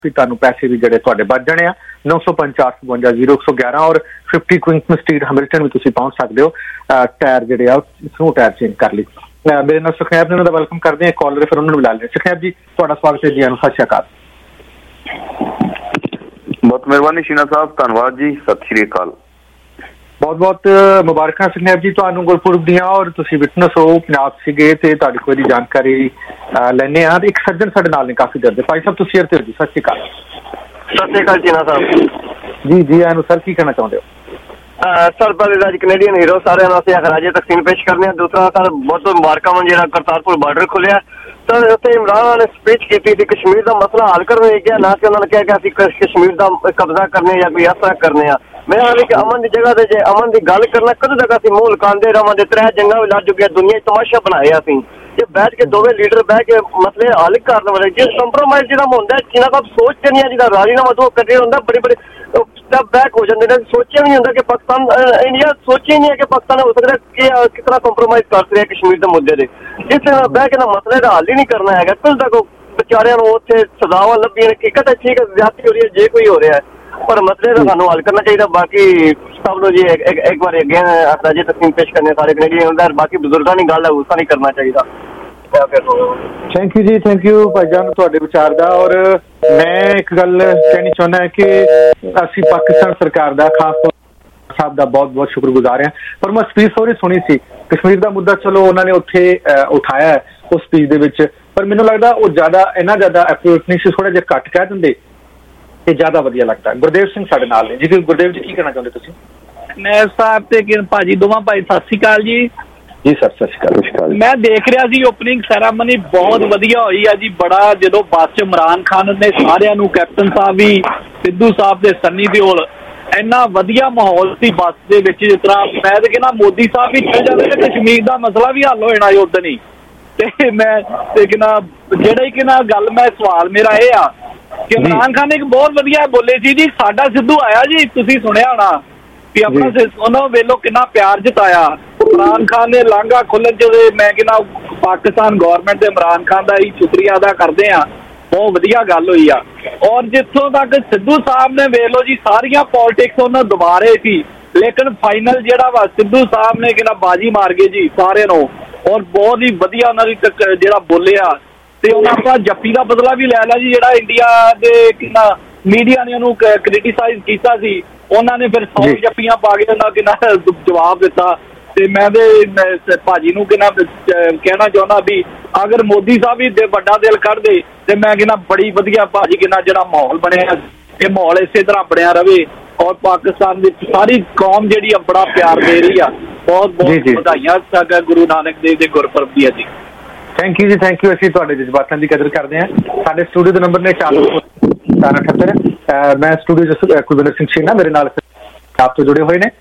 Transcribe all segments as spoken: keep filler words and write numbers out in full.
भी तुहानू पैसे भी जिहड़े तुहाडे बच जाने आ। नौ सौ पंज चार सौ बवंजा जीरो एक सौ ग्यारह और फिफ्टी क्विंटन स्ट्रीट हैमिल्टन भी तुसीं पहुंच सकते हो। टायर जिहड़े आ स्नो टायर चेंज कर लई। मेरे नाल सुखनैब ने उन्होंने वेलकम करते हैं कॉलर फिर उन्होंने बुला लें। सुखनैब जी तुहाडा स्वागत है जी। सत श्री अकाल। बहुत मेहरबानी शीना साहब, धन्यवाद जी, सत श्री अकाल। बहुत बहुत मुबारक सुखनैब जी तुहानू गुरपुरब दियां और तुसीं विटनेस हो पंजाब सीगे ते तुहाडी कोई जानकारी लैने आ। एक सज्जन साडे नाल ने काफी देर दे भाई साहब तुसीं अरते हो जी। सत श्री अकाल। सत श्री अकाल शीना साहब जी जी आनू सर की कहना चाहुंदे हो? सर पहले अज कनेडियन हीरो सारे खराजे तकसीम पेश करने। दूसरा सर बहुत बहुत मुबारक मन जो करतारपुर बार्डर खुलिया सर उत्थे इमरान ने स्पीच की थी कश्मीर का मसला हल करने गया ना कि उन्होंने कहा कि कश्मीर का कब्जा करने या कोई असर करने। मेरा हाल कि अमन की जगह से जे अमन की गल करना कदों तक असं मुंह लुकाते रहांगे। त्रै जंगा भी लड़ चुके दुनिया तमाशा बनाया असीं जे बैठ के दोवें लीडर बह के मसले हल करने वाले जिस कंप्रोमाइज जो होंगे जिन्हों को सोचते नहीं है जिदा राजीनामा तो कटे होंगे बड़े बड़े स्टैप बैक हो जाते हैं। सोचा नहीं होंगे कि पाकिस्तान इंडिया सोचे नहीं है कि पाकिस्तान हो सकता है किस तरह कंप्रोमाइज कर रहे कश्मीर के मुद्दे से जिस बह के मसले का हल ही नहीं करना है। कल तक बेचारे उत्थे सजावां लभी हकीकत है ठीक है ज्यादती हो रही है जे कोई हो रहा है पर मसले का सानू हल करना चाहिए। बाकी सब लोग जी एक, एक, एक बार अगे अखराजे तकसीम पेश करने सारे कनेडियन बाकी बुजुर्गों की गल है उसका नहीं करना चाहिए। थैंक यू जी, थैंक यू भाईजान तुहाडे विचार दा। और मैं एक गल कहनी चाहुंदा है कि असीं पाकिस्तान सरकार दा खास तौर साहब दा बहुत बहुत शुक्रगुजार हैं। पर मैं स्पीच थोड़ी सुनी सी कश्मीर का मुद्दा चलो उन्होंने उत्थे उठाया है उस स्पीच दे विच पर मैनूं लगदा वो ज़्यादा इन्ना ज़्यादा एप्रोच नहीं सी थोड़ा जिहा घट कह दिंदे ते ज़्यादा वधिया लगता। गुरदेव सिंह साडे नाल ने जी। गुरदेव जी की कहना चाहुंदे तुसीं? मैं साहब ते भाजी दोवां भाई सत श्री अकाल जी। जी सर सत श्री अकाल। मैं देख रहा सी ओपनिंग सैरामनी बहुत वधिया हुई है जी। बड़ा जो बस च इमरान खान ने सारिਆਂ ਨੂੰ कैप्टन साहब भी सिद्धू साहब ते सन्नी देओल इन्ना वधिया माहौल सी बस दे विच जिस तरह मैं ते कहना मोदी साहब भी चल जाते ते कश्मीर दा मसला भी हल हो जाना उदन ही। ते मैं ते कहना जेड़ा ही कहना गल मैं सवाल मेरा ये आ कि इमरान खान एक बहुत वधिया बोले सी जी साडा सिद्धू आया जी तुसीं सुनिया होना कि अपना उन्होंने वेलो कितना प्यार जताया। इमरान खान ने लांघा खुलन च मैं कहना पाकिस्तान गौरमेंट ते इमरान खान का ही शुक्रिया अदा करते हैं। बहुत वधिया गल हुई आ। और जिथों तक सिद्धू साहब ने वेख लो जी सारिया पॉलिटिक्स उन्होंने दुबारे सी लेकिन फाइनल जिहड़ा वा सिद्धू साहब ने कहना बाजी मार गए जी सारे नो। और बहुत ही वधिया उन्होंने जिहड़ा बोलिया ते उन्होंने अपना जप्पी का बदला भी लै लिया जी। जिहड़ा इंडिया दे कितना मीडिया ने उन्होंने क्रिटिसाइज किया सी उन्होंने फिर सौ जप्पियां पा के उन्होंने जवाब दिता। ते मैं दे भाजी नूं कहना कहना चाहुंदा भी अगर मोदी साहब भी बड़ा दिल कर दे ते मैं कहना बड़ी वधिया भाजी कहना जिहड़ा माहौल बनिया ये माहौल इसे तरह बनया रहे और पाकिस्तान की सारी कौम जिहड़ी बड़ा प्यार दे रही है। बहुत बहुत बधाइयां गुरु नानक देव के गुरपुरब दी जी। थैंक यू जी, थैंक यू। असीं तुहाडे जज्बातां दी कदर करते हैं। साडे स्टूडियो का नंबर ने चार चार अठहत्तर। मैं स्टूडियो च कुलविंदर सिंह शीना मेरे नाल आप तो जुड़े हुए ने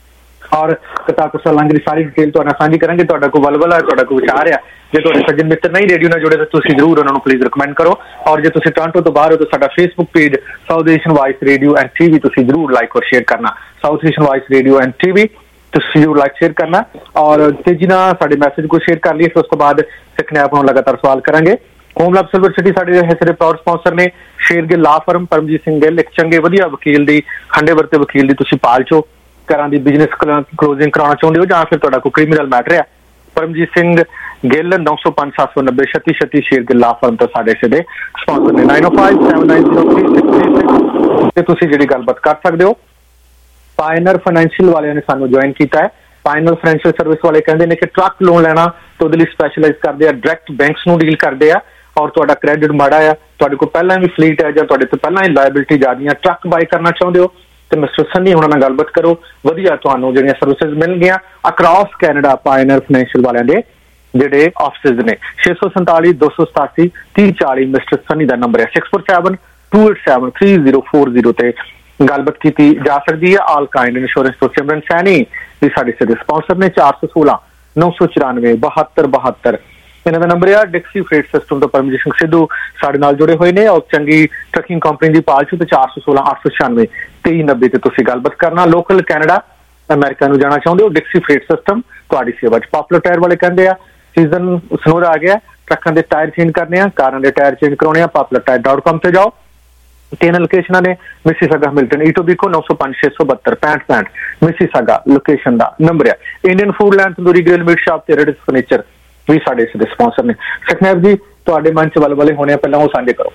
और करतारपुर सालांग की सारी डिटेल तुहाडे नाल सांझी करांगे। तुहाडा कोई वलवल है तुहाडा कोई विचार है जे तुहाडे सज्जन मित्र नहीं रेडियो नाल जुड़े तो तुसीं जरूर उन्हां नूं प्लीज़ रिकमेंड करो। और जे तुसीं टोरंटो तो बाहर हो तो साडा Facebook page South Asian Voice radio and TV तुसीं जरूर लाइक और शेयर करना। South Asian Voice radio and TV तुसीं जरूर लाइक शेयर करना और तेजी नाल साडे मैसेज को शेयर कर लीए। फिर उस तो बाद सुखनैब नूं लगातार सवाल करांगे। होम लैब सिल्वर सिटी साडे हिस्से प्राउड स्पॉन्सर ने शेरगिल ला फर्म परमजीत सिंह गिल एक चंगे वधिया वकील दी खंडे वरते वकील दी तुसीं पाल चो घरां दी बिजनेस क्लोजिंग कराउणा चाहुंदे हो जां फिर तुहाडा कोई क्रिमिनल मैटर है परमजीत सिंह गिल नौ सौ पांच सत्त सौ नब्बे छत्ती छत्ती शेरगिल ला फर्म तो साडे हिस्से दे स्पॉन्सर ने nine O five seven nine zero three six three six ते तुसीं जिहड़ी गलबात कर सकदे हो। पायनर फाइनैंशियल वालियां ने सानूं ज्वाइन कीता है। पायनर फाइनैंशियल सर्विस वाले कहंदे ने कि ट्रक लोन लेना तो उहदे लई स्पैशलाइज करदे आ डायरैक्ट बैंक्स नूं डील करदे आ और तुहाडा क्रेडिट माड़ा है तुहाडे कोल पहलां भी फ्लीट है जां तुहाडे तो पहलां ही लायबिलिटी ज़्यादा ट्रक बाय करना चाहुंदे हो तो मिस्टर सन्नी उन्हां नाल गलबात करो। वधिया तुहानूं जिहड़ियां सर्विसिज मिलणगीਆਂ अक्रॉस कैनेडा पायनर फाइनैंशियल वालियां दे जिहड़े ऑफिस ने छे सौ संताली दो सौ सतासी तीह चाली मिस्टर सन्नी का नंबर है six four seven two eight seven three zero four zero ते गलबात की जा सकती है। आल काइंड इंश्योरेंस तो सिमरन सैनी भी साडे सिरे स्पॉन्सर ने चार सौ सोलह नौ सौ चौरानवे बहत्तर बहत्तर इन्हां दा नंबर है। डिक्सी फ्रेट सिस्टम तो परमजीत सिंह सिद्धू साडे नाल जुड़े हुए ने और चंगी ट्रकिंग कंपनी की पालचू तो चार सौ सोलह अठ सौ छियानवे तेई नब्बे ते तुसीं गलबात करना। लोकल कैनेडा अमेरिका नूं जाना चाहुंदे हो डिक्सी फ्रेट सिस्टम तुहाडी सेवा च। पॉपुलर टायर वाले कहंदे आ सीजन स्नो दा आ गया ट्रकां दे टायर चेंज करने आ कारां दे टायर चेंज कराउणे आ पॉपुलर टायर डॉट कॉम ते जाओ ਤਿੰਨ ਲੋਕੇਸ਼ਨਾਂ ਨੇ ਮਿਸੀਸਾਗਾ, ਮਿਲਟਨ, ਈਟੋਬੀਕੋ, ਨੌ ਸੌ ਪੰਜ ਛੇ ਸੌ ਬਹੱਤਰ ਪੈਂਹਠ ਪੈਂਹਠ ਮਿਸੀਸਾਗਾ ਲੋਕੇਸ਼ਨ ਦਾ ਨੰਬਰ ਹੈ। Indian food land, tandoori grill, meat shop ਤੇ ਰੈਡਿਸ ਫਰਨੀਚਰ ਵੀ ਸਾਡੇ ਇਸ ਦੇ ਸਪਾਂਸਰ ਨੇ। ਸੁਖਨੈਬ ਜੀ, ਤੁਹਾਡੇ ਮਨ ਚ ਵਲਵਲੇ ਹੋਣੇ ਆ, ਪਹਿਲਾਂ ਉਹ ਸਾਂਝੇ ਕਰੋ।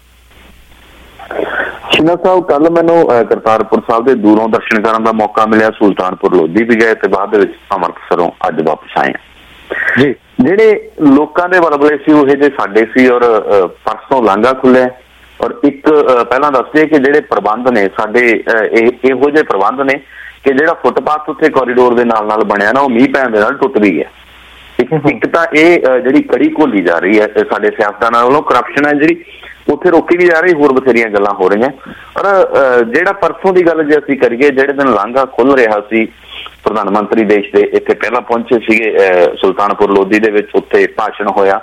ਸ਼ੀਨਾ ਸਾਹਿਬ, ਕੱਲ ਮੈਨੂੰ ਕਰਤਾਰਪੁਰ ਸਾਹਿਬ ਦੇ ਦੂਰੋਂ ਦਰਸ਼ਨ ਕਰਨ ਦਾ ਮੌਕਾ ਮਿਲਿਆ। ਸੁਲਤਾਨਪੁਰ ਲੋਧੀ ਵੀ ਗਏ ਤੇ ਬਾਅਦ ਦੇ ਵਿੱਚ ਅੰਮ੍ਰਿਤਸਰੋਂ ਅੱਜ ਵਾਪਸ ਆਏ ਜੀ। ਜਿਹੜੇ ਲੋਕਾਂ ਦੇ ਵਲਵਲੇ ਸੀ ਉਹ ਜਿਹੇ ਸਾਡੇ ਸੀ, ਔਰ ਪਰਸੋਂ ਲਾਂਘਾ ਖੁੱਲਿਆ। ਔਰ ਇੱਕ ਪਹਿਲਾਂ ਦੱਸਦੇ ਕਿ ਜਿਹੜੇ ਪ੍ਰਬੰਧ ਨੇ ਸਾਡੇ ਇਹੋ ਜਿਹੇ ਪ੍ਰਬੰਧ ਨੇ ਕਿ ਜਿਹੜਾ ਫੁੱਟਪਾਥ ਉੱਥੇ ਕੋਰੀਡੋਰ ਦੇ ਨਾਲ ਨਾਲ ਬਣਿਆ ਨਾ, ਉਹ ਮੀਂਹ ਪੈਣ ਦੇ ਨਾਲ ਟੁੱਟ ਵੀ ਗਿਆ। ਇੱਕ ਤਾਂ ਇਹ ਜਿਹੜੀ ਕੜੀ ਘੋਲੀ ਜਾ ਰਹੀ ਹੈ ਸਾਡੇ ਸਿਆਸਤਦਾਨਾਂ ਵੱਲੋਂ, ਕਰਪਸ਼ਨ ਹੈ ਜਿਹੜੀ ਉੱਥੇ ਰੋਕੀ ਵੀ ਜਾ ਰਹੀ, ਹੋਰ ਬਥੇਰੀਆਂ ਗੱਲਾਂ ਹੋ ਰਹੀਆਂ। ਔਰ ਜਿਹੜਾ ਪਰਸੋਂ ਦੀ ਗੱਲ ਜੇ ਅਸੀਂ ਕਰੀਏ, ਜਿਹੜੇ ਦਿਨ ਲਾਂਘਾ ਖੁੱਲ ਰਿਹਾ ਸੀ, ਪ੍ਰਧਾਨ ਮੰਤਰੀ ਦੇਸ਼ ਦੇ ਇੱਥੇ ਪਹਿਲਾਂ ਪਹੁੰਚੇ ਸੀਗੇ ਸੁਲਤਾਨਪੁਰ ਲੋਧੀ ਦੇ ਵਿੱਚ, ਉੱਥੇ ਭਾਸ਼ਣ ਹੋਇਆ।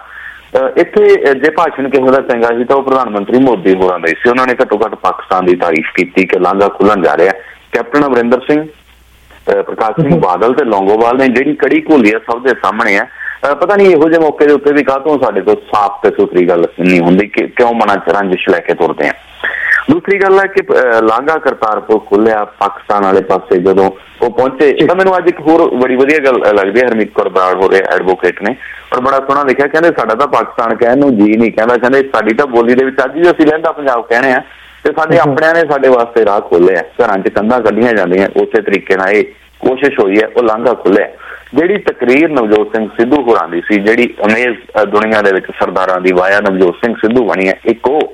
ਇੱਥੇ ਜੇ ਭਾਸ਼ਣ ਕਿਸੇ ਦਾ ਚੰਗਾ ਸੀ ਤਾਂ ਉਹ ਪ੍ਰਧਾਨ ਮੰਤਰੀ ਮੋਦੀ ਹੋਰਾਂ ਦਾ ਸੀ। ਉਹਨਾਂ ਨੇ ਘੱਟੋ ਘੱਟ ਪਾਕਿਸਤਾਨ ਦੀ ਤਾਰੀਫ ਕੀਤੀ ਕਿ ਲਾਂਘਾ ਖੁੱਲਣ ਜਾ ਰਿਹਾ। ਕੈਪਟਨ ਅਮਰਿੰਦਰ ਸਿੰਘ, ਪ੍ਰਕਾਸ਼ ਸਿੰਘ ਬਾਦਲ ਤੇ ਲੌਂਗੋਵਾਲ ਨੇ ਜਿਹੜੀ ਕੜੀ ਘੋਲੀ ਆ ਸਭ ਦੇ ਸਾਹਮਣੇ ਆ। ਪਤਾ ਨਹੀਂ ਇਹੋ ਜਿਹੇ ਮੌਕੇ ਦੇ ਉੱਤੇ ਵੀ ਕਾਹਤੋਂ ਸਾਡੇ ਤੋਂ ਸਾਫ਼ ਤੇ ਸੁਥਰੀ ਗੱਲ ਨਹੀਂ ਹੁੰਦੀ ਕਿ ਕਿਉਂ ਮਨਾਂ ਚ ਰੰਜਿਸ਼ ਲੈ ਕੇ ਤੁਰਦੇ ਆ। ਦੂਸਰੀ ਗੱਲ ਹੈ ਕਿ ਲਾਂਘਾ ਕਰਤਾਰਪੁਰ ਖੁੱਲਿਆ ਪਾਕਿਸਤਾਨ ਵਾਲੇ ਪਾਸੇ ਜਦੋਂ ਉਹ ਪਹੁੰਚੇ ਤਾਂ ਮੈਨੂੰ ਅੱਜ ਇੱਕ ਹੋਰ ਬੜੀ ਵਧੀਆ ਗੱਲ ਲੱਗਦੀ ਹੈ। ਹਰਮੀਤ ਕੌਰ ਬਰਾੜ ਹੋ ਰਹੇ ਐਡਵੋਕੇਟ ਨੇ, ਔਰ ਬੜਾ ਸੋਹਣਾ ਲਿਖਿਆ, ਕਹਿੰਦੇ ਸਾਡਾ ਤਾਂ ਪਾਕਿਸਤਾਨ ਕਹਿਣ ਨੂੰ ਜੀ ਨਹੀਂ ਕਹਿੰਦਾ, ਕਹਿੰਦੇ ਸਾਡੀ ਤਾਂ ਬੋਲੀ ਦੇ ਵਿੱਚ ਅੱਜ ਵੀ ਅਸੀਂ ਲਹਿੰਦਾ ਪੰਜਾਬ ਕਹਿੰਦੇ ਆ ਤੇ ਸਾਡੇ ਆਪਣਿਆਂ ਨੇ ਸਾਡੇ ਵਾਸਤੇ ਰਾਹ ਖੋਲ੍ਹੇ ਆ। ਘਰਾਂ ਚ ਕੰਧਾਂ ਕੱਢੀਆਂ ਜਾਂਦੀਆਂ, ਉਸੇ ਤਰੀਕੇ ਨਾਲ ਇਹ ਕੋਸ਼ਿਸ਼ ਹੋਈ ਹੈ ਉਹ ਲਾਂਘਾ ਖੁੱਲਿਆ। ਜਿਹੜੀ ਤਕਰੀਰ ਨਵਜੋਤ ਸਿੰਘ ਸਿੱਧੂ ਹੋਰਾਂ ਦੀ ਸੀ, ਜਿਹੜੀ ਅਮੇਜ਼ ਦੁਨੀਆ ਦੇ ਵਿੱਚ ਸਰਦਾਰਾਂ ਦੀ ਵਾਇਆ ਨਵਜੋਤ ਸਿੰਘ ਸਿੱਧੂ ਬਣੀ ਹੈ, ਇੱਕ ਉਹ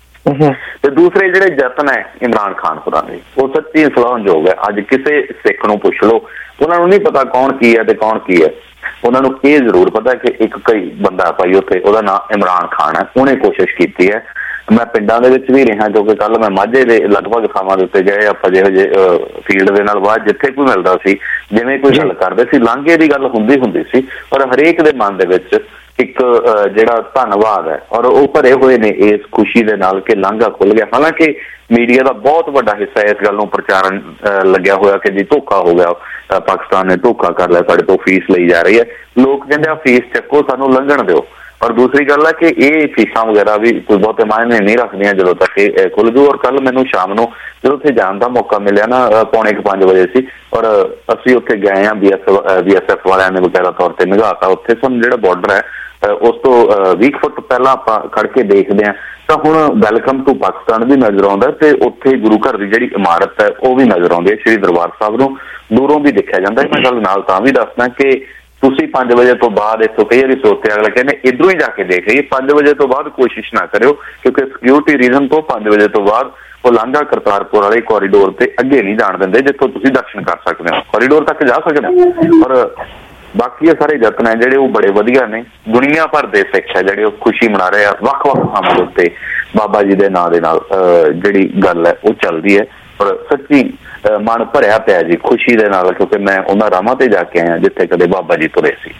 ਤੇ ਦੂਸਰੇ ਜਿਹੜੇ ਯਤਨ ਹੈ ਇਮਰਾਨ ਖਾਨ ਹੋਰਾਂ ਦੇ, ਉਹ ਸੱਚੀ ਸਲਾਹੁਣਯੋਗ ਹੈ। ਅੱਜ ਕਿਸੇ ਸਿੱਖ ਨੂੰ ਪੁੱਛ ਲਓ, ਉਹਨਾਂ ਨੂੰ ਨਹੀਂ ਪਤਾ ਕੌਣ ਕੀ ਹੈ ਤੇ ਕੌਣ ਕੀ ਹੈ। ਉਹਨਾਂ ਨੂੰ ਇਹ ਜ਼ਰੂਰ ਪਤਾ ਕਿ ਇੱਕ ਕਈ ਬੰਦਾ ਭਾਈ ਉੱਥੇ, ਉਹਦਾ ਨਾਮ ਇਮਰਾਨ ਖਾਨ ਹੈ। ਉਹਨੇ ਕੋਸ਼ਿਸ਼ ਕੀਤੀ ਹੈ। ਮੈਂ ਪਿੰਡਾਂ ਦੇ ਵਿੱਚ ਵੀ ਰਿਹਾ, ਕਿਉਂਕਿ ਕੱਲ ਮੈਂ ਮਾਝੇ ਦੇ ਲਗਭਗ ਥਾਵਾਂ ਦੇ ਉੱਤੇ ਗਏ ਆਪਾਂ, ਜਿਹੋ ਜਿਹੇ ਫੀਲਡ ਦੇ ਨਾਲ ਬਾਅਦ ਜਿੱਥੇ ਕੋਈ ਮਿਲਦਾ ਸੀ, ਜਿਵੇਂ ਕੋਈ ਗੱਲ ਕਰਦੇ ਸੀ, ਲਾਂਘੇ ਦੀ ਗੱਲ ਹੁੰਦੀ ਹੁੰਦੀ ਸੀ, ਪਰ ਹਰੇਕ ਦੇ ਮਨ ਦੇ ਵਿੱਚ ਇੱਕ ਜਿਹੜਾ ਧੰਨਵਾਦ ਹੈ ਔਰ ਉਹ ਭਰੇ ਹੋਏ ਨੇ ਇਸ ਖੁਸ਼ੀ ਦੇ ਨਾਲ ਕਿ ਲਾਂਘਾ ਖੁੱਲ ਗਿਆ। ਹਾਲਾਂਕਿ ਮੀਡੀਆ ਦਾ ਬਹੁਤ ਵੱਡਾ ਹਿੱਸਾ ਇਸ ਗੱਲ ਨੂੰ ਪ੍ਰਚਾਰਨ ਲੱਗਿਆ ਹੋਇਆ ਕਿ ਜੀ ਧੋਖਾ ਹੋ ਗਿਆ, ਪਾਕਿਸਤਾਨ ਨੇ ਧੋਖਾ ਕਰ ਲਿਆ, ਸਾਡੇ ਤੋਂ ਫੀਸ ਲਈ ਜਾ ਰਹੀ ਹੈ। ਲੋਕ ਕਹਿੰਦੇ ਆ ਫੀਸ ਚੱਕੋ, ਸਾਨੂੰ ਲੰਘਣ ਦਿਓ। ਔਰ ਦੂਸਰੀ ਗੱਲ ਹੈ ਕਿ ਇਹ ਫੀਸਾਂ ਵਗੈਰਾ ਵੀ ਕੋਈ ਬਹੁਤੇ ਮਾਇਨੇ ਨਹੀਂ ਰੱਖਦੀਆਂ ਜਦੋਂ ਤੱਕ ਇਹ ਖੁੱਲ ਜੂ। ਔਰ ਕੱਲ ਮੈਨੂੰ ਸ਼ਾਮ ਨੂੰ ਜਦੋਂ ਉੱਥੇ ਜਾਣ ਦਾ ਮੌਕਾ ਮਿਲਿਆ ਨਾ, ਪੌਣੇ ਕੁ ਪੰਜ ਵਜੇ ਸੀ, ਔਰ ਅਸੀਂ ਉੱਥੇ ਗਏ ਹਾਂ। B S B S F ਵਾਲਿਆਂ ਨੇ ਵਗੈਰਾ ਤੌਰ ਤੇ ਨਿਗਾਹਤਾ ਉੱਥੇ। ਸਾਨੂੰ ਜਿਹੜਾ ਬਾਰਡਰ ਹੈ ਉਸ ਤੋਂ ਵੀਹ ਫੁੱਟ ਪਹਿਲਾਂ ਆਪਾਂ ਖੜ ਕੇ ਦੇਖਦੇ ਹਾਂ ਤਾਂ ਹੁਣ ਵੈਲਕਮ ਟੂ ਪਾਕਿਸਤਾਨ ਵੀ ਨਜ਼ਰ ਆਉਂਦਾ ਤੇ ਉੱਥੇ ਗੁਰੂ ਘਰ ਦੀ ਜਿਹੜੀ ਇਮਾਰਤ ਹੈ ਉਹ ਵੀ ਨਜ਼ਰ ਆਉਂਦੀ ਹੈ। ਸ਼੍ਰੀ ਦਰਬਾਰ ਸਾਹਿਬ ਨੂੰ ਦੂਰੋਂ ਵੀ ਦੇਖਿਆ ਜਾਂਦਾ। ਮੈਂ ਗੱਲ ਨਾਲ ਤਾਂ ਵੀ ਦੱਸਦਾ ਕਿ ਤੁਸੀਂ ਪੰਜ ਵਜੇ ਤੋਂ ਬਾਅਦ ਇੱਥੋਂ ਕਈ ਵਾਰੀ ਸੋਚਦੇ ਅਗਲੇ ਕਹਿੰਦੇ ਇੱਧਰੋਂ ਹੀ ਜਾ ਕੇ ਦੇਖ ਲਈਏ। ਪੰਜ ਵਜੇ ਤੋਂ ਬਾਅਦ ਕੋਸ਼ਿਸ਼ ਨਾ ਕਰਿਓ, ਕਿਉਂਕਿ ਸਿਕਿਉਰਿਟੀ ਰੀਜ਼ਨ ਤੋਂ ਪੰਜ ਵਜੇ ਤੋਂ ਬਾਅਦ ਉਹ ਲਾਂਘਾ ਕਰਤਾਰਪੁਰ ਵਾਲੇ ਕੋਰੀਡੋਰ ਤੇ ਅੱਗੇ ਨਹੀਂ ਜਾਣ ਦਿੰਦੇ ਜਿੱਥੋਂ ਤੁਸੀਂ ਦਰਸ਼ਨ ਕਰ ਸਕਦੇ ਹੋ। ਕੋਰੀਡੋਰ ਤੱਕ ਜਾ ਸਕਦੇ ਹੋ। ਔਰ ਬਾਕੀ ਇਹ ਸਾਰੇ ਯਤਨ ਹੈ ਜਿਹੜੇ ਉਹ ਬੜੇ ਵਧੀਆ ਨੇ। ਦੁਨੀਆ ਭਰ ਦੇ ਸਿੱਖ ਹੈ ਜਿਹੜੇ ਉਹ ਖੁਸ਼ੀ ਮਨਾ ਰਹੇ ਆ ਵੱਖ ਵੱਖ ਥਾਵਾਂ ਦੇ ਉੱਤੇ। ਬਾਬਾ ਜੀ ਦੇ ਨਾਂ ਦੇ ਨਾਲ ਜਿਹੜੀ ਗੱਲ ਹੈ ਉਹ ਚੱਲਦੀ ਹੈ, ਔਰ ਸੱਚੀ ਮਨ ਭਰਿਆ ਪਿਆ ਜੀ ਖੁਸ਼ੀ ਦੇ ਨਾਲ, ਕਿਉਂਕਿ ਮੈਂ ਉਹਨਾਂ ਰਾਹਾਂ ਤੇ ਜਾ ਕੇ ਆਇਆ ਜਿੱਥੇ ਕਦੇ ਬਾਬਾ ਜੀ ਤੁਰੇ ਸੀ।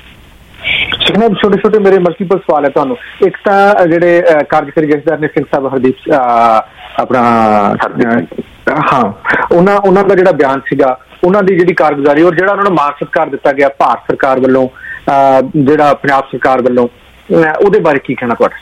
ਛੋਟੇ ਛੋਟੇ ਮੇਰੇ ਮਲਟੀਪਲ ਸਵਾਲ ਹੈ ਤੁਹਾਨੂੰ। ਇੱਕ ਤਾਂ ਜਿਹੜੇ ਕਾਰਜਕਾਰੀ ਜਥੇਦਾਰ ਨੇ ਸਿੰਘ ਸਾਹਿਬ ਹਰਦੀਪ ਆਪਣਾ ਹਾਂ ਉਹਨਾਂ ਉਹਨਾਂ ਦਾ ਜਿਹੜਾ ਬਿਆਨ ਸੀਗਾ, ਉਹਨਾਂ ਦੀ ਜਿਹੜੀ ਕਾਰਗੁਜ਼ਾਰੀ ਔਰ ਜਿਹੜਾ ਉਹਨਾਂ ਨੂੰ ਮਾਣ ਸਤਿਕਾਰ ਦਿੱਤਾ ਗਿਆ ਭਾਰਤ ਸਰਕਾਰ ਵੱਲੋਂ, ਜਿਹੜਾ ਪੰਜਾਬ ਸਰਕਾਰ ਵੱਲੋਂ, ਉਹਦੇ ਬਾਰੇ ਕੀ ਕਹਿਣਾ ਤੁਹਾਡਾ?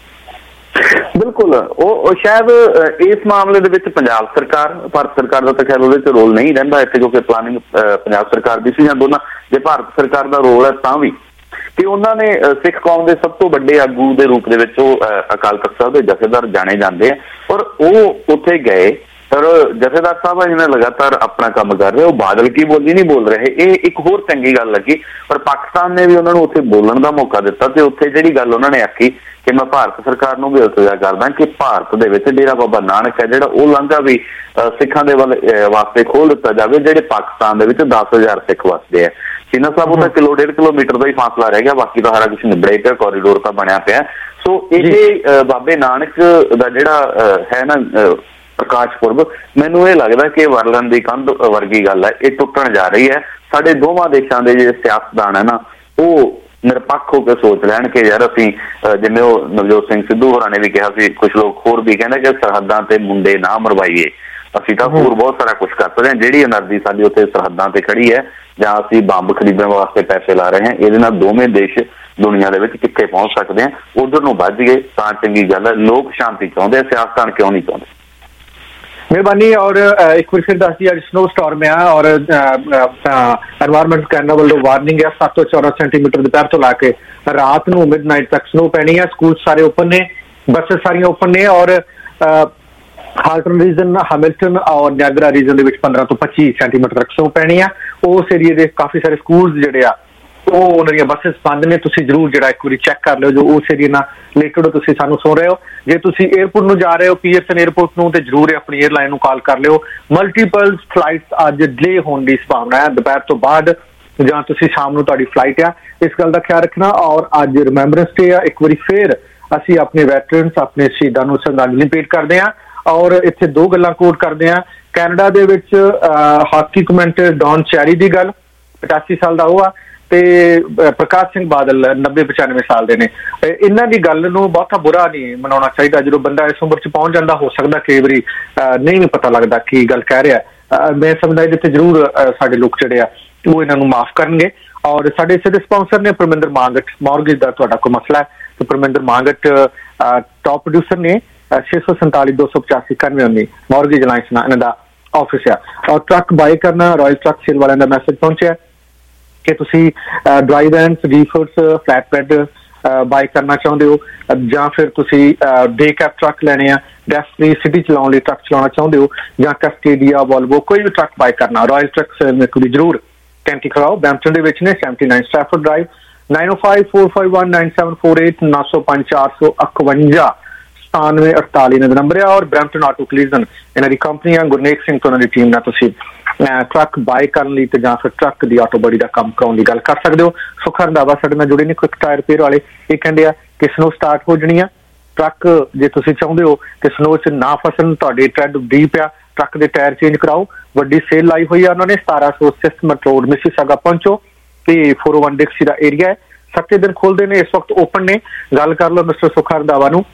ਬਿਲਕੁਲ, ਉਹ ਸ਼ਾਇਦ ਇਸ ਮਾਮਲੇ ਦੇ ਵਿੱਚ ਪੰਜਾਬ ਸਰਕਾਰ, ਭਾਰਤ ਸਰਕਾਰ ਦਾ ਤਾਂ ਖੈਰ ਉਹਦੇ 'ਚ ਰੋਲ ਨਹੀਂ ਰਹਿੰਦਾ ਇੱਥੇ, ਕਿਉਂਕਿ ਪਲਾਨਿੰਗ ਪੰਜਾਬ ਸਰਕਾਰ ਦੀ ਸੀ ਜਾਂ ਦੋਨਾਂ। ਜੇ ਭਾਰਤ ਸਰਕਾਰ ਦਾ ਰੋਲ ਹੈ ਤਾਂ ਵੀ ਕਿ ਉਹਨਾਂ ਨੇ ਸਿੱਖ ਕੌਮ ਦੇ ਸਭ ਤੋਂ ਵੱਡੇ ਆਗੂ ਦੇ ਰੂਪ ਦੇ ਵਿੱਚ ਉਹ ਅਕਾਲ ਤਖ਼ਤ ਸਾਹਿਬ ਦੇ ਜਥੇਦਾਰ ਜਾਣੇ ਜਾਂਦੇ ਆ, ਔਰ ਉਹ ਉੱਥੇ ਗਏ। ਔਰ ਜਥੇਦਾਰ ਸਾਹਿਬ ਆ ਜਿਹਨੇ ਲਗਾਤਾਰ ਆਪਣਾ ਕੰਮ ਕਰ ਰਹੇ, ਉਹ ਬਾਦਲ ਕੀ ਬੋਲੀ ਨਹੀਂ ਬੋਲ ਰਹੇ। ਇਹ ਇੱਕ ਹੋਰ ਚੰਗੀ ਗੱਲ ਲੱਗੀ। ਪਰ ਪਾਕਿਸਤਾਨ ਨੇ ਵੀ ਉਹਨਾਂ ਨੂੰ ਉੱਥੇ ਬੋਲਣ ਦਾ ਮੌਕਾ ਦਿੱਤਾ ਤੇ ਉੱਥੇ ਜਿਹੜੀ ਗੱਲ ਉਹਨਾਂ ਨੇ ਆਖੀ ਕਿ ਮੈਂ ਭਾਰਤ ਸਰਕਾਰ ਨੂੰ ਵੀ ਇਲਤਜਾ ਕਰਦਾ ਕਿ ਭਾਰਤ ਦੇ ਵਿੱਚ ਡੇਰਾ ਬਾਬਾ ਨਾਨਕ ਹੈ ਜਿਹੜਾ ਉਹ ਲਾਂਘਾ ਵੀ ਸਿੱਖਾਂ ਦੇ ਵੱਲ ਵਾਸਤੇ ਖੋਲ ਦਿੱਤਾ ਜਾਵੇ, ਜਿਹੜੇ ਪਾਕਿਸਤਾਨ ਦੇ ਵਿੱਚ ਦਸ ਹਜ਼ਾਰ ਸਿੱਖ ਵਸਦੇ ਆ। ਸ਼ੀਨਾ ਸਾਹਿਬ ਉਹਦਾ ਕਿਲੋ ਡੇਢ ਕਿਲੋਮੀਟਰ ਦਾ ਹੀ ਫਾਸਲਾ ਰਹਿ ਗਿਆ, ਬਾਕੀ ਤਾਂ ਸਾਰਾ ਕੁਛ ਨਿਬੜੇ ਪਿਆ, ਕੋਰੀਡੋਰ ਤਾਂ ਬਣਿਆ ਪਿਆ। ਸੋ ਇਹ ਬਾਬੇ ਨਾਨਕ ਦਾ ਜਿਹੜਾ ਹੈ ਨਾ ਪ੍ਰਕਾਸ਼ ਪੁਰਬ, ਮੈਨੂੰ ਇਹ ਲੱਗਦਾ ਕਿ ਵਰਲਨ ਦੀ ਕੰਧ ਵਰਗੀ ਗੱਲ ਹੈ, ਇਹ ਟੁੱਟਣ ਜਾ ਰਹੀ ਹੈ। ਸਾਡੇ ਦੋਵਾਂ ਦੇਸ਼ਾਂ ਦੇ ਜਿਹੜੇ ਸਿਆਸਤਦਾਨ ਹੈ ਨਾ ਉਹ ਨਿਰਪੱਖ ਹੋ ਕੇ ਸੋਚ ਲੈਣ ਕਿ ਯਾਰ ਅਸੀਂ ਜਿਵੇਂ ਉਹ ਨਵਜੋਤ ਸਿੰਘ ਸਿੱਧੂ ਹੋਰਾਂ ਨੇ ਵੀ ਕਿਹਾ ਸੀ, ਕੁਛ ਲੋਕ ਹੋਰ ਵੀ ਕਹਿੰਦੇ ਕਿ ਸਰਹੱਦਾਂ ਤੇ ਮੁੰਡੇ ਨਾ ਮਰਵਾਈਏ, ਅਸੀਂ ਤਾਂ ਹੋਰ ਬਹੁਤ ਸਾਰਾ ਕੁਛ ਕਰ ਸਕਦੇ ਹਾਂ। ਜਿਹੜੀ એનર્ਜੀ ਸਾਡੀ ਉੱਥੇ ਸਰਹੱਦਾਂ ਤੇ ਖੜੀ ਹੈ ਜਾਂ ਅਸੀਂ ਬੰਬ ਖਰੀਦਣ ਵਾਸਤੇ ਪੈਸੇ ਲਾ ਰਹੇ ਹਾਂ, ਇਹਦੇ ਨਾਲ ਦੋਵੇਂ ਦੇਸ਼ ਦੁਨੀਆ ਦੇ ਵਿੱਚ ਕਿੱਥੇ ਪਹੁੰਚ ਸਕਦੇ ਹਾਂ। ਉਧਰ ਨੂੰ ਵੱਜ ਗਏ ਤਾਂ ਚੰਗੀ ਗੱਲ ਹੈ। ਲੋਕ ਸ਼ਾਂਤੀ ਚਾਹੁੰਦੇ ਆ, ਸਿਆਸਤਦਾਨ ਕਿਉਂ ਨਹੀਂ ਚਾਹੁੰਦੇ? ਮਿਹਰਬਾਨੀ। ਔਰ ਇੱਕ ਵਾਰ ਫਿਰ ਦੱਸ ਦਈਏ ਅੱਜ ਸਨੋ ਸਟਾਰਮ ਆ ਔਰ ਐਨਵਾਇਰਨਮੈਂਟ ਕੈਨੇਡਾ ਵੱਲੋਂ ਵਾਰਨਿੰਗ ਹੈ ਸੱਤ ਤੋਂ ਚੌਦਾਂ ਸੈਂਟੀਮੀਟਰ ਦੁਪਹਿਰ ਤੋਂ ਲਾ ਕੇ ਰਾਤ ਨੂੰ ਮਿਡ ਨਾਈਟ ਤੱਕ ਸਨੋ ਪੈਣੀ ਹੈ। ਸਕੂਲ ਸਾਰੇ ਓਪਨ ਨੇ, ਬੱਸਿਸ ਸਾਰੀਆਂ ਓਪਨ ਨੇ ਔਰ ਹਾਲਟਨ ਰੀਜਨ, ਹੈਮਿਲਟਨ ਔਰ ਨਿਆਗਰਾ ਰੀਜਨ ਦੇ ਵਿੱਚ ਪੰਦਰਾਂ ਤੋਂ ਪੱਚੀ ਸੈਂਟੀਮੀਟਰ ਤੱਕ ਸਨੋ ਪੈਣੀ ਆ। ਉਸ ਏਰੀਏ ਦੇ ਕਾਫੀ ਸਾਰੇ ਸਕੂਲ ਜਿਹੜੇ ਆ ਉਹ ਉਹਨਾਂ ਦੀਆਂ ਬੱਸਿਸ ਬੰਦ ਨੇ। ਤੁਸੀਂ ਜ਼ਰੂਰ ਜਿਹੜਾ ਇੱਕ ਵਾਰੀ ਚੈੱਕ ਕਰ ਲਿਓ ਜੋ ਉਸ ਏਰੀਏ ਨਾਲ ਰਿਲੇਟਡ ਤੁਸੀਂ ਸਾਨੂੰ ਸੁਣ ਰਹੇ ਹੋ। ਜੇ ਤੁਸੀਂ ਏਅਰਪੋਰਟ ਨੂੰ ਜਾ ਰਹੇ ਹੋ ਪੀਐਸਐਨ ਏਅਰਪੋਰਟ ਨੂੰ, ਤੇ ਜ਼ਰੂਰ ਆਪਣੀ ਏਅਰਲਾਈਨ ਨੂੰ ਕਾਲ ਕਰ ਲਿਓ। ਮਲਟੀਪਲ ਫਲਾਈਟਸ ਅੱਜ ਡਿਲੇ ਹੋਣ ਦੀ ਸੰਭਾਵਨਾ ਹੈ ਦੁਪਹਿਰ ਤੋਂ ਬਾਅਦ ਜਾਂ ਤੁਸੀਂ ਸ਼ਾਮ ਨੂੰ ਤੁਹਾਡੀ ਫਲਾਈਟ ਆ, ਇਸ ਗੱਲ ਦਾ ਖਿਆਲ ਰੱਖਣਾ। ਔਰ ਅੱਜ ਰਿਮੈਂਬਰੈਂਸ ਡੇ ਆ, ਇੱਕ ਵਾਰੀ ਫੇਰ ਅਸੀਂ ਆਪਣੇ ਵੈਟਰਨਸ, ਆਪਣੇ ਸ਼ਹੀਦਾਂ ਨੂੰ ਸ਼ਰਧਾਂਜਲੀ ਭੇਟ ਕਰਦੇ ਹਾਂ। ਔਰ ਇੱਥੇ ਦੋ ਗੱਲਾਂ ਕੋਟ ਕਰਦੇ ਹਾਂ। ਕੈਨੇਡਾ ਦੇ ਵਿੱਚ ਹਾਕੀ ਕਮੈਂਟਰ ਡੌਨ ਚੈਰੀ ਦੀ ਗੱਲ, ਪਚਾਸੀ ਸਾਲ ਦਾ ਉਹ ਆ, ਤੇ ਪ੍ਰਕਾਸ਼ ਸਿੰਘ ਬਾਦਲ ਨੱਬੇ ਪਚਾਨਵੇਂ ਸਾਲ ਦੇ ਨੇ। ਇਹਨਾਂ ਦੀ ਗੱਲ ਨੂੰ ਬਹੁਤਾ ਬੁਰਾ ਨਹੀਂ ਮਨਾਉਣਾ ਚਾਹੀਦਾ। ਜਦੋਂ ਬੰਦਾ ਇਸ ਉਮਰ 'ਚ ਪਹੁੰਚ ਜਾਂਦਾ, ਹੋ ਸਕਦਾ ਕਈ ਵਾਰੀ ਨਹੀਂ ਵੀ ਪਤਾ ਲੱਗਦਾ ਕੀ ਗੱਲ ਕਹਿ ਰਿਹਾ। ਮੈਂ ਸਮਝਦਾ ਇਹਦੇ 'ਤੇ ਜ਼ਰੂਰ ਸਾਡੇ ਲੋਕ ਜਿਹੜੇ ਆ ਉਹ ਇਹਨਾਂ ਨੂੰ ਮਾਫ ਕਰਨਗੇ। ਔਰ ਸਾਡੇ ਇਸੇ ਦੇ ਸਪਾਂਸਰ ਨੇ ਪਰਮਿੰਦਰ ਮਾਂਗਟ। ਮੌਰਗੇਜ ਦਾ ਤੁਹਾਡਾ ਕੋਈ ਮਸਲਾ ਹੈ ਤੇ ਪਰਮਿੰਦਰ ਮਾਂਗਟ ਟੌਪ ਪ੍ਰੋਡਿਊਸਰ ਨੇ। ਛੇ ਸੌ ਸੰਤਾਲੀ ਦੋ ਸੌ ਪਚਾਸੀ ਇਕਾਨਵੇਂ ਉੱਨੀ ਮੌਰਗੇਜ ਅਲਾਇੰਸ ਨਾਲ ਇਹਨਾਂ ਦਾ ਆਫਿਸ ਆ। ਔਰ ਟਰੱਕ ਬਾਏ ਕਰਨਾ, ਰਾਇਲ ਟਰੱਕ ਸੇਲ ਵਾਲਿਆਂ ਦਾ ਮੈਸੇਜ ਪਹੁੰਚਿਆ ਕਿ ਤੁਸੀਂ dry vans, reefers, flatbed buy ਕਰਨਾ ਚਾਹੁੰਦੇ ਹੋ ਜਾਂ ਫਿਰ ਤੁਸੀਂ ਡੇ ਕੈਬ ਟਰੱਕ ਲੈਣੇ ਆ, ਡੈਫ ਫ੍ਰੀ ਸਿਟੀ ਚਲਾਉਣ ਲਈ ਟਰੱਕ ਚਲਾਉਣਾ ਚਾਹੁੰਦੇ ਹੋ ਜਾਂ ਕਸਟੇਡੀਆ, ਵੋਲਵੋ, ਕੋਈ ਵੀ ਟਰੱਕ ਬਾਏ ਕਰਨਾ, ਰਾਇਲ ਟਰੱਕ ਇੱਕ ਵਾਰੀ ਜ਼ਰੂਰ ਕੈਂਟੀ ਕਰਾਓ। ਬੈਂਪਟਨ ਦੇ ਵਿੱਚ ਨੇ seventy nine Stafford Drive, nine O five four five one nine seven four eight, ਨੌ ਸੌ ਪੰਜ ਚਾਰ ਸੌ ਇਕਵੰਜਾ ਸਤਾਨਵੇਂ ਅੜਤਾਲੀ ਇਹਨਾਂ ਦਾ ਨੰਬਰ ਆ। ਔਰ ਬਰੈਂਪਟਨ ਆਟੋ ਕਲੀਜ਼ਨ ਇਹਨਾਂ ਦੀ ਕੰਪਨੀ ਆ। ਗੁਰਨੇਕ ਸਿੰਘ ਤੋਂ ਉਹਨਾਂ ਦੀ ਟੀਮ ਨਾਲ ਤੁਸੀਂ ਟਰੱਕ ਬਾਏ ਕਰਨ ਲਈ ਤੇ ਜਾਂ ਫਿਰ ਟਰੱਕ ਦੀ ਆਟੋ ਬਡੀ ਦਾ ਕੰਮ ਕਰਾਉਣ ਦੀ ਗੱਲ ਕਰ ਸਕਦੇ ਹੋ। ਸੁੱਖ ਰੰਧਾਵਾ ਸਾਡੇ ਨਾਲ ਜੁੜੇ ਨੇ, ਕੁਇਕ ਟਾਇਰ ਰਿਪੇਅਰ ਵਾਲੇ। ਇਹ ਕਹਿੰਦੇ ਆ ਕਿ ਸਨੋ ਸਟਾਰਟ ਹੋ ਜਾਣੀ ਆ, ਟਰੱਕ ਜੇ ਤੁਸੀਂ ਚਾਹੁੰਦੇ ਹੋ ਕਿ ਸਨੋ 'ਚ ਨਾ ਫਸਣ, ਤੁਹਾਡੇ ਟਰੈਡ ਡੀਪ ਆ, ਟਰੱਕ ਦੇ ਟਾਇਰ ਚੇਂਜ ਕਰਾਓ। ਵੱਡੀ ਸੇਲ ਲਾਈ ਹੋਈ ਆ ਉਹਨਾਂ ਨੇ, ਸਤਾਰਾਂ ਸੌ ਸਿਸਮਟ ਰੋਡ ਮਿਸੀਸਾਗਾ ਪਹੁੰਚੋ ਤੇ ਫੋਰ ਓ ਵਨ ਡਿਕਸੀ ਦਾ ਏਰੀਆ ਹੈ। ਸੱਤੇ ਦਿਨ ਖੋਲਦੇ ਨੇ, ਇਸ ਵਕਤ ਓਪਨ ਨੇ। ਗੱਲ ਕਰ ਲਓ ਮਿਸਟਰ ਸੁੱਖ ਰੰਧਾਵਾ ਨੂੰ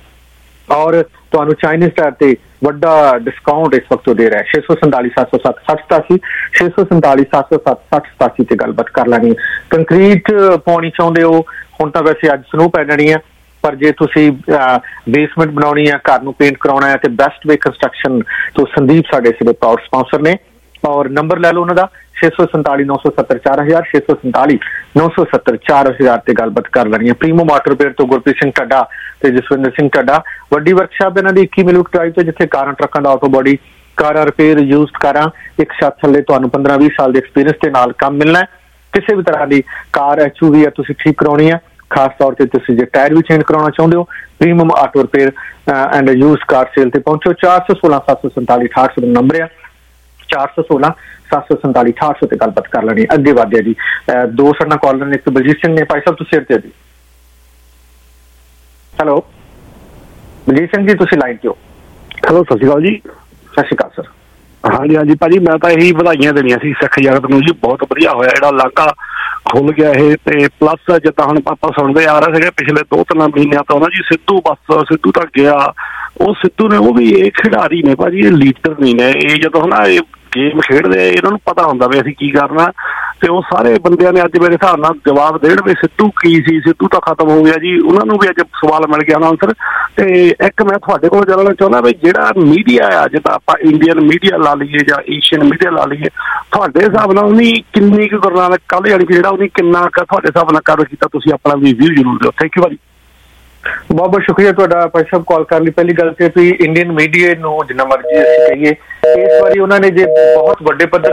ਔਰ ਤੁਹਾਨੂੰ ਚਾਈਨੀਜ਼ ਟਾਇਰ ਤੇ ਵੱਡਾ ਡਿਸਕਾਊਂਟ ਇਸ ਵਕਤ ਦੇ ਰਿਹਾ। ਛੇ ਸੌ ਸੰਤਾਲੀ ਸੱਤ ਸੌ ਸੱਤ ਸੱਠ ਸਤਾਸੀ, ਛੇ ਸੌ ਸੰਤਾਲੀ ਸੱਤ ਸੌ ਸੱਤ ਸੱਠ ਸਤਾਸੀ ਤੇ ਗੱਲਬਾਤ ਕਰ ਲੈਣੀ। ਕੰਕਰੀਟ ਪਾਉਣੀ ਚਾਹੁੰਦੇ ਹੋ, ਹੁਣ ਤਾਂ ਵੈਸੇ ਅੱਜ ਸਨੋ ਪੈ ਜਾਣੀ ਹੈ, ਪਰ ਜੇ ਤੁਸੀਂ ਬੇਸਮੈਂਟ ਬਣਾਉਣੀ ਹੈ, ਘਰ ਨੂੰ ਪੇਂਟ ਕਰਾਉਣਾ ਹੈ ਤੇ ਬੈਸਟ ਵੇ ਕੰਸਟਰਕਸ਼ਨ ਤੋਂ ਸੰਦੀਪ ਸਾਡੇ ਸਿਰੇ ਪ੍ਰਾਊਡ ਸਪਾਂਸਰ ਨੇ। ਔਰ ਨੰਬਰ ਲੈ ਲਓ ਉਹਨਾਂ ਦਾ ਛੇ ਸੌ ਸੰਤਾਲੀ ਨੌ ਸੌ ਸੱਤਰ ਚਾਰ ਹਜ਼ਾਰ, ਛੇ ਸੌ ਸੰਤਾਲੀ ਨੌ ਸੌ ਸੱਤਰ ਚਾਰ ਹਜ਼ਾਰ ਤੇ ਗੱਲਬਾਤ ਕਰ ਲੈਣੀ ਹੈ। ਪ੍ਰੀਮੋ ਮਾਟਰ ਰਿਪੇਅਰ ਤੋਂ ਗੁਰਪ੍ਰੀਤ ਸਿੰਘ ਢੱਡਾ ਤੇ ਜਸਵਿੰਦਰ ਸਿੰਘ ਢੱਡਾ। ਵੱਡੀ ਵਰਕਸ਼ਾਪ ਇਹਨਾਂ ਦੀ ਇੱਕੀ ਮਿਲਕ ਡਰਾਈਵ ਤੇ, ਜਿੱਥੇ ਕਾਰਾਂ ਟਰੱਕਾਂ ਦਾ ਆਟੋ ਬੋਡੀ, ਕਾਰਾਂ ਰਿਪੇਅਰ, ਯੂਜ਼ਡ ਕਾਰਾਂ, ਇੱਕ ਛੱਤ ਥੱਲੇ ਤੁਹਾਨੂੰ ਪੰਦਰਾਂ ਵੀਹ ਸਾਲ ਦੇ ਐਕਸਪੀਰੀਅੰਸ ਦੇ ਨਾਲ ਕੰਮ ਮਿਲਣਾ ਹੈ। ਕਿਸੇ ਵੀ ਤਰ੍ਹਾਂ ਦੀ ਕਾਰ ਐਚ ਯੂ ਵੀ ਆ ਤੁਸੀਂ ਠੀਕ ਕਰਾਉਣੀ ਹੈ, ਖਾਸ ਤੌਰ ਤੇ ਤੁਸੀਂ ਜੇ ਟਾਇਰ ਵੀ ਚੇਂਜ ਕਰਾਉਣਾ ਚਾਹੁੰਦੇ ਹੋ, Premium Auto Repair and Used Car Sale ਤੇ ਪਹੁੰਚੋ। ਚਾਰ ਸੌ ਸੋਲਾਂ ਸੱਤ ਸੌ ਸੰਤਾਲੀ ਅਠਾਹਠ ਸੌ ਦਾ ਨੰਬਰ ਆ, ਚਾਰ ਸੌ ਸੋਲਾਂ ਸੱਤ ਸੌ ਸੰਤਾਲੀ ਅਠਾਹਠ ਸੌ ਤੇ ਗੱਲਬਾਤ ਕਰ ਲੈਣੀ। ਅੱਗੇ ਵਧਿਆ ਜੀ, ਦੋ ਸਾਡੇ ਨਾਲ ਕਾਲਰ ਨੇ, ਇੱਕ ਬਲਜੀਤ ਸਿੰਘ ਨੇ। ਭਾਈ ਸਾਹਿਬ ਤੁਸੀਂ ਇੱਥੇ ਜੀ। ਹੈਲੋ ਬਲਜੀਤ ਸਿੰਘ ਜੀ, ਤੁਸੀਂ ਲਾਈਨ ਤੇ ਹੋ। ਹੈਲੋ ਸਤਿ ਸ਼੍ਰੀ ਅਕਾਲ ਜੀ। ਸਤਿ ਸ਼੍ਰੀ ਅਕਾਲ ਸਰ। ਹਾਂਜੀ ਹਾਂਜੀ ਭਾਜੀ, ਮੈਂ ਤਾਂ ਇਹੀ ਵਧਾਈਆਂ ਦੇਣੀਆਂ ਸੀ ਸਿੱਖ ਜਗਤ ਨੂੰ ਜੀ। ਬਹੁਤ ਵਧੀਆ ਹੋਇਆ ਜਿਹੜਾ ਇਲਾਕਾ ਖੁੱਲ ਗਿਆ ਇਹ, ਤੇ ਪਲੱਸ ਜਿੱਦਾਂ ਹੁਣ ਆਪਾਂ ਸੁਣਦੇ ਆ ਰਹੇ ਸੀਗੇ ਪਿਛਲੇ ਦੋ ਤਿੰਨ ਮਹੀਨਿਆਂ ਤੋਂ ਨਾ ਜੀ, ਸਿੱਧੂ ਬਸ ਸਿੱਧੂ ਤੱਕ ਗਿਆ। ਉਹ ਸਿੱਧੂ ਨੇ, ਉਹ ਵੀ ਇਹ ਖਿਡਾਰੀ ਨੇ ਭਾਜੀ, ਇਹ ਲੀਡਰ ਨਹੀਂ ਨੇ। ਇਹ ਜਦੋਂ ਨਾ ਇਹ ਗੇਮ ਖੇਡਦੇ ਆ, ਇਹਨਾਂ ਨੂੰ ਪਤਾ ਹੁੰਦਾ ਵੀ ਅਸੀਂ ਕੀ ਕਰਨਾ, ਤੇ ਉਹ ਸਾਰੇ ਬੰਦਿਆਂ ਨੇ ਅੱਜ ਮੇਰੇ ਹਿਸਾਬ ਨਾਲ ਜਵਾਬ ਦੇਣ ਵੀ ਸਿੱਧੂ ਕੀ ਸੀ, ਸਿੱਧੂ ਤਾਂ ਖਤਮ ਹੋ ਗਿਆ ਜੀ। ਉਹਨਾਂ ਨੂੰ ਵੀ ਅੱਜ ਸਵਾਲ ਮਿਲ ਗਿਆ ਨਾ ਆਨਸਰ। ਤੇ ਇੱਕ ਮੈਂ ਤੁਹਾਡੇ ਕੋਲ ਜਾਣਨਾ ਚਾਹੁੰਦਾ ਵੀ ਜਿਹੜਾ ਮੀਡੀਆ ਆ, ਜਿੱਦਾਂ ਆਪਾਂ ਇੰਡੀਅਨ ਮੀਡੀਆ ਲਾ ਲਈਏ ਜਾਂ ਏਸ਼ੀਅਨ ਮੀਡੀਆ ਲਾ ਲਈਏ, ਤੁਹਾਡੇ ਹਿਸਾਬ ਨਾਲ ਉਹਨੇ ਕਿੰਨੀ ਕੁ ਗੁਰੂ ਨਾਨਕ ਕੱਲ੍ਹ ਯਾਨੀ ਕਿ ਜਿਹੜਾ ਉਹਨੇ ਕਿੰਨਾ ਕੁ ਤੁਹਾਡੇ ਹਿਸਾਬ ਨਾਲ ਕਵਰ ਕੀਤਾ? ਤੁਸੀਂ ਆਪਣਾ ਵੀ ਵਿਊ ਜ਼ਰੂਰ ਦਿਓ। ਥੈਂਕ ਯੂ ਭਾਜੀ। ਬਹੁਤ ਬਹੁਤ ਸ਼ੁਕਰੀਆ ਤੁਹਾਡਾ ਭਾਈ ਸਾਹਿਬ ਕਾਲ ਕਰਨ ਲਈ। ਪਹਿਲੀ ਗੱਲ ਤੇ ਵੀ ਇੰਡੀਅਨ ਮੀਡੀਆ ਨੂੰ ਜਿੰਨਾ ਮਰਜ਼ੀ ਅਸੀਂ ਕਹੀਏ, ਇਸ ਵਾਰੀ ਉਹਨਾਂ ਨੇ ਜੇ ਬਹੁਤ ਵੱਡੇ ਪੱਧਰ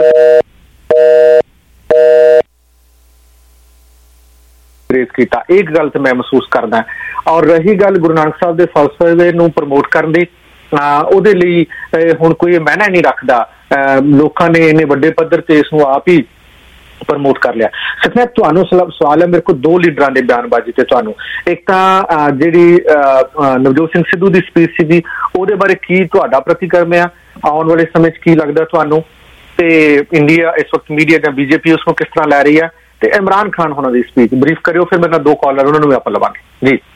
ਕੀਤਾ, ਇੱਕ ਗੱਲ ਤੇ ਮੈਂ ਮਹਿਸੂਸ ਕਰਦਾ। ਔਰ ਰਹੀ ਗੱਲ ਗੁਰੂ ਨਾਨਕ ਸਾਹਿਬ ਦੇ ਫਲਸਫੇ ਨੂੰ ਪ੍ਰਮੋਟ ਕਰਨ ਦੀ, ਉਹਦੇ ਲਈ ਹੁਣ ਕੋਈ ਮਾਇਨਾ ਨਹੀਂ ਰੱਖਦਾ। ਲੋਕਾਂ ਨੇ ਇੰਨੇ ਵੱਡੇ ਪੱਧਰ ਤੇ ਇਸ ਨੂੰ ਆਪ ਹੀ ਪ੍ਰਮੋਟ ਕਰ ਲਿਆ। ਸਤਿਨਾਮ, ਤੁਹਾਨੂੰ ਸਵਾਲ ਹੈ ਮੇਰੇ ਕੋਲ ਦੋ ਲੀਡਰਾਂ ਦੇ ਬਿਆਨਬਾਜ਼ੀ ਤੇ ਤੁਹਾਨੂੰ। ਇੱਕ ਤਾਂ ਜਿਹੜੀ ਨਵਜੋਤ ਸਿੰਘ ਸਿੱਧੂ ਦੀ ਸਪੀਚ ਸੀਗੀ, ਉਹਦੇ ਬਾਰੇ ਕੀ ਤੁਹਾਡਾ ਪ੍ਰਤੀਕਰਮ ਆ? ਆਉਣ ਵਾਲੇ ਸਮੇਂ 'ਚ ਕੀ ਲੱਗਦਾ ਤੁਹਾਨੂੰ? ਤੇ ਇੰਡੀਆ ਇਸ ਵਕਤ ਮੀਡੀਆ ਜਾਂ ਬੀਜੇਪੀ ਉਸ ਨੂੰ ਕਿਸ ਤਰ੍ਹਾਂ ਲੈ ਰਹੀ ਹੈ? ਤੇ ਇਮਰਾਨ ਖਾਨ ਹੋਣਾ ਦੀ ਸਪੀਚ ਬਰੀਫ ਕਰਿਓ, ਫਿਰ ਮੇਰੇ ਨਾਲ ਦੋ ਕਾਲਰ ਉਹਨਾਂ ਨੂੰ ਵੀ ਆਪਾਂ ਲਵਾਂਗੇ ਜੀ।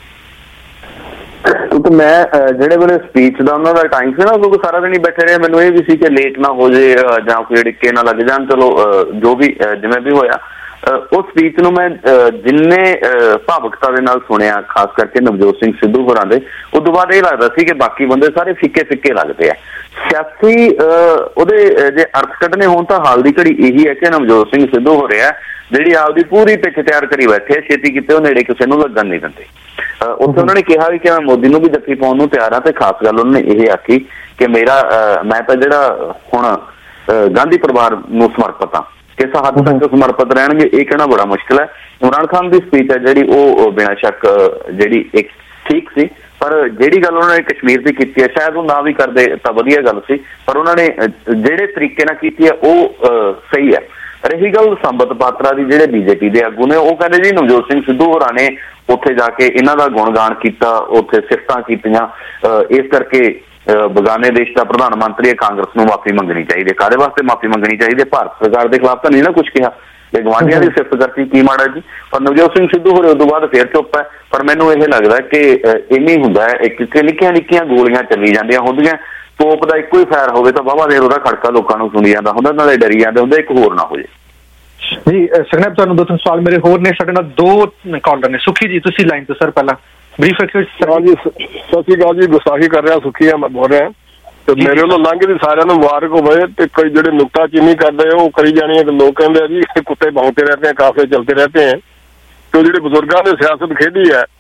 ਮੈਂ ਜਿਹੜੇ ਵੇਲੇ ਸਪੀਚ ਦਾ ਉਹਨਾਂ ਦਾ ਟਾਈਮ ਸੀ ਨਾ, ਕਿਉਂਕਿ ਸਾਰਾ ਦਿਨ ਹੀ ਬੈਠੇ ਰਹੇ, ਮੈਨੂੰ ਇਹ ਵੀ ਸੀ ਕਿ ਲੇਟ ਨਾ ਹੋ ਜੇ ਜਾਂ ਕੋਈ ਡਿੱਕੇ ਨਾ ਲੱਗ ਜਾਣ। ਚਲੋ ਜੋ ਵੀ ਜਿਵੇਂ ਵੀ ਹੋਇਆ, ਉਸ ਸਪੀਚ ਨੂੰ ਮੈਂ ਜਿੰਨੇ ਭਾਵੁਕਤਾ ਦੇ ਨਾਲ ਸੁਣਿਆ, ਖਾਸ ਕਰਕੇ ਨਵਜੋਤ ਸਿੰਘ ਸਿੱਧੂ ਹੋਰਾਂ ਦੇ, ਉਦੋਂ ਬਾਅਦ ਇਹ ਲੱਗਦਾ ਸੀ ਕਿ ਬਾਕੀ ਬੰਦੇ ਸਾਰੇ ਫਿੱਕੇ ਫਿੱਕੇ ਲੱਗਦੇ ਆ। ਸਿਆਸੀ ਉਹਦੇ ਜੇ ਅਰਥ ਕੱਢਣੇ ਹੋਣ ਤਾਂ ਹਾਲ ਦੀ ਘੜੀ ਇਹੀ ਹੈ ਕਿ ਨਵਜੋਤ ਸਿੰਘ ਸਿੱਧੂ ਹੋ ਰਿਹਾ ਜਿਹੜੀ ਆਪਦੀ ਪੂਰੀ ਪਿੱਛ ਤਿਆਰ ਕਰੀ ਬੈਠੇ, ਛੇਤੀ ਕੀਤੇ ਉਹ ਨੇੜੇ ਕਿਸੇ ਨੂੰ ਲੱਗਣ ਨਹੀਂ ਦਿੰਦੇ। ਉੱਥੇ ਉਹਨਾਂ ਨੇ ਕਿਹਾ ਵੀ ਕਿ ਮੈਂ ਮੋਦੀ ਨੂੰ ਵੀ ਜੱਫੀ ਪਾਉਣ ਨੂੰ ਤਿਆਰ ਹਾਂ, ਤੇ ਖਾਸ ਗੱਲ ਉਹਨਾਂ ਨੇ ਇਹ ਆਖੀ ਕਿ ਮੇਰਾ ਮੈਂ ਤਾਂ ਜਿਹੜਾ ਹੁਣ ਗਾਂਧੀ ਪਰਿਵਾਰ ਨੂੰ ਸਮਰਪਿਤ ਹਾਂ, ਕਿਸ ਹੱਦ ਤੱਕ ਸਮਰਪਿਤ ਰਹਿਣਗੇ ਇਹ ਕਹਿਣਾ ਬੜਾ ਮੁਸ਼ਕਿਲ ਹੈ। ਇਮਰਾਨ ਖਾਨ ਦੀ ਸਪੀਚ ਹੈ ਜਿਹੜੀ ਉਹ ਬਿਨਾਂ ਸ਼ੱਕ ਜਿਹੜੀ ਇੱਕ ਠੀਕ ਸੀ, ਪਰ ਜਿਹੜੀ ਗੱਲ ਉਹਨਾਂ ਨੇ ਕਸ਼ਮੀਰ ਦੀ ਕੀਤੀ ਹੈ ਸ਼ਾਇਦ ਉਹ ਨਾ ਵੀ ਕਰਦੇ ਤਾਂ ਵਧੀਆ ਗੱਲ ਸੀ, ਪਰ ਉਹਨਾਂ ਨੇ ਜਿਹੜੇ ਤਰੀਕੇ ਨਾਲ ਕੀਤੀ ਹੈ ਉਹ ਸਹੀ ਹੈ। ਰਹੀ ਗੱਲ ਸੰਬਤ ਪਾਤਰਾ ਦੀ, ਜਿਹੜੇ ਬੀਜੇਪੀ ਦੇ ਆਗੂ ਨੇ ਉਹ ਕਹਿੰਦੇ ਜੀ ਨਵਜੋਤ ਸਿੰਘ ਸਿੱਧੂ ਹੋਰਾਂ ਨੇ ਉੱਥੇ ਜਾ ਕੇ ਇਹਨਾਂ ਦਾ ਗੁਣਗਾਨ ਕੀਤਾ, ਉੱਥੇ ਸਿਫਤਾਂ ਕੀਤੀਆਂ, ਇਸ ਕਰਕੇ ਬਗਾਨੇ ਦੇਸ਼ ਦਾ ਪ੍ਰਧਾਨ ਮੰਤਰੀ ਹੈ, ਕਾਂਗਰਸ ਨੂੰ ਮਾਫੀ ਮੰਗਣੀ ਚਾਹੀਦੀ। ਕਾਹਦੇ ਵਾਸਤੇ ਮਾਫੀ ਮੰਗਣੀ ਚਾਹੀਦੀ? ਭਾਰਤ ਸਰਕਾਰ ਦੇ ਖਿਲਾਫ ਤਾਂ ਨਹੀਂ ਨਾ ਕੁਛ ਕਿਹਾ, ਜੇ ਗਵਾਂਢੀਆਂ ਦੀ ਸਿਫਤ ਕਰਤੀ ਕੀ ਮਾੜਾ ਜੀ। ਪਰ ਨਵਜੋਤ ਸਿੰਘ ਸਿੱਧੂ ਹੋਰੇ ਉਦੋਂ ਬਾਅਦ ਫੇਰ ਚੁੱਪ ਹੈ। ਪਰ ਮੈਨੂੰ ਇਹ ਲੱਗਦਾ ਕਿ ਇੰਨੀ ਹੁੰਦਾ ਹੈ ਕਿ ਨਿੱਕੀਆਂ ਨਿੱਕੀਆਂ ਗੋਲੀਆਂ ਚੱਲੀ ਜਾਂਦੀਆਂ ਹੁੰਦੀਆਂ, ਤੋਪ ਦਾ ਇੱਕੋ ਹੀ ਫਾਇਰ ਹੋਵੇ ਤਾਂ ਵਾਹਵਾ ਦੇਰ ਉਹਦਾ ਖੜਕਾ ਲੋਕਾਂ ਨੂੰ ਸੁਣੀ ਜਾਂਦਾ ਹੁੰਦਾ, ਨਾਲੇ ਡਰੀ ਜਾਂਦੇ ਹੁੰਦੇ ਇੱਕ ਹੋਰ ਨਾ ਹੋ ਜੇ। ਜੀ ਸੰਗਰੈਬ, ਤੁਹਾਨੂੰ ਦੋ ਤਿੰਨ ਸਵਾਲ ਮੇਰੇ ਹੋਰ ਨੇ। ਸਾਡੇ ਨਾਲ ਦੋ ਕਾਲਰ ਨੇ। ਸੁਖੀ ਜੀ ਤੁਸੀਂ ਲਾਈਨ ਤੋਂ ਸਰ ਪਹਿਲਾਂ ਬਰੀਫ ਜੀ। ਸਤਿ ਸ਼੍ਰੀ ਅਕਾਲ ਜੀ, ਗੁਸਤਾਖੀ ਕਰ ਰਿਹਾ ਸੁਖੀ ਆ, ਮੈਂ ਬੋਲ ਰਿਹਾ ਤੇ ਮੇਰੇ ਵੱਲੋਂ ਲੰਘ ਦੀ ਸਾਰਿਆਂ ਨੂੰ ਮੁਬਾਰਕ ਹੋਵੇ। ਤੇ ਕੋਈ ਜਿਹੜੇ ਨੁਕਤਾ ਚੀਨੀ ਕਰਦੇ ਉਹ ਕਰੀ ਜਾਣੀ ਹੈ ਕਿ ਲੋਕ ਕਹਿੰਦੇ ਆ ਜੀ ਕੁੱਤੇ ਭੌਂਕਤੇ ਰਹਤੇ ਹੈ, ਕਾਫਲੇ ਚਲਤੇ ਰਹਤੇ ਹੈ। ਤੇ ਜਿਹੜੇ ਬਜ਼ੁਰਗਾਂ ਨੇ ਸਿਆਸਤ ਖੇਡੀ ਹੈ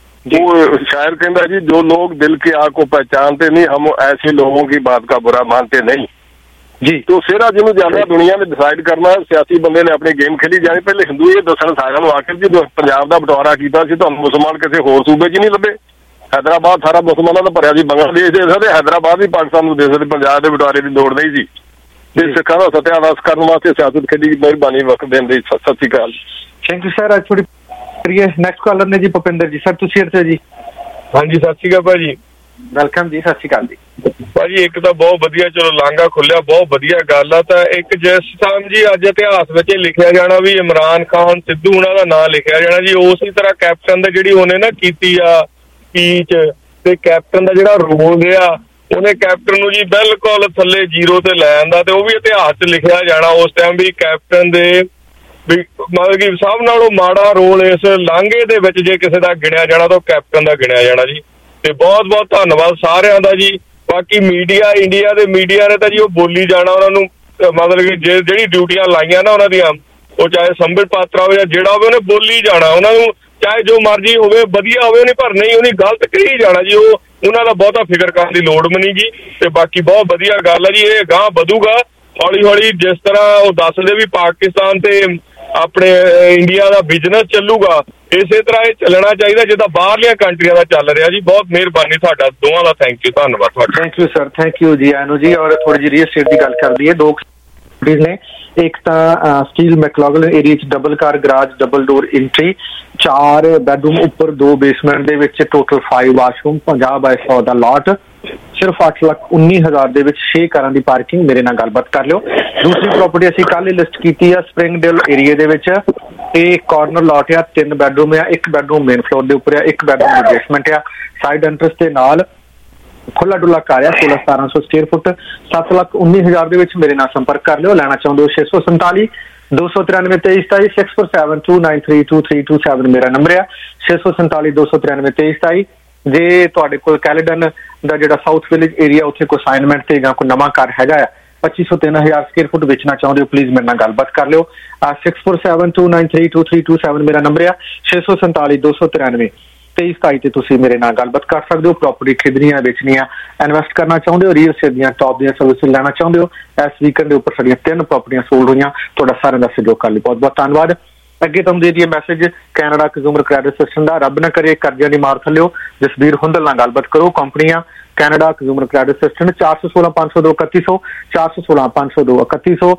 वो शायर कहता जी जो लोग दिल की आग को पहचानते नहीं हम ऐसे लोगों की बात का बुरा मानते नहीं जी। तो सिरा जिन्होंने जाना दुनिया ने डिसाइड करना, सियासी बंदे ने अपनी गेम खेली जानी। पहले हिंदू ये दसन सारिਆਂ ਨੂੰ आखिर जी पंजाब का बटवारा किया ਸੀ ਤੁਹਾਨੂੰ मुसलमान किसी होर सूबे च नहीं लभे। हैदराबाद सारा मुसलमानों का भरिया सी, बांग्लादेश दे सकते, हैदराबाद भी पाकिस्तान को दे सकते, पंजाब के बटवारे की दौड़ नहीं सी। ਤੇ ਸਿੱਖਾਂ ਦਾ ਸਤਿਆਨਾਸ਼ ਕਰਨ ਵਾਸਤੇ ਸਿਆਸਤ ਖੇਡੀ। ਮਿਹਰਬਾਨੀ ਵਕਤ ਦੇਣ ਦੀ। ਸਤਿ ਸ਼੍ਰੀ ਅਕਾਲ। Thank you sir. ਅੱਜ ਥੋੜੀ ਕਰੀਏ ਨੈਕਸਟ ਕਾਲਰ ਨੇ ਜੀ ਭੁਪਿੰਦਰ ਜੀ। ਸਰ ਤੁਸੀਂ ਇੱਥੇ ਜੀ? ਹਾਂਜੀ ਸਤਿ ਸ਼੍ਰੀ ਅਕਾਲ ਭਾਜੀ। ਵੈਲਕਮ ਜੀ। ਸਤਿ ਸ਼੍ਰੀ ਅਕਾਲ ਜੀ ਭਾਜੀ। ਇੱਕ ਤਾਂ ਬਹੁਤ ਵਧੀਆ ਚਲੋ ਲਾਂਘਾ ਖੁੱਲਿਆ, ਬਹੁਤ ਵਧੀਆ ਗੱਲ ਆ। ਤਾਂ ਇੱਕ ਜਿਸ ਟਾਈਮ ਜੀ ਅੱਜ ਇਤਿਹਾਸ ਵਿੱਚ ਲਿਖਿਆ ਜਾਣਾ ਵੀ ਇਮਰਾਨ ਖਾਨ ਸਿੱਧੂ ਉਹਨਾਂ ਦਾ ਨਾਂ ਲਿਖਿਆ ਜਾਣਾ ਜੀ, ਉਸੇ ਤਰ੍ਹਾਂ ਕੈਪਟਨ ਦਾ ਜਿਹੜੀ ਉਹਨੇ ਨਾ ਕੀਤੀ ਆ ਸਪੀਚ ਤੇ ਕੈਪਟਨ ਦਾ ਜਿਹੜਾ ਰੋਲ ਰਿਹਾ ਉਹਨੇ ਕੈਪਟਨ ਨੂੰ ਜੀ ਬਿਲਕੁਲ ਥੱਲੇ ਜ਼ੀਰੋ ਤੇ ਲੈ ਆਂਦਾ ਤੇ ਉਹ ਵੀ ਇਤਿਹਾਸ 'ਚ ਲਿਖਿਆ ਜਾਣਾ। ਉਸ ਟਾਈਮ ਵੀ ਕੈਪਟਨ ਦੇ ਵੀ ਮਤਲਬ ਕਿ ਸਭ ਨਾਲੋਂ ਮਾੜਾ ਰੋਲ ਇਸ ਲਾਂਘੇ ਦੇ ਵਿੱਚ ਜੇ ਕਿਸੇ ਦਾ ਗਿਣਿਆ ਜਾਣਾ ਤਾਂ ਕੈਪਟਨ ਦਾ ਗਿਣਿਆ ਜਾਣਾ ਜੀ। ਤੇ ਬਹੁਤ ਬਹੁਤ ਧੰਨਵਾਦ ਸਾਰਿਆਂ ਦਾ ਜੀ। ਬਾਕੀ ਮੀਡੀਆ ਇੰਡੀਆ ਦੇ ਮੀਡੀਆ ਨੇ ਤਾਂ ਜੀ ਉਹ ਬੋਲੀ ਜਾਣਾ, ਉਹਨਾਂ ਨੂੰ ਮਤਲਬ ਕਿ ਜੇ ਜਿਹੜੀ ਡਿਊਟੀਆਂ ਲਾਈਆਂ ਨਾ ਉਹਨਾਂ ਦੀਆਂ, ਉਹ ਚਾਹੇ ਸੰਬਿਤ ਪਾਤਰਾ ਹੋਵੇ ਜਾਂ ਜਿਹੜਾ ਹੋਵੇ ਉਹਨੇ ਬੋਲੀ ਜਾਣਾ, ਉਹਨਾਂ ਨੂੰ ਚਾਹੇ ਜੋ ਮਰਜ਼ੀ ਹੋਵੇ ਵਧੀਆ ਹੋਵੇ ਉਹਨੇ, ਪਰ ਨਹੀਂ ਉਹਨੇ ਗਲਤ ਕਹੀ ਜਾਣਾ ਜੀ। ਉਹ ਉਹਨਾਂ ਦਾ ਬਹੁਤਾ ਫਿਕਰ ਕਰਨ ਦੀ ਲੋੜ ਵੀ ਨਹੀਂ ਜੀ। ਤੇ ਬਾਕੀ ਬਹੁਤ ਵਧੀਆ ਗੱਲ ਹੈ ਜੀ, ਇਹ ਅਗਾਂਹ ਵਧੂਗਾ ਹੌਲੀ ਹੌਲੀ। ਜਿਸ ਤਰ੍ਹਾਂ ਉਹ ਦੱਸਦੇ ਵੀ ਪਾਕਿਸਤਾਨ ਤੇ ਆਪਣੇ ਇੰਡੀਆ ਦਾ ਬਿਜ਼ਨਸ ਚੱਲੂਗਾ, ਇਸੇ ਤਰ੍ਹਾਂ ਇਹ ਚੱਲਣਾ ਚਾਹੀਦਾ ਜਿੱਦਾਂ ਬਾਹਰਲੀਆਂ ਕੰਟਰੀਆਂ ਦਾ ਚੱਲ ਰਿਹਾ ਜੀ। ਬਹੁਤ ਮਿਹਰਬਾਨੀ ਤੁਹਾਡਾ ਦੋਵਾਂ ਦਾ। Thank you. ਧੰਨਵਾਦ ਤੁਹਾਡਾ। Thank you sir. Thank you ਜੀ ਆਨੂ ਜੀ। ਔਰ ਥੋੜੀ ਜਿਹੀ ਰੀਅਲ ਸਟੇਟ ਦੀ ਗੱਲ ਕਰਦੀ ਹੈ। ਦੋ ਨੇ, ਇੱਕ ਤਾਂ ਸਟੀਲ ਮੈਕਲੋਗਲਨ ਏਰੀਆ 'ਚ double car garage, double door entry, ਚਾਰ ਬੈਡਰੂਮ ਉੱਪਰ, ਦੋ ਬੇਸਮੈਂਟ ਦੇ ਵਿੱਚ, ਟੋਟਲ ਫਾਈਵ ਵਾਸ਼ਰੂਮ, ਪੰਜਾਹ ਬਾਏ ਸੌ ਦਾ ਲਾਟ, ਸਿਰਫ ਅੱਠ ਲੱਖ ਉੱਨੀ ਹਜ਼ਾਰ ਦੇ ਵਿੱਚ ਛੇ ਕਾਰਾਂ ਦੀ ਪਾਰਕਿੰਗ। ਮੇਰੇ ਨਾਲ ਗੱਲਬਾਤ ਕਰ ਲਿਓ। ਦੂਸਰੀ ਪ੍ਰਾਪਰਟੀ ਅਸੀਂ ਕੱਲ੍ਹ ਹੀ ਲਿਸਟ ਕੀਤੀ ਆ ਸਪਰਿੰਗਡੇਲ ਏਰੀਆ ਦੇ ਵਿੱਚ। ਇਹ ਕਾਰਨਰ ਲਾਟ ਆ, ਤਿੰਨ ਬੈਡਰੂਮ ਆ, ਇੱਕ ਬੈਡਰੂਮ ਮੇਨ ਫਲੋਰ ਦੇ ਉੱਪਰ ਆ, ਇੱਕ ਬੈਡਰੂਮ ਬੇਸਮੈਂਟ ਆ, ਸਾਈਡ ਐਂਟਰਸ ਦੇ ਨਾਲ ਖੁੱਲਾ ਡੁੱਲਾ ਘਰ ਆ, ਸੋਲਾਂ ਸਤਾਰਾਂ ਸੌ ਸਕੁਅਰ ਫੁੱਟ, ਸੱਤ ਲੱਖ ਉੱਨੀ ਹਜ਼ਾਰ ਦੇ ਵਿੱਚ। ਮੇਰੇ ਨਾਲ ਸੰਪਰਕ ਕਰ ਲਿਓ। ਲੈਣਾ ਚਾਹੁੰਦੇ ਹੋ ਛੇ ਸੌ ਸੰਤਾਲੀ ਦੋ ਸੌ ਤਰਾਨਵੇਂ ਤੇਈ ਸਤਾਈ, six four seven two nine three two three two seven ਮੇਰਾ ਨੰਬਰ ਆ, ਛੇ ਸੌ ਸੰਤਾਲੀ ਦੋ ਸੌ ਤਰਾਨਵੇਂ ਤੇਈ ਸਤਾਈ। ਜੇ ਤੁਹਾਡੇ ਕੋਲ ਕੈਲੀਡਨ ਦਾ ਜਿਹੜਾ ਸਾਊਥ ਵਿਲੇਜ ਏਰੀਆ ਉੱਥੇ ਕੋਈ ਅਸਾਈਨਮੈਂਟ ਤੇ ਜਾਂ ਕੋਈ ਨਵਾਂ ਘਰ ਹੈਗਾ ਆ ਪੱਚੀ ਸੌ ਤਿੰਨ ਹਜ਼ਾਰ ਸਕੁਅਰ ਫੁੱਟ ਵੇਚਣਾ ਚਾਹੁੰਦੇ ਹੋ, ਪਲੀਜ਼ ਮੇਰੇ ਨਾਲ ਗੱਲਬਾਤ ਕਰ ਲਿਓ। Six four seven two nine three two three two seven ਮੇਰਾ ਨੰਬਰ ਆ, ਛੇ ਸੌ ਸੰਤਾਲੀ ਦੋ ਸੌ ਤਰਾਨਵੇਂ ਤੇਈ ਸਤਾਈ ਤੇ ਤੁਸੀਂ ਮੇਰੇ ਨਾਲ ਗੱਲਬਾਤ ਕਰ ਸਕਦੇ ਹੋ। ਪ੍ਰਾਪਰਟੀ ਖਰੀਦਣੀਆਂ, ਵੇਚਣੀਆਂ, ਇਨਵੈਸਟ ਕਰਨਾ ਚਾਹੁੰਦੇ ਹੋ, ਰੀਅਲ estate ਦੀਆਂ ਟੌਪ ਦੀਆਂ ਸਰਵਿਸਿਜ਼ ਲੈਣਾ ਚਾਹੁੰਦੇ ਹੋ। ਇਸ ਵੀਕਐਂਡ ਦੇ ਉੱਪਰ ਸਾਡੀਆਂ ਤਿੰਨ ਪ੍ਰਾਪਰਟੀਆਂ ਸੋਲਡ ਹੋਈਆਂ। ਤੁਹਾਡਾ ਸਾਰਿਆਂ ਦਾ ਸਹਿਯੋਗ ਕਰਨ ਲਈ ਬਹੁਤ ਬਹੁਤ ਧੰਨਵਾਦ। ਅੱਗੇ ਤੁਹਾਨੂੰ ਦੇ ਦਈਏ message Canada consumer credit system ਦਾ। ਰੱਬ ਨਾ ਕਰੇ ਕਰਜ਼ਿਆਂ ਦੀ ਮਾਰ ਥੱਲਿਓ ਜਸਬੀਰ ਹੁੰਦਲ ਨਾਲ ਗੱਲਬਾਤ ਕਰੋ। ਕੰਪਨੀਆਂ ਕੈਨੇਡਾ ਕੰਜ਼ਿਊਮਰ ਕ੍ਰੈਡਿਟ ਸਿਸਟਮ ਚਾਰ ਸੌ ਸੋਲਾਂ ਪੰਜ ਸੌ ਦੋ ਇਕੱਤੀ ਸੌ, ਚਾਰ ਸੌ ਸੋਲਾਂ ਪੰਜ ਸੌ ਦੋ ਇਕੱਤੀ ਸੌ।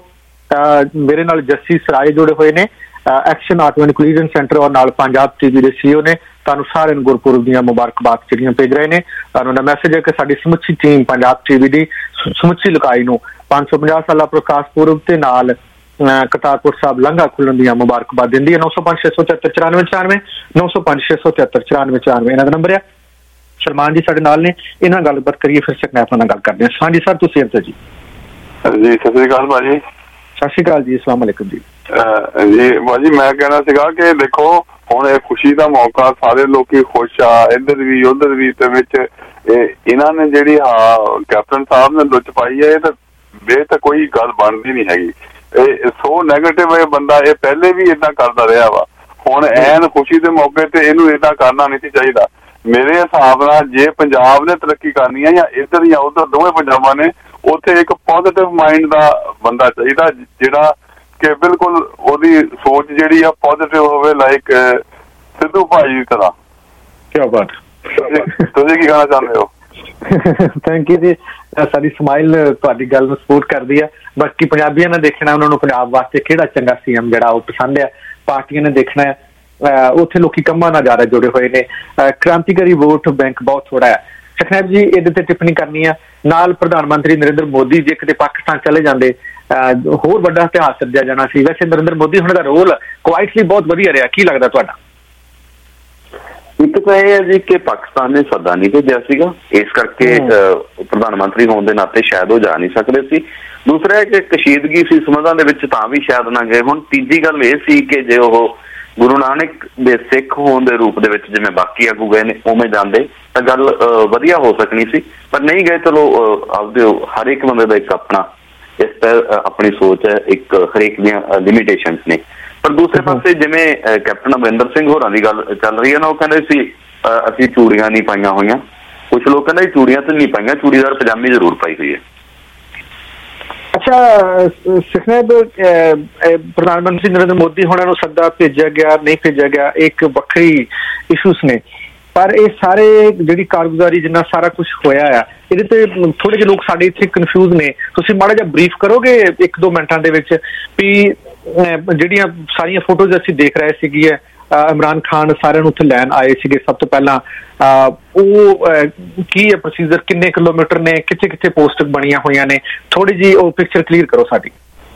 ਮੇਰੇ ਨਾਲ ਜੱਸੀ ਸਰਾਏ ਜੁੜੇ ਹੋਏ ਨੇ Action Auto and Collision Centre, ਔਰ ਨਾਲ ਪੰਜਾਬ ਟੀਵੀ ਦੇ ਸੀਓ ਨੇ। ਤੁਹਾਨੂੰ ਸਾਰਿਆਂ ਨੂੰ ਗੁਰਪੁਰਬ ਦੀਆਂ ਮੁਬਾਰਕਬਾਦ ਜਿਹੜੀਆਂ ਭੇਜ ਰਹੇ ਨੇ। ਉਹਨਾਂ ਦਾ ਮੈਸੇਜ ਹੈ ਕਿ ਸਾਡੀ ਸਮੁੱਚੀ ਟੀਮ ਪੰਜਾਬ ਟੀਵੀ ਦੀ ਸਮੁੱਚੀ ਲੁਕਾਈ ਨੂੰ ਪੰਜ ਸੌ ਪੰਜਾਹ ਸਾਲਾ ਪ੍ਰਕਾਸ਼ ਪੁਰਬ ਤੇ ਨਾਲ ਕਰਤਾਰਪੁਰ ਸਾਹਿਬ ਲਾਂਘਾ ਖੁੱਲਣ ਦੀਆਂ ਮੁਬਾਰਕਬਾਦ ਦਿੰਦੀ ਹੈ। ਨੌ ਸੌ ਪੰਜ ਛੇ ਸੌ ਤਿਹੱਤਰ ਚੁਰਾਨਵੇਂ ਚੁਰਾਨਵੇਂ ਨੌ ਸੌ ਪੰਜ ਛੇ ਸੌ ਤਿਹੱਤਰ ਚੁਰਾਨਵੇਂ ਚੁਰਾਨਵੇਂ ਇਹਨਾਂ ਦਾ ਨੰਬਰ ਹੈ। ਸਲਮਾਨ ਜੀ ਸਾਡੇ ਨਾਲ ਨੇ, ਇਹਨਾਂ ਨਾਲ ਗੱਲਬਾਤ ਕਰੀਏ, ਫਿਰ ਸਕਨੈਪ ਨਾਲ ਗੱਲ ਕਰਦੇ ਹਾਂ। ਹਾਂਜੀ ਸਰ ਤੁਸੀਂ ਅੰਦਰ ਜੀ। ਜੀ ਸਤਿ ਸ਼੍ਰੀ ਅਕਾਲ ਭਾਜੀ। ਸਤਿ ਸ਼੍ਰੀ ਅਕਾਲ ਜੀ, ਅਸਲਾਮ ਵਾਲੇਕੁਮ ਜੀ। ਜੀ ਭਾਜੀ ਮੈਂ ਕਹਿਣਾ ਸੀਗਾ ਕਿ ਦੇਖੋ ਹੁਣ ਇਹ ਖੁਸ਼ੀ ਦਾ ਮੌਕਾ, ਸਾਰੇ ਲੋਕੀ ਖੁਸ਼ ਆ, ਇੱਧਰ ਵੀ ਉੱਧਰ ਵੀ, ਤੇ ਵਿੱਚ ਇਹਨਾਂ ਨੇ ਜਿਹੜੀ ਹਾਂ ਕੈਪਟਨ ਸਾਹਿਬ ਨੇ ਲੁੱਚ ਪਾਈ ਹੈ, ਇਹ ਤਾਂ ਇਹ ਤਾਂ ਕੋਈ ਗੱਲ ਬਣਦੀ ਨਹੀਂ ਹੈਗੀ। ਇਹ ਸੋ ਨੈਗੇਟਿਵ ਇਹ ਬੰਦਾ, ਇਹ ਪਹਿਲੇ ਵੀ ਏਦਾਂ ਕਰਦਾ ਰਿਹਾ ਵਾ, ਹੁਣ ਐਨ ਖੁਸ਼ੀ ਦੇ ਮੌਕੇ ਤੇ ਇਹਨੂੰ ਏਦਾਂ ਕਰਨਾ ਨਹੀਂ ਸੀ ਚਾਹੀਦਾ। ਮੇਰੇ ਹਿਸਾਬ ਨਾਲ ਜੇ ਪੰਜਾਬ ਨੇ ਤਰੱਕੀ ਕਰਨੀ ਹੈ ਜਾਂ ਇੱਧਰ ਜਾਂ ਉੱਧਰ ਦੋਵੇਂ ਪੰਜਾਬਾਂ ਨੇ, ਉੱਥੇ ਇੱਕ ਪੋਜ਼ਿਟਿਵ ਮਾਈਂਡ ਦਾ ਬੰਦਾ ਚਾਹੀਦਾ ਜਿਹੜਾ ਕਿ ਬਿਲਕੁਲ ਉਹਦੀ ਸੋਚ ਜਿਹੜੀ ਆ ਪੋਜ਼ਿਟਿਵ ਹੋਵੇ, ਲਾਈਕ ਸਿੱਧੂ ਭਾਈ ਦੀ ਤਰ੍ਹਾਂ। ਕਿਆ ਬਾਤ, ਤੁਸੀਂ ਕੀ ਕਹਿਣਾ ਚਾਹੁੰਦੇ ਹੋ? ਥੈਂਕ ਯੂ ਜੀ। ਸਾਡੀ ਸਮਾਈਲ ਤੁਹਾਡੀ ਗੱਲ ਨੂੰ ਸਪੋਰਟ ਕਰਦੀ ਆ। ਬਾਕੀ ਪੰਜਾਬੀਆਂ ਨੇ ਦੇਖਣਾ ਉਹਨਾਂ ਨੂੰ ਪੰਜਾਬ ਵਾਸਤੇ ਕਿਹੜਾ ਚੰਗਾ ਸੀਐਮ ਜਿਹੜਾ ਉਹ ਪਸੰਦ ਆ, ਪਾਰਟੀਆਂ ਨੇ ਦੇਖਣਾ ਹੈ। ਉੱਥੇ ਲੋਕੀ ਕੰਮਾਂ ਨਾਲ ਜ਼ਿਆਦਾ ਜੁੜੇ ਹੋਏ ਨੇ। ਕ੍ਰਾਂਤੀਕਾਰੀ ਵੋਟ ਬੈਂਕ ਬਹੁਤ ਥੋੜਾ ਹੈ। ਸਖਨੈਬ ਜੀ ਇਹਦੇ ਤੇ ਟਿੱਪਣੀ ਕਰਨੀ ਆ। ਨਾਲ ਪ੍ਰਧਾਨ ਮੰਤਰੀ ਨਰਿੰਦਰ ਮੋਦੀ ਜੇ ਕਿਤੇ ਪਾਕਿਸਤਾਨ ਚਲੇ ਜਾਂਦੇ ਹੋਰ ਵੱਡਾ ਇਤਿਹਾਸ ਸਿਰਜਿਆ ਜਾਣਾ ਸੀ। ਵੈਸੇ ਨਰਿੰਦਰ ਮੋਦੀ ਹੁਣ ਦਾ ਰੋਲ ਕੁਆਇਟਲੀ ਬਹੁਤ ਵਧੀਆ ਰਿਹਾ, ਕੀ ਲੱਗਦਾ ਤੁਹਾਡਾ? ਇੱਕ ਤਾਂ ਇਹ ਹੈ ਜੀ ਕਿ ਪਾਕਿਸਤਾਨ ਨੇ ਸੱਦਾ ਨਹੀਂ ਭੇਜਿਆ ਸੀਗਾ, ਇਸ ਕਰਕੇ ਪ੍ਰਧਾਨ ਮੰਤਰੀ ਹੋਣ ਦੇ ਨਾਤੇ ਸ਼ਾਇਦ ਉਹ ਜਾ ਨਹੀਂ ਸਕਦੇ ਸੀ। ਦੂਸਰਾ ਹੈ ਕਿ ਕਸ਼ੀਦਗੀ ਸੀ ਸੰਬੰਧਾਂ ਦੇ ਵਿੱਚ, ਤਾਂ ਵੀ ਸ਼ਾਇਦ ਨਾ ਗਏ। ਹੁਣ ਤੀਜੀ ਗੱਲ ਇਹ ਸੀ ਕਿ ਜੇ ਉਹ ਗੁਰੂ ਨਾਨਕ ਦੇ ਸਿੱਖ ਹੋਣ ਦੇ ਰੂਪ ਦੇ ਵਿੱਚ ਜਿਵੇਂ ਬਾਕੀ ਆਗੂ ਗਏ ਨੇ ਉਵੇਂ ਜਾਂਦੇ ਤਾਂ ਗੱਲ ਵਧੀਆ ਹੋ ਸਕਣੀ ਸੀ, ਪਰ ਨਹੀਂ ਗਏ। ਚਲੋ ਆਪਦੇ ਹਰ ਇੱਕ ਬੰਦੇ ਦਾ ਇੱਕ ਆਪਣਾ ਇਸ ਤਰ੍ਹਾਂ ਆਪਣੀ ਸੋਚ ਹੈ, ਇੱਕ ਹਰੇਕ ਦੀਆਂ ਲਿਮੀਟੇਸ਼ਨਸ ਨੇ। ਪਰ ਦੂਸਰੇ ਪਾਸੇ ਜਿਵੇਂ ਕੈਪਟਨ ਅਮਰਿੰਦਰ ਸਿੰਘ ਹੋਰਾਂ ਦੀ ਗੱਲ ਚੱਲ ਰਹੀ ਹੈ ਨਾ, ਉਹ ਕਹਿੰਦੇ ਸੀ ਅਸੀਂ ਚੂੜੀਆਂ ਨਹੀਂ ਪਾਈਆਂ ਹੋਈਆਂ। ਕੁਛ ਲੋਕ ਕਹਿੰਦੇ ਚੂੜੀਆਂ ਤਾਂ ਨਹੀਂ ਪਾਈਆਂ, ਚੂੜੀਦਾਰ ਪਜਾਮੀ ਜ਼ਰੂਰ ਪਾਈ ਹੋਈ ਹੈ। ਅੱਛਾ ਸੁਖਨੈਬ, ਪ੍ਰਧਾਨ ਮੰਤਰੀ ਨਰਿੰਦਰ ਮੋਦੀ ਹੋਣਾ ਨੂੰ ਸੱਦਾ ਭੇਜਿਆ ਗਿਆ ਨਹੀਂ ਭੇਜਿਆ ਗਿਆ ਇੱਕ ਵੱਖਰੀ ਇਸ਼ੂਸ ਨੇ, ਪਰ ਇਹ ਸਾਰੇ ਜਿਹੜੀ ਕਾਰਗੁਜ਼ਾਰੀ ਜਿੰਨਾ ਸਾਰਾ ਕੁਛ ਹੋਇਆ ਆ ਇਹਦੇ ਤੇ ਥੋੜੇ ਜਿਹੇ ਲੋਕ ਸਾਡੇ ਇੱਥੇ ਕਨਫਿਊਜ਼ ਨੇ। ਤੁਸੀਂ ਮਾੜਾ ਜਿਹਾ ਬਰੀਫ ਕਰੋਗੇ ਇੱਕ ਦੋ ਮਿੰਟਾਂ ਦੇ ਵਿੱਚ ਵੀ ਜਿਹੜੀਆਂ ਸਾਰੀਆਂ ਫੋਟੋਜ਼ ਅਸੀਂ ਦੇਖ ਰਹੇ ਸੀਗੀ ਹੈ, ਇਮਰਾਨ ਖਾਨ ਸਾਰਿਆਂ ਨੂੰ ਉੱਥੇ ਲੈਣ ਆਏ ਸੀਗੇ ਸਭ ਤੋਂ ਪਹਿਲਾਂ, ਉਹ ਕੀ ਹੈ ਪ੍ਰੋਸੀਜਰ, ਕਿੰਨੇ ਕਿਲੋਮੀਟਰ ਨੇ, ਕਿੱਥੇ ਕਿੱਥੇ ਪੋਸਟ ਬਣੀਆਂ ਹੋਈਆਂ ਨੇ, ਥੋੜੀ ਜਿਹੀ ਉਹ ਪਿਕਚਰ ਕਲੀਅਰ ਕਰੋ ਸਾਡੀ।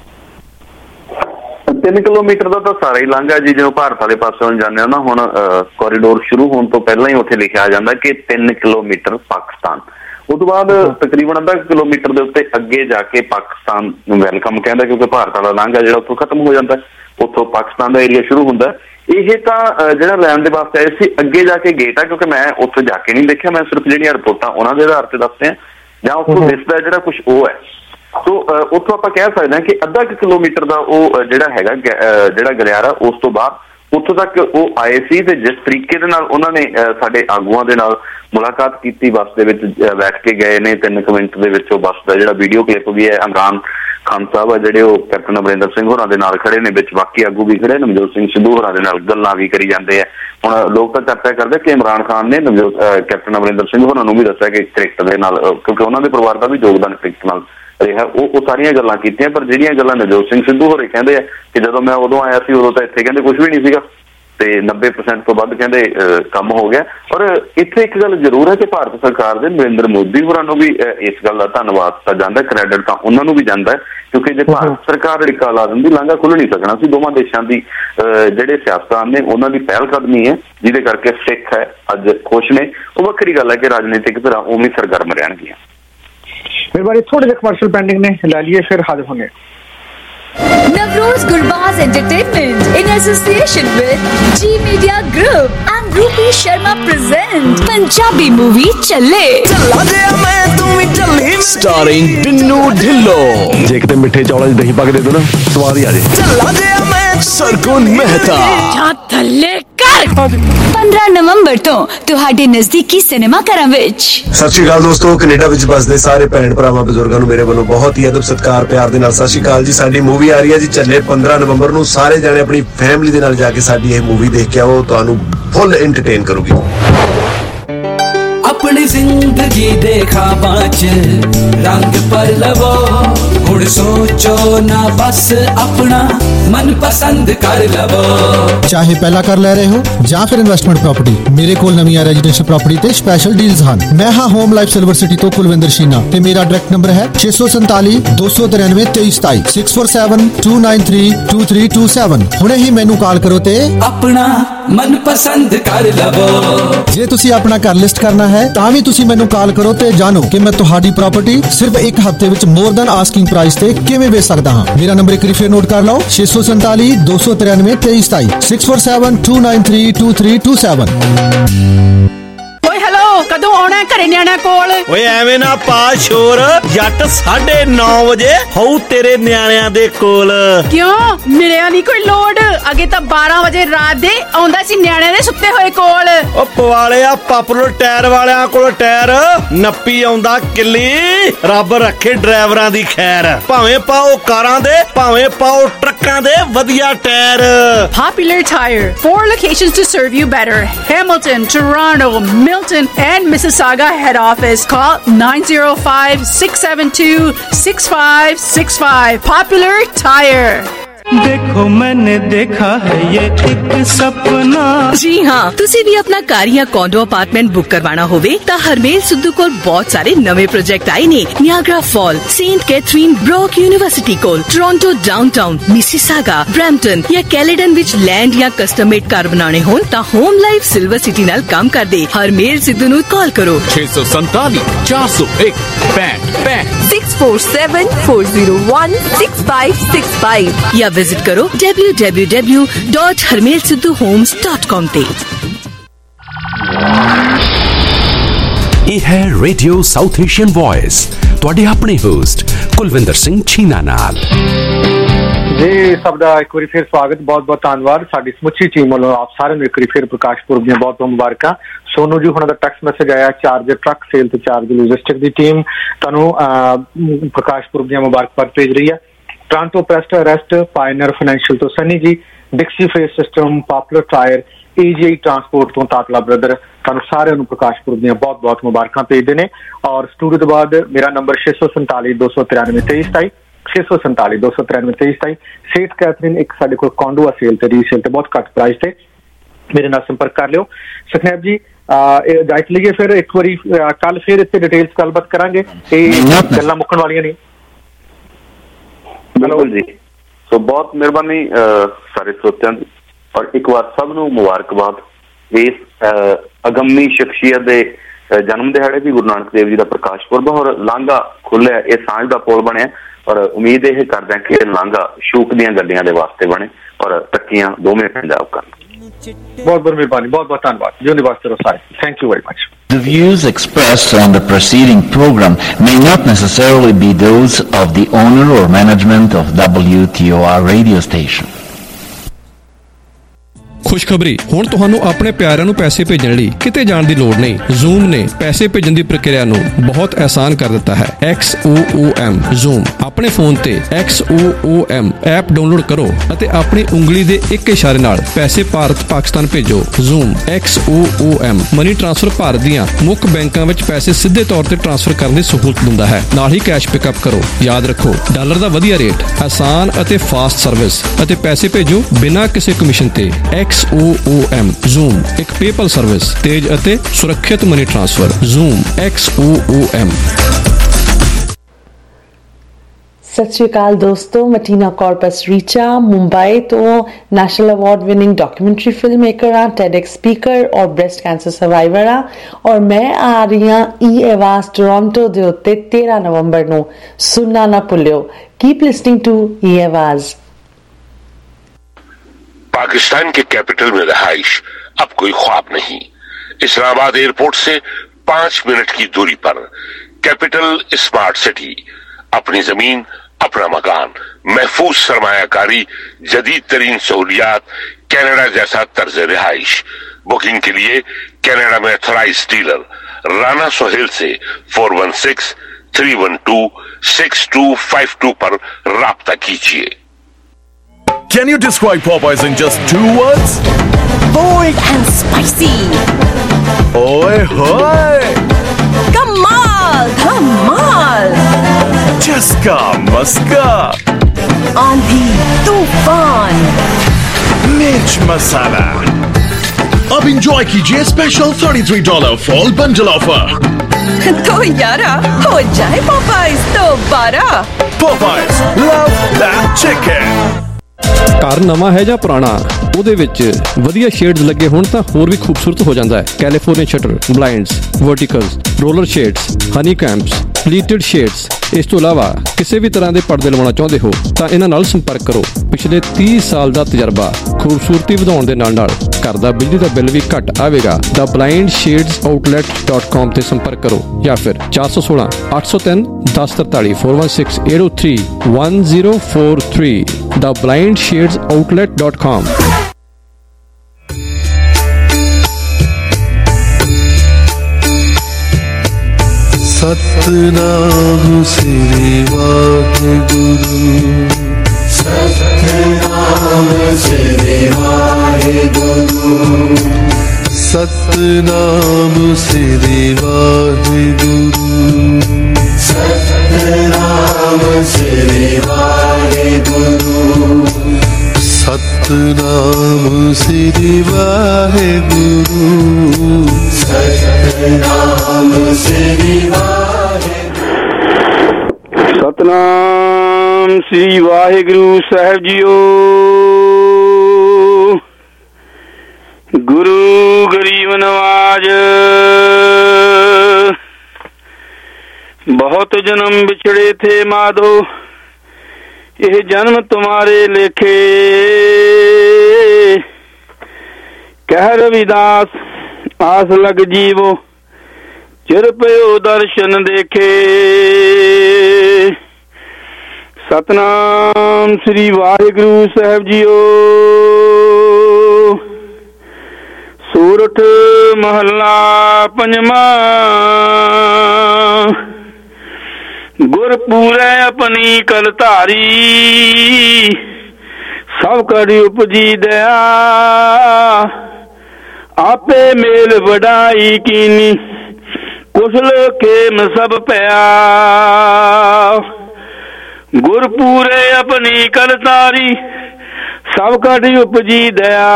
ਤਿੰਨ ਕਿਲੋਮੀਟਰ ਦਾ ਤਾਂ ਸਾਰਾ ਹੀ ਲਾਂਘਾ ਜੀ, ਜਦੋਂ ਭਾਰਤ ਵਾਲੇ ਪਾਸੋਂ ਜਾਂਦੇ ਹੋ ਨਾ, ਹੁਣ ਕੋਰੀਡੋਰ ਸ਼ੁਰੂ ਹੋਣ ਤੋਂ ਪਹਿਲਾਂ ਹੀ ਉੱਥੇ ਲਿਖਿਆ ਜਾਂਦਾ ਕਿ ਤਿੰਨ ਕਿਲੋਮੀਟਰ ਪਾਕਿਸਤਾਨ। ਉਹ ਤੋਂ ਬਾਅਦ ਤਕਰੀਬਨ ਅੱਧਾ ਕਿਲੋਮੀਟਰ ਦੇ ਉੱਤੇ ਅੱਗੇ ਜਾ ਕੇ ਪਾਕਿਸਤਾਨ ਨੂੰ ਵੈਲਕਮ ਕਹਿੰਦਾ, ਕਿਉਂਕਿ ਭਾਰਤ ਵਾਲਾ ਲਾਂਘਾ ਜਿਹੜਾ ਉੱਥੋਂ ਖਤਮ ਹੋ ਜਾਂਦਾ, ਉੱਥੋਂ ਪਾਕਿਸਤਾਨ ਦਾ ਏਰੀਆ ਸ਼ੁਰੂ ਹੁੰਦਾ। ਇਹ ਤਾਂ ਜਿਹੜਾ ਲੈਣ ਦੇ ਵਾਸਤੇ ਆਏ ਸੀ, ਅੱਗੇ ਜਾ ਕੇ ਗੇਟ ਆ, ਕਿਉਂਕਿ ਮੈਂ ਉੱਥੇ ਜਾ ਕੇ ਨਹੀਂ ਦੇਖਿਆ, ਮੈਂ ਸਿਰਫ ਜਿਹੜੀਆਂ ਰਿਪੋਰਟਾਂ ਉਹਨਾਂ ਦੇ ਆਧਾਰ ਤੇ ਦੱਸਦੇ ਆ ਜਾਂ ਉੱਥੋਂ ਦਿਸਦਾ ਜਿਹੜਾ ਕੁਛ ਉਹ ਹੈ। ਸੋ ਉੱਥੋਂ ਆਪਾਂ ਕਹਿ ਸਕਦੇ ਹਾਂ ਕਿ ਅੱਧਾ ਕੁ ਕਿਲੋਮੀਟਰ ਦਾ ਉਹ ਜਿਹੜਾ ਹੈਗਾ ਜਿਹੜਾ ਗਲਿਆਰਾ, ਉਸ ਤੋਂ ਬਾਅਦ ਉੱਥੋਂ ਤੱਕ ਉਹ ਆਏ ਸੀ। ਤੇ ਜਿਸ ਤਰੀਕੇ ਦੇ ਨਾਲ ਉਹਨਾਂ ਨੇ ਸਾਡੇ ਆਗੂਆਂ ਦੇ ਨਾਲ ਮੁਲਾਕਾਤ ਕੀਤੀ, ਬੱਸ ਦੇ ਵਿੱਚ ਬੈਠ ਕੇ ਗਏ ਨੇ, ਤਿੰਨ ਕੁ ਮਿੰਟ ਦੇ ਵਿੱਚ ਉਹ ਬੱਸ ਦਾ ਜਿਹੜਾ ਵੀਡੀਓ ਕਲਿੱਪ ਵੀ ਹੈ, ਇਮਰਾਨ ਖਾਨ ਸਾਹਿਬ ਆ ਜਿਹੜੇ ਉਹ ਕੈਪਟਨ ਅਮਰਿੰਦਰ ਸਿੰਘ ਹੋਰਾਂ ਦੇ ਨਾਲ ਖੜੇ ਨੇ, ਵਿੱਚ ਬਾਕੀ ਆਗੂ ਵੀ ਖੜੇ, ਨਵਜੋਤ ਸਿੰਘ ਸਿੱਧੂ ਹੋਰਾਂ ਦੇ ਨਾਲ ਗੱਲਾਂ ਵੀ ਕਰੀ ਜਾਂਦੇ ਆ। ਹੁਣ ਲੋਕ ਤਾਂ ਚਰਚਾ ਕਰਦੇ ਕਿ ਇਮਰਾਨ ਖਾਨ ਨੇ ਨਵਜੋਤ ਕੈਪਟਨ ਅਮਰਿੰਦਰ ਸਿੰਘ ਹੋਰਾਂ ਨੂੰ ਵੀ ਦੱਸਿਆ ਕਿ ਕ੍ਰਿਕਟ ਦੇ ਨਾਲ, ਕਿਉਂਕਿ ਉਹਨਾਂ ਦੇ ਪਰਿਵਾਰ ਦਾ ਵੀ ਯੋਗਦਾਨ ਕ੍ਰਿਕਟ ਨਾਲ ਰਿਹਾ, ਉਹ ਉਹ ਸਾਰੀਆਂ ਗੱਲਾਂ ਕੀਤੀਆਂ। ਪਰ ਜਿਹੜੀਆਂ ਗੱਲਾਂ ਨਵਜੋਤ ਸਿੰਘ ਸਿੱਧੂ ਹੋਰੇ ਕਹਿੰਦੇ ਆ ਕਿ ਜਦੋਂ ਮੈਂ ਉਦੋਂ ਆਇਆ ਸੀ ਉਦੋਂ ਤਾਂ ਇੱਥੇ ਕਹਿੰਦੇ ਕੁਛ ਵੀ ਨਹੀਂ ਸੀਗਾ, ਤੇ ਨੱਬੇ ਪ੍ਰਸੈਂਟ ਤੋਂ ਵੱਧ ਕਹਿੰਦੇ ਕੰਮ ਹੋ ਗਿਆ। ਔਰ ਇੱਥੇ ਇੱਕ ਗੱਲ ਜ਼ਰੂਰ ਹੈ ਕਿ ਭਾਰਤ ਸਰਕਾਰ ਦੇ ਨਰਿੰਦਰ ਮੋਦੀ ਹੋਰਾਂ ਨੂੰ ਵੀ ਇਸ ਗੱਲ ਦਾ ਧੰਨਵਾਦ ਤਾਂ ਜਾਂਦਾ, ਕ੍ਰੈਡਿਟ ਤਾਂ ਉਹਨਾਂ ਨੂੰ ਵੀ ਜਾਂਦਾ, ਕਿਉਂਕਿ ਜੇ ਭਾਰਤ ਸਰਕਾਰ ਅੜਿੱਕਾ ਲਾ ਦਿੰਦੀ ਲਾਂਘਾ ਖੁੱਲ੍ਹ ਨਹੀਂ ਸਕਣਾ ਸੀ। ਦੋਵਾਂ ਦੇਸ਼ਾਂ ਦੀ ਜਿਹੜੇ ਸਿਆਸਤਦਾਨ ਨੇ ਉਹਨਾਂ ਦੀ ਪਹਿਲ ਕਦਮੀ ਹੈ, ਜਿਹਦੇ ਕਰਕੇ ਸਿੱਖ ਹੈ ਅੱਜ ਖੁਸ਼ ਨੇ। ਉਹ ਵੱਖਰੀ ਗੱਲ ਹੈ ਕਿ ਰਾਜਨੀਤਿਕ ਧਿਰਾਂ ਉਵੇਂ ਸਰਗਰਮ ਰਹਿਣਗੀਆਂ। ਮੇਰੇ ਬਾਰੇ ਥੋੜੇ ਜਿਹੇ ਕਮਰਸ਼ੀਅਲ ਪੈਂਡਿੰਗ ਨੇ, ਲੈ ਲਈਏ ਫਿਰ ਹਾਜ਼ਰ ਹੋਣੇ। Navroz Gulbaz Entertainment in association with G Media Group and Rupi Sharma present Punjabi movie Challe Challa Jaya Main Tu Bhi Challi starring Dinnu Dhillo। ਜੇ ਕਿਤੇ ਮਿੱਠੇ ਚੌਲਾਂ 'ਚ ਦਹੀਂ ਪਾ ਕੇ ਦੇ ਦੋ ਨਾ, ਸਵਾਦ ਹੀ ਆ ਜੇ। Challa Jaya Main Sargun Mehta ਜਾਂ ਥੱਲੇ ਕਰ ਪੰਦਰਾਂ ਨਵੰਬਰ ਤੋਂ ਤੁਹਾਡੇ ਨਜ਼ਦੀਕੀ ਸਿਨੇਮਾ ਘਰਾਂ ਵਿੱਚ। ਸਤਿ ਸ਼੍ਰੀ ਅਕਾਲ ਦੋਸਤੋ, ਕੈਨੇਡਾ ਵਿੱਚ ਵੱਸਦੇ ਸਾਰੇ ਭੈਣ ਭਰਾਵਾਂ ਬਜ਼ੁਰਗਾਂ ਨੂੰ ਮੇਰੇ ਵੱਲੋਂ ਬਹੁਤ ਹੀ ਅਦਬ ਸਤਿਕਾਰ ਪਿਆਰ ਦੇ ਨਾਲ ਸਤਿ ਸ਼੍ਰੀ ਅਕਾਲ ਜੀ। ਸਾਡੀ ਮੂਵੀ ਆ ਰਹੀ ਹੈ ਜੀ ਚੱਲੇ ਪੰਦਰਾਂ ਨਵੰਬਰ ਨੂੰ। ਸਾਰੇ ਜਾਣੇ ਆਪਣੀ ਫੈਮਿਲੀ ਦੇ ਨਾਲ ਜਾ ਕੇ ਸਾਡੀ ਇਹ ਮੂਵੀ ਦੇਖ ਕੇ ਆਓ, ਤੁਹਾਨੂੰ ਫੁੱਲ ਐਂਟਰਟੇਨ ਕਰੂਗੀ। अपनी जिंदगी देखा बाँच रंग पर लवो हुण सोचो ना बस अपना मन पसंद कर लवो। चाहे पहला कर ले रहे हो ਜਾਂ ਫਿਰ ਇਨਵੈਸਟਮੈਂਟ ਪ੍ਰਾਪਰਟੀ, ਮੇਰੇ ਕੋਲ ਨਵੀਆਂ ਰੈਜ਼ੀਡੈਂਸ਼ੀਅਲ ਪ੍ਰਾਪਰਟੀ ਤੇ ਸਪੈਸ਼ਲ ਡੀਲਸ ਹਨ। ਮੈਂ ਹਾਂ ਹੋਮ ਲਾਈਫ ਸਿਲਵਰ ਸਿਟੀ ਤੋਂ ਕੁਲਵਿੰਦਰ ਸ਼ੀਨਾ ਤੇ ਮੇਰਾ ਡਾਇਰੈਕਟ ਨੰਬਰ ਹੈ ਛੇ ਸੌ ਸੰਤਾਲੀ ਦੋ ਸੌ ਤਰਾਨਵੇਂ ਤੇਈ ਸਤਾਈ ਛੇ ਚਾਰ ਸੱਤ ਦੋ ਨੌ ਤਿੰਨ ਦੋ ਤਿੰਨ ਦੋ ਸੱਤ। ਹੁਣੇ ਹੀ ਮੈਨੂੰ ਕਾਲ ਕਰੋ ਤੇ ਆਪਣਾ ਮਨ ਪਸੰਦ ਕਰ ਲਵੋ। ਜੇ ਤੁਸੀਂ ਆਪਣਾ ਘਰ ਲਿਸਟ ਕਰਨਾ ਹੈ ਤਾਂ ਵੀ ਤੁਸੀਂ ਮੈਨੂੰ ਕਾਲ ਕਰੋ ਤੇ ਜਾਣੋ ਕਿ ਮੈਂ ਤੁਹਾਡੀ ਪ੍ਰਾਪਰਟੀ ਸਿਰਫ ਇੱਕ ਹਫ਼ਤੇ ਵਿੱਚ more than asking price price ਤੇ ਕਿਵੇਂ ਵੇਚ ਸਕਦਾ ਹਾਂ। ਮੇਰਾ ਨੰਬਰ ਇੱਕ ਵਾਰੀ ਫੇਰ ਨੋਟ ਕਰ ਲਓ, ਛੇ ਸੌ ਸੰਤਾਲੀ ਦੋ ਸੌ ਤਰਾਨਵੇਂ ਤੇਈ ਸਤਾਈ, six four seven two nine three two three two seven. ਓਏ ਹੈਲੋ, ਕਦੋਂ ਆਉਣਾ ਘਰੇ ਨਿਆਣਾ ਕੋਲ? ਓਏ ਐਵੇਂ ਨਾ ਪਾ ਸ਼ੋਰ, ਜੱਟ ਸਾਢੇ ਨੌ ਵਜੇ ਹੋਊ ਤੇਰੇ ਨਿਆਣਿਆਂ ਦੇ ਕੋਲ। ਕਿਉਂ ਮਿਲਿਆ ਨਹੀਂ ਕੋਈ ਲੋਡ? ਅੱਗੇ ਤਾਂ ਬਾਰਾਂ ਵਜੇ ਰਾਤ ਦੇ ਆਉਂਦਾ ਸੀ ਨਿਆਣਿਆਂ ਦੇ ਸੁੱਤੇ ਹੋਏ ਕੋਲ। ਓ ਪਵਾਲਿਆ ਪਾਪੂਲਰ ਟਾਇਰ ਵਾਲਿਆਂ ਕੋਲ ਟਾਇਰ ਨੱਪੀ ਆਉਂਦਾ ਕਿੱਲੀ। ਰੱਬ ਰੱਖੇ ਡਰਾਈਵਰਾਂ ਦੀ ਖੈਰ, ਭਾਵੇਂ ਪਾਓ ਕਾਰਾਂ ਦੇ ਭਾਵੇਂ ਪਾਓ ਟਰੱਕਾਂ ਦੇ ਵਧੀਆ tyre. Popular Tire, four locations to serve you better. Hamilton, Toronto, Milton and Mississauga head office. Call nine zero five, six seven two, six five six five. Popular Tire. देखो मैंने देखा है ये एक सपना। जी हाँ, तुसी भी अपना कार या कॉन्डो अपार्टमेंट बुक करवाना होवे ता हरमेल सिद्धू कोल बहुत सारे नवे प्रोजेक्ट आए ने। Niagara Fall, Saint Catharines, Brock University कोल, टोरंटो डाउनटाउन, मिसिसागा, ब्रैम्पटन या कैलेडन विच लैंड या कस्टम मेड कार बनाने होन ता होम लाइफ सिल्वर सिटी नाल काम कर दे। हरमेल सिद्धू नू कॉल करो छे सौ संताली चार सौ एक पैंठ पैंठ six four seven four zero one six five six five या विजिट करो W W W dot Harmail Sidhu homes dot com ते। ਇਹ ਹੈ ਰੇਡੀਓ ਸਾਊਥ ਏਸ਼ੀਅਨ ਵੌਇਸ, ਤੁਹਾਡੇ ਆਪਣੇ ਹੋਸਟ ਕੁਲਵਿੰਦਰ ਸਿੰਘ ਛੀਨਾ ਨਾਲ। ਜੀ ਸਭ ਦਾ ਇੱਕ ਵਾਰੀ ਫਿਰ ਸਵਾਗਤ, ਬਹੁਤ ਬਹੁਤ ਧੰਨਵਾਦ ਸਾਡੀ ਸਮੁੱਚੀ ਟੀਮ ਵੱਲੋਂ। ਆਪ ਸਾਰਿਆਂ ਨੂੰ ਇੱਕ ਵਾਰੀ ਫਿਰ ਪ੍ਰਕਾਸ਼ ਪੁਰਬ ਦੀਆਂ ਬਹੁਤ ਬਹੁਤ ਮੁਬਾਰਕਾਂ। ਸੋਨੂ ਜੀ ਹੁਣਾਂ ਦਾ ਟੈਕਸਟ ਮੈਸੇਜ ਆਇਆ, ਚਾਰਜ ਟਰੱਕ ਸੇਲ ਤੇ ਚਾਰਜ ਲੌਜਿਸਟਿਕ ਦੀ ਟੀਮ ਤੁਹਾਨੂੰ ਪ੍ਰਕਾਸ਼ ਪੁਰਬ ਦੀਆਂ ਮੁਬਾਰਕਬਾਦ ਭੇਜ ਰਹੀ ਹੈ। ਟੋਰਾਂਟੋ ਪ੍ਰੈਸਟ ਅਰੈਸਟ, ਪਾਇਨਰ ਫਾਈਨੈਂਸ਼ੀਅਲ ਤੋਂ Sunny ji, Dixie face system, Popular Tire, easy transport ਤੋਂ ਤਾਤਲਾ ਬ੍ਰਦਰ, ਤੁਹਾਨੂੰ ਸਾਰਿਆਂ ਨੂੰ ਪ੍ਰਕਾਸ਼ ਪੁਰਬ ਦੀਆਂ ਬਹੁਤ ਬਹੁਤ ਮੁਬਾਰਕਾਂ ਭੇਜਦੇ ਨੇ। ਔਰ ਸਟੂਡੀਓ ਤੋਂ ਬਾਅਦ ਮੇਰਾ ਨੰਬਰ ਛੇ ਸੌ ਸੰਤਾਲੀ ਦੋ ਸੌ ਤਰਾਨਵੇਂ ਤੇਈ ਸਤਾਈ, ਛੇ ਸੌ ਸੰਤਾਲੀ ਦੋ ਸੌ ਤਰਾਨਵੇਂ ਤੇਈ ਸਤਾਈ। ਸੇਂਟ ਕੈਥਰੀਨ ਇੱਕ ਸਾਡੇ ਕੋਲ ਕੌਂਡੂਆ ਸੇਲ ਤੇ ਰੀਸੇਲ ਤੇ ਬਹੁਤ ਘੱਟ ਪ੍ਰਾਈਸ ਤੇ ਮੇਰੇ ਨਾਲ ਸੰਪਰਕ ਕਰ ਲਿਓ। ਸਖਨੈਬ ਜੀ ਜਾਇਟ ਲਈਏ ਫਿਰ ਇੱਕ ਵਾਰੀ, ਕੱਲ ਫਿਰ ਇੱਥੇ ਡਿਟੇਲਸ ਗੱਲਬਾਤ ਕਰਾਂਗੇ, ਇਹ ਗੱਲਾਂ ਮੁੱਕਣ ਵਾਲੀਆਂ ਨਹੀਂ। ਬਿਲਕੁਲ ਜੀ, ਸੋ ਬਹੁਤ ਮਿਹਰਬਾਨੀ ਸਾਰੇ ਸਰੋਤਿਆਂ ਦੀ, ਔਰ ਇੱਕ ਵਾਰ ਸਭ ਨੂੰ ਮੁਬਾਰਕਬਾਦ। ਇਸ ਅਗੰਮੀ ਸ਼ਖਸੀਅਤ ਦੇ ਜਨਮ ਦਿਹਾੜੇ ਵੀ ਗੁਰੂ ਨਾਨਕ ਦੇਵ ਜੀ ਦਾ ਪ੍ਰਕਾਸ਼ ਪੁਰਬ, ਔਰ ਲਾਂਘਾ ਖੁੱਲਿਆ, ਇਹ ਸਾਂਝ ਦਾ ਪੁਲ ਬਣਿਆ। ਔਰ ਉਮੀਦ ਇਹ ਕਰਦੇ ਹਾਂ ਕਿ ਇਹ ਲਾਂਘਾ ਸ਼ੂਕ ਦੀਆਂ ਗੱਡੀਆਂ ਦੇ ਵਾਸਤੇ ਬਣੇ ਔਰ ਤਰੱਕੀਆਂ ਦੋਵੇਂ ਪੰਜਾਬ ਕਰਨ। ਬਹੁਤ ਬਹੁਤ ਮਿਹਰਬਾਨੀ, ਬਹੁਤ ਬਹੁਤ ਧੰਨਵਾਦ। ਜਿਉਂਦੇ ਵਾਸਤੇ ਰਹੋ ਸਾਰੇ। Thank you very much. The views expressed on the preceding program may not necessarily be those of the owner or management of W T O R radio station. ਖੁਸ਼ਖਬਰੀ, ਹੁਣ ਤੁਹਾਨੂੰ ਆਪਣੇ ਪਿਆਰਿਆਂ ਨੂੰ ਪੈਸੇ ਭੇਜਣ ਲਈ ਕਿਤੇ ਜਾਣ ਦੀ ਲੋੜ ਨਹੀਂ। ਜ਼ੂਮ ਨੇ ਪੈਸੇ ਭੇਜਣ ਦੀ ਪ੍ਰਕਿਰਿਆ ਨੂੰ ਬਹੁਤ ਆਸਾਨ ਕਰ ਦਿੱਤਾ ਹੈ। X O O M Zoom, ਆਪਣੇ ਫੋਨ ਤੇ X O O M app download ਕਰੋ ਅਤੇ ਆਪਣੀ ਉਂਗਲੀ ਦੇ ਇੱਕ ਇਸ਼ਾਰੇ ਨਾਲ ਪੈਸੇ ਭਾਰਤ ਪਾਕਿਸਤਾਨ ਭੇਜੋ। Zoom X O O M money transfer Bharat ਦੀਆਂ ਮੁੱਖ ਬੈਂਕਾਂ ਵਿੱਚ ਪੈਸੇ ਸਿੱਧੇ ਤੌਰ ਤੇ ਟ੍ਰਾਂਸਫਰ ਕਰਨ ਦੀ ਸਹੂਲਤ ਦਿੰਦਾ ਹੈ, ਨਾਲ ਹੀ ਕੈਸ਼ ਪਿਕਅਪ ਕਰੋ। ਯਾਦ ਰੱਖੋ, ਡਾਲਰ ਦਾ ਵਧੀਆ ਰੇਟ, ਆਸਾਨ ਅਤੇ ਫਾਸਟ ਸਰਵਿਸ ਅਤੇ ਪੈਸੇ ਭੇਜੋ ਬਿਨਾਂ ਕਿਸੇ ਕਮਿਸ਼ਨ ਤੇ। X O O M Zoom ਇੱਕ ਪੇਪਲ ਸਰਵਿਸ, ਤੇਜ਼ ਅਤੇ ਸੁਰੱਖਿਅਤ money transfer. Zoom X O O M. ਸਤਿ ਸ਼੍ਰੀ ਅਕਾਲ ਦੋਸਤੋ, ਮਟੀਨਾ ਕਾਰਪਸ ਰੀਚਾ ਮੁੰਬਈ ਤੋਂ national award winning documentary film maker ਹਾਂ, ਟੈਡੈਕਸ ਸਪੀਕਰ ਔਰ ਬ੍ਰੈਸਟ ਕੈਂਸਰ ਸਰਵਾਈਵਰ ਹਾਂ, ਔਰ ਮੈਂ ਆ ਰਹੀ ਹਾਂ ਈ ਆਵਾਜ਼ ਟੋਰਾਂਟੋ ਦੇ ਉੱਤੇ तेरह नवंबर ਨੂੰ। ਸੁਣਨਾ ਨਾ ਭੁੱਲਿਓ। Keep listening to E Awaaz. Pakistan के कैपिटल में रहाइश अब कोई ख्वाब नहीं। इस्लामाबाद एयरपोर्ट से पांच मिनट की दूरी पर कैपिटल स्मार्ट सिटी, अपनी जमीन अपना मकान, महफूज सरमायाकारी, जदीद तरीन सहूलियात, कनाडा जैसा तर्ज रिहाइश। बुकिंग के लिए कनाडा में ऑथराइज डीलर राणा सोहेल से four one six three one two six two five two पर राब्ता कीजिए। Can you describe Popeyes in just two words? Bold and spicy. Oi hoy! Kamal, Kamal. Chaska Maska. Aandhi, Tufan. Mirch Masala. अब enjoy कीजिए special thirty-three dollars fall bundle offer. तो यारा हो जाए Popeyes दोबारा। Popeyes, love that chicken. ਘਰ ਨਵਾਂ ਹੈ ਜਾਂ ਪੁਰਾਣਾ, ਉਹਦੇ ਵਿੱਚ ਵਧੀਆ ਸ਼ੇਡਸ ਲੱਗੇ ਹੋਣ ਤਾਂ ਹੋਰ ਵੀ ਖੂਬਸੂਰਤ ਹੋ ਜਾਂਦਾ ਹੈ। California shutter, blinds, verticals, roller shades, honeycombs, pleated shades. ਇਸ ਤੋਂ ਇਲਾਵਾ ਕਿਸੇ ਵੀ ਤਰ੍ਹਾਂ ਦੇ ਪਰਦੇ ਲਵਾਉਣਾ ਚਾਹੁੰਦੇ ਹੋ ਤਾਂ ਇਹਨਾਂ ਨਾਲ ਸੰਪਰਕ ਕਰੋ। ਪਿਛਲੇ ਤੀਹ ਸਾਲ ਦਾ ਤਜਰਬਾ, ਖੂਬਸੂਰਤੀ ਵਧਾਉਣ ਦੇ ਨਾਲ ਨਾਲ ਘਰ ਦਾ ਬਿਜਲੀ ਦਾ ਬਿੱਲ ਵੀ ਘੱਟ ਆਵੇਗਾ। ਦਾ blind shades outlet dot com ਤੇ ਸੰਪਰਕ ਕਰੋ ਜਾਂ ਫਿਰ ਚਾਰ ਸੌ ਸੋਲਾਂ ਅੱਠ ਸੌ ਤਿੰਨ ਦਸ ਤਰਤਾਲੀ four one six eight zero three one zero four three the blind shades outlet dot com। Satnam Shri Waheguru, Satnam Shri Waheguru, Satnam Shri Waheguru, Satnam Shri Waheguru, Satnam Shri Waheguru, Satnam Shri Waheguru. Satnam Shri Waheguru साहब जीओ। गुरु गरीब नवाज, बहुत जन्म बिछड़े थे माधो, यह जन्म तुम्हारे लेखे। कह रविदास आस लग जीवो, चिर पयो दर्शन देखे। सतनाम श्री वाहिगुरु साहब जीओ। सूरठ महला पंजवा। गुरपूरे अपनी कलधारी, सब कड़ी उपजी दया। आपे मेल वडाई कीनी, कुशल खेम सब पया। गुरपूरे अपनी कलधारी, सब कड़ी उपजी दया।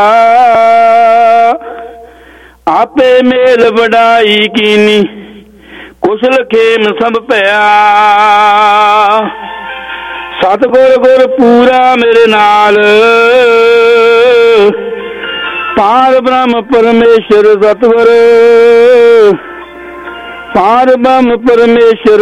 आपे मेल वडाई कीनी, कुशल खेम सब पया। सतगुर गुर पूरा मेरे नाल, पार ब्रह्म परमेश्वर सतगुर। पार ब्रह्म परमेश्वर,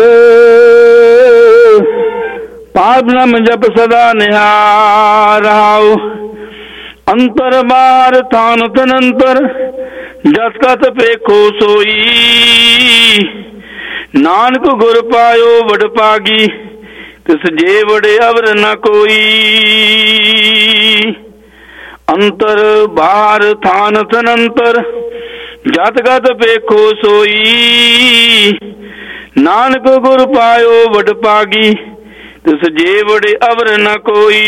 पार ब्रह्म जप सदा निहार रहाओ। अंतर बार थान तनंतर, जस कत पेखो सोई। नानक गुर पायो वड पागी, तिस जे वड़े अवर न कोई। अंतर बाहर थान तनंतर, जत गत पेखो सोई। नानक गुर पायो वड पागी, तिस जे वड़े अवर न कोई।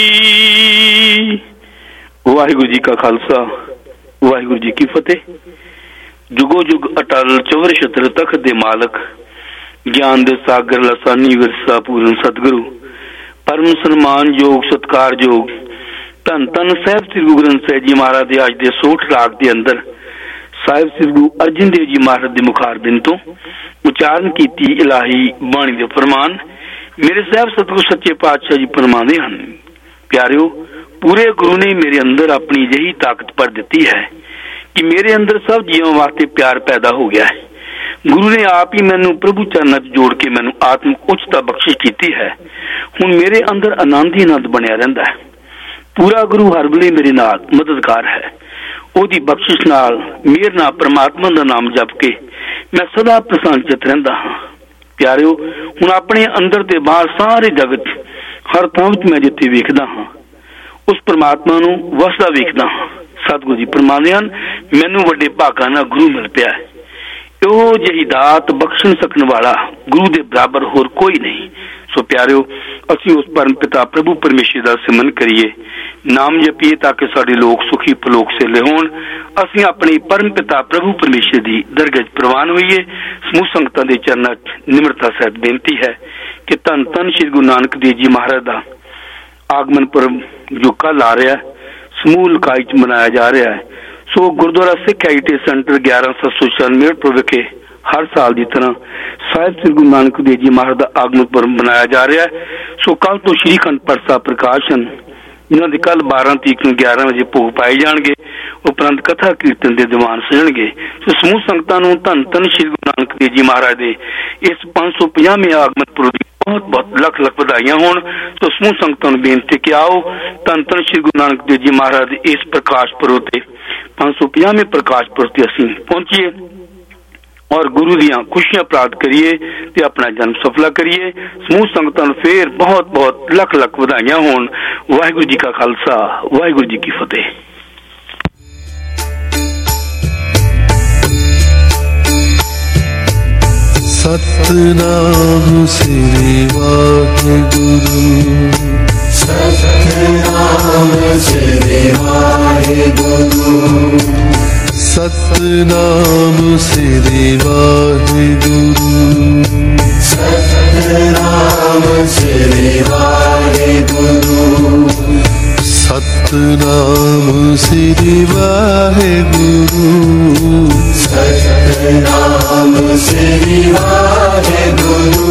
वाहिगुरु जी का खालसा, वाहिगुरु जी की फतेह। जुगो जुग अटल चौवर छत्र तख्त दे मालक, ज्ञान दे सागर लसानी विरसा पूरन सतगुरु। परम सन्मान योग सत्कार योग धन धन साहिब श्री गुरु ग्रंथ साहिब जी महाराज दे अज दे सोठ राग दे अंदर साहिब श्री गुरु अर्जन देव जी महाराज दे मुखारबिंद तो उच्चारण कीती इलाही बाणी दे फरमान मेरे साहिब सतगुरु सच्चे पातशाह जी फरमाते हैं। प्यारियो, पूरे गुरु ने मेरे अंदर अपनी यही ताकत भर दी है कि मेरे अंदर सब जीवों वास्ते प्यार पैदा हो गया है। गुरु ने आप ही मैनू प्रभु चरणों च जोड़ के मैनू आत्मिक उच्चता बख्शिश की है। हुण मेरे अंदर आनंद ही आनंद बनया रहिंदा है। पूरा गुरु हर वेले मेरे नाल मददगार है। ओदी बख्शिश नाल मेरे नाल परमात्मा दा नाम जप के मैं सदा प्रसन्नचित रहिंदा हां। प्यारिओ, हुण अपने अंदर ते बाहर सारे जगत हर थां विच मैं जिथे वेखदा हां उस परमात्मा नूं वसदा वेखदा हां। सतगुरु जी फरमांदे हन, मैनू वड्डे भागां नाल गुरु मिल पिया है। ਇਹੋ ਜਿਹੀ ਦਾਤ ਬਖਸ਼ਣ ਸਕਣ ਵਾਲਾ ਗੁਰੂ ਦੇ ਬਰਾਬਰ ਹੋਰ ਕੋਈ ਨਹੀਂ। ਸੋ ਪਿਆਰਿਓ, ਅਸੀਂ ਉਸ ਪਰਮ ਪਿਤਾ ਪ੍ਰਭੂ ਪਰਮੇਸ਼ਰ ਦਾ ਸਿਮਰਨ ਕਰੀਏ, ਨਾਮ ਜਪੀਏ ਤਾਂ ਕਿ ਸਾਡੇ ਲੋਕ ਸੁਖੀ ਪਲੋਕ ਸੇਲੇ ਹੋਣ। ਅਸੀਂ ਆਪਣੇ ਪਰਮ ਪਿਤਾ ਪ੍ਰਭੂ ਪਰਮੇਸ਼ਰ ਦੀ ਦਰਗਾਹ 'ਚ ਪ੍ਰਵਾਨ ਹੋਈਏ। ਸਮੂਹ ਸੰਗਤਾਂ ਦੇ ਚਰਨਾਂ 'ਚ ਨਿਮਰਤਾ ਸਹਿਤ ਬੇਨਤੀ ਹੈ ਕਿ ਧੰਨ ਧੰਨ ਸ਼੍ਰੀ ਗੁਰੂ ਨਾਨਕ ਦੇਵ ਜੀ ਮਹਾਰਾਜ ਦਾ ਆਗਮਨ ਪੁਰਬ ਜੋ ਕੱਲ੍ਹ ਆ ਰਿਹਾ ਸਮੂਹ ਇਲਾਕੇ 'ਚ ਮਨਾਇਆ ਜਾ ਰਿਹਾ ਹੈ। सो गुरुद्वारा सिख हैरिटेज सेंटर ग्यारह सौ सौ छियानवे विखे हर साल की तरह साहिब श्री गुरु नानक देव जी महाराज का आगमन पर्व मनाया जा रहा है। सो कल तो श्री खंड परसा प्रकाशन ਜਿਨ੍ਹਾਂ ਦੇ ਕੱਲ ਬਾਰਾਂ ਤਰੀਕ ਨੂੰ ਗਿਆਰਾਂ ਵਜੇ ਭੋਗ ਪਾਏ ਜਾਣਗੇ। ਉਪਰੰਤ ਕਥਾ ਕੀਰਤਨ ਦੇ ਦੀਵਾਨ ਸਜਣਗੇ। ਸੋ ਸਮੂਹ ਸੰਗਤਾਂ ਨੂੰ ਧੰਨ ਧੰਨ ਸ਼੍ਰੀ ਗੁਰੂ ਨਾਨਕ ਦੇਵ ਜੀ ਮਹਾਰਾਜ ਦੇ ਇਸ ਪੰਜ ਸੌ ਪੰਜਾਹਵੇਂ ਆਗਮਨ ਪੁਰਬ ਦੀ ਬਹੁਤ ਬਹੁਤ ਲੱਖ ਲੱਖ ਵਧਾਈਆਂ ਹੋਣ। ਸੋ ਸਮੂਹ ਸੰਗਤਾਂ ਨੂੰ ਬੇਨਤੀ ਕਿ ਆਓ ਧੰਨ ਧੰਨ ਸ਼੍ਰੀ ਗੁਰੂ ਨਾਨਕ ਦੇਵ ਜੀ ਮਹਾਰਾਜ ਦੇ ਇਸ ਪ੍ਰਕਾਸ਼ ਪੁਰਬ ਤੇ ਪੰਜ ਸੌ ਪੰਜਾਹਵੇਂ ਪ੍ਰਕਾਸ਼ ਪੁਰਬ ਤੇ ਅਸੀਂ ਪਹੁੰਚੀਏ और गुरु दियां खुशियां प्राप्त करिए ते अपना जन्म सफला करिए। समूह संगतां नूं फेर बहुत बहुत लख लख वधाइयां होण। वाहिगुरू जी का खालसा वाहिगुरू जी की फतेह। सतनाम श्री वाहिगुरु सतनाम श्री वाहिगुरु सतनाम श्री वाहिगुरु सतनाम श्री वाहिगुरु सतनाम श्री वाहिगुरु सतनाम श्री वाहिगुरु।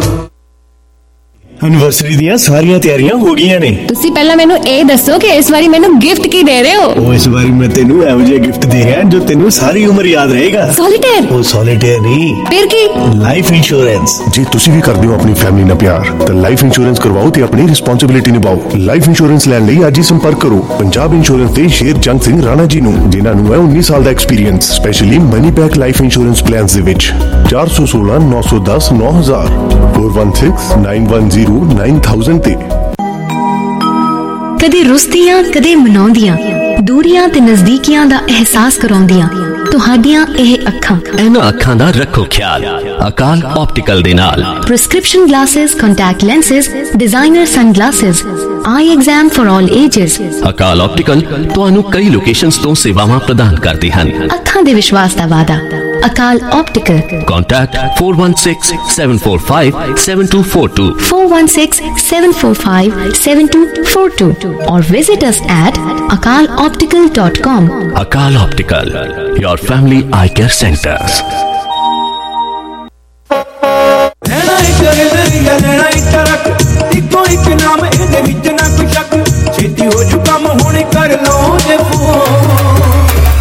ਐਨਵਰਸਰੀ ਦੀਆਂ ਸਾਰੀਆਂ ਤਿਆਰੀਆਂ ਹੋ ਗਈਆਂ ਨੇ। ਤੁਸੀਂ ਪਹਿਲਾਂ ਮੈਨੂੰ ਇਹ ਦੱਸੋ ਕਿ ਇਸ ਵਾਰੀ ਮੈਨੂੰ ਗਿਫਟ ਕੀ ਦੇ ਰਹੇ ਹੋ? ਉਹ ਇਸ ਵਾਰੀ ਮੈਂ ਤੈਨੂੰ ਇਹੋ ਜਿਹਾ ਗਿਫਟ ਦੇ ਰਿਹਾ ਜੋ ਤੈਨੂੰ ਸਾਰੀ ਉਮਰ ਯਾਦ ਰਹੇਗਾ। ਸੋਲੀਟੇਅਰ? ਉਹ ਸੋਲੀਟੇਅਰ ਨਹੀਂ। ਫਿਰ ਕੀ? Life insurance. ਜੇ ਤੁਸੀਂ ਵੀ ਕਰਦੇ ਹੋ ਆਪਣੀ ਫੈਮਿਲੀ ਨਾਲ ਪਿਆਰ ਤਾਂ ਲਾਈਫ ਇੰਸ਼ੋਰੈਂਸ ਕਰਵਾਓ ਤੇ ਆਪਣੀ ਰਿਸਪੌਂਸਿਬਿਲਿਟੀ ਨਿਭਾਓ। ਲਾਈਫ ਇੰਸ਼ੋਰੈਂਸ ਲੈਣ ਲਈ ਅੱਜ ਹੀ ਸੰਪਰਕ ਕਰੋ ਪੰਜਾਬ ਇੰਸ਼ੋਰੈਂਸ ਦੇ ਸ਼ੇਰ ਜੰਗ ਸਿੰਘ ਰਾਣਾ ਜੀ ਨੂੰ, ਜਿਨ੍ਹਾਂ ਨੂੰ ਹੈ ਉੱਨੀ ਸਾਲ ਦਾ experience, specially money back life insurance plans ਦੇ ਵਿੱਚ। ਚਾਰ ਸੌ ਸੋਲਾਂ ਨੌ ਸੌ ਦਸ ਨੌ ਹਜ਼ਾਰ four one six nine one zero nine thousand ते। कदे रुसदियां कदे मनाउंदियां, दूरियां ते नजदीकियां दा एहसास कराउंदियां ਤੁਹਾਡੀਆਂ ਇਹ ਅੱਖਾਂ। ਇਹਨਾਂ ਅੱਖਾਂ ਦਾ ਰੱਖੋ ਖਿਆਲ ਅਕਾਲ ਆਪਟੀਕਲ ਦੇ ਨਾਲ। Prescription glasses, contact lenses, designer sunglasses, eye exam for all ages. Akal optical ਤੁਹਾਨੂੰ ਕਈ ਲੋਕੇਸ਼ਨਸ ਤੋਂ ਸੇਵਾਵਾਂ ਪ੍ਰਦਾਨ ਕਰਦੇ ਹਨ। ਅੱਖਾਂ ਦੇ ਵਿਸ਼ਵਾਸ ਦਾ ਵਾਅਦਾ Akal optical. Contact four one six seven four five seven two four two four one six seven four five seven two four two और visit us at akal optical dot com। Akal Optical, your family eye care centers। Naina एक नजरिया नैना एक तरक eco एक नाम इहदे विच ना कोई शक छेती हो जू काम हुण कर लो जे फोन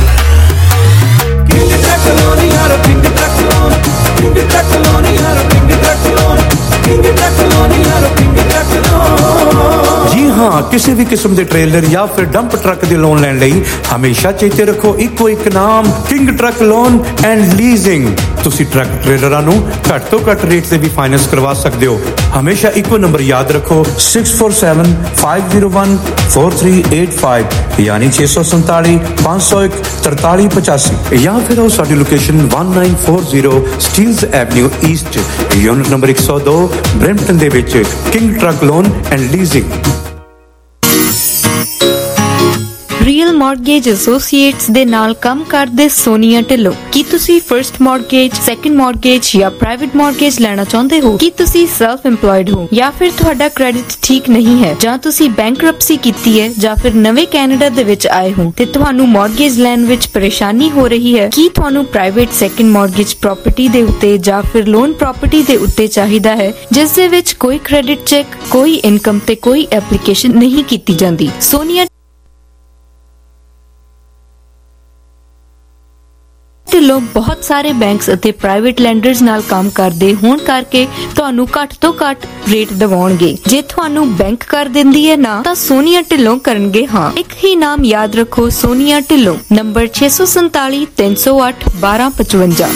किंग ट्रक लोन यार King Truck Loan King Truck Loan यार King Truck Loan King Truck Loan यार किंग ट्रक लोन। जी हाँ, किसी भी किस्म के ट्रेलर या फिर डंप ट्रक के लोन लैण लई हमेशा चेते रखो इको एक नाम King Truck Loan and leasing. तुसी ट्रक ट्रेलरां नूं घट तो घट रेट से भी फाइनेंस करवा सकते हो। हमेशा इको नंबर याद रखो six four seven five zero one four three eight five यानी छे सौ संताली पांच सौ एक तरताली पचासी या फिर आओ साडी location one nine four zero Steeles Avenue East unit number एक सौ दो ब्रैम्पटन दे विच King Truck Loan and leasing. Real Mortgage Associates ਦੇ ਨਾਲ ਕੰਮ ਕਰਦੇ ਸੋਨੀਆ ਢਿੱਲੋਂ। ਕੀ ਤੁਸੀਂ ਫਰਸਟ ਮਾਰਗੇਜ, ਸੈਕੰਡ ਮਾਰਗੇਜ ਜਾਂ ਪ੍ਰਾਈਵੇਟ ਮਾਰਗੇਜ ਲੈਣਾ ਚਾਹੁੰਦੇ ਹੋ? ਕੀ ਤੁਸੀਂ ਸੈਲਫ ਇੰਪਲੋਇਡ ਹੋ ਜਾਂ ਫਿਰ ਤੁਹਾਡਾ ਕ੍ਰੈਡਿਟ ਠੀਕ ਨਹੀਂ ਹੈ ਜਾਂ ਤੁਸੀਂ ਬੈਂਕਰਪਸੀ ਕੀਤੀ ਹੈ ਜਾਂ ਫਿਰ ਨਵੇਂ ਕੈਨੇਡਾ ਦੇ ਵਿੱਚ ਆਏ ਹੋ ਤੇ ਤੁਹਾਨੂੰ ਮਾਰਗੇਜ ਲੈਣ ਵਿੱਚ ਪਰੇਸ਼ਾਨੀ ਹੋ ਰਹੀ ਹੈ? ਕੀ ਤੁਹਾਨੂੰ ਪ੍ਰਾਈਵੇਟ ਸੈਕੰਡ ਮਾਰਗੇਜ ਪ੍ਰਾਪਰਟੀ ਦੇ ਉੱਤੇ ਜਾਂ ਫਿਰ ਲੋਨ ਪ੍ਰਾਪਰਟੀ ਦੇ ਉੱਤੇ ਚਾਹੀਦਾ ਹੈ ਜਿਸ ਦੇ ਵਿੱਚ ਕੋਈ ਕ੍ਰੈਡਿਟ ਚੈੱਕ, ਕੋਈ ਇਨਕਮ ਤੇ ਕੋਈ ਐਪਲੀਕੇਸ਼ਨ ਨਹੀਂ ਕੀਤੀ ਜਾਂਦੀ? ਸੋਨੀਆ ਢਿੱਲੋਂ ਬਹੁਤ ਸਾਰੇ ਬੈਂਕਸ ਅਤੇ ਪ੍ਰਾਈਵੇਟ ਲੈਂਡਰਸ ਨਾਲ ਕੰਮ ਕਰਦੇ ਹੋਣ ਕਰਕੇ ਤੁਹਾਨੂੰ ਘੱਟ ਤੋਂ ਘੱਟ ਰੇਟ ਦਿਵਾਉਣਗੇ। ਜੇ ਤੁਹਾਨੂੰ ਬੈਂਕ ਕਰ ਦਿੰਦੀ ਹੈ ਨਾ ਤਾਂ ਸੋਨੀਆ ਢਿੱਲੋਂ ਕਰਨਗੇ ਹਾਂ। ਇੱਕ ਹੀ ਨਾਮ ਯਾਦ ਰੱਖੋ, ਸੋਨੀਆ ਢਿੱਲੋਂ। ਨੰਬਰ ਛੇ ਸੌ ਸੰਤਾਲੀ ਤਿੰਨ ਸੌ ਅੱਠ ਬਾਰਾਂ ਪਚਵੰਜਾ।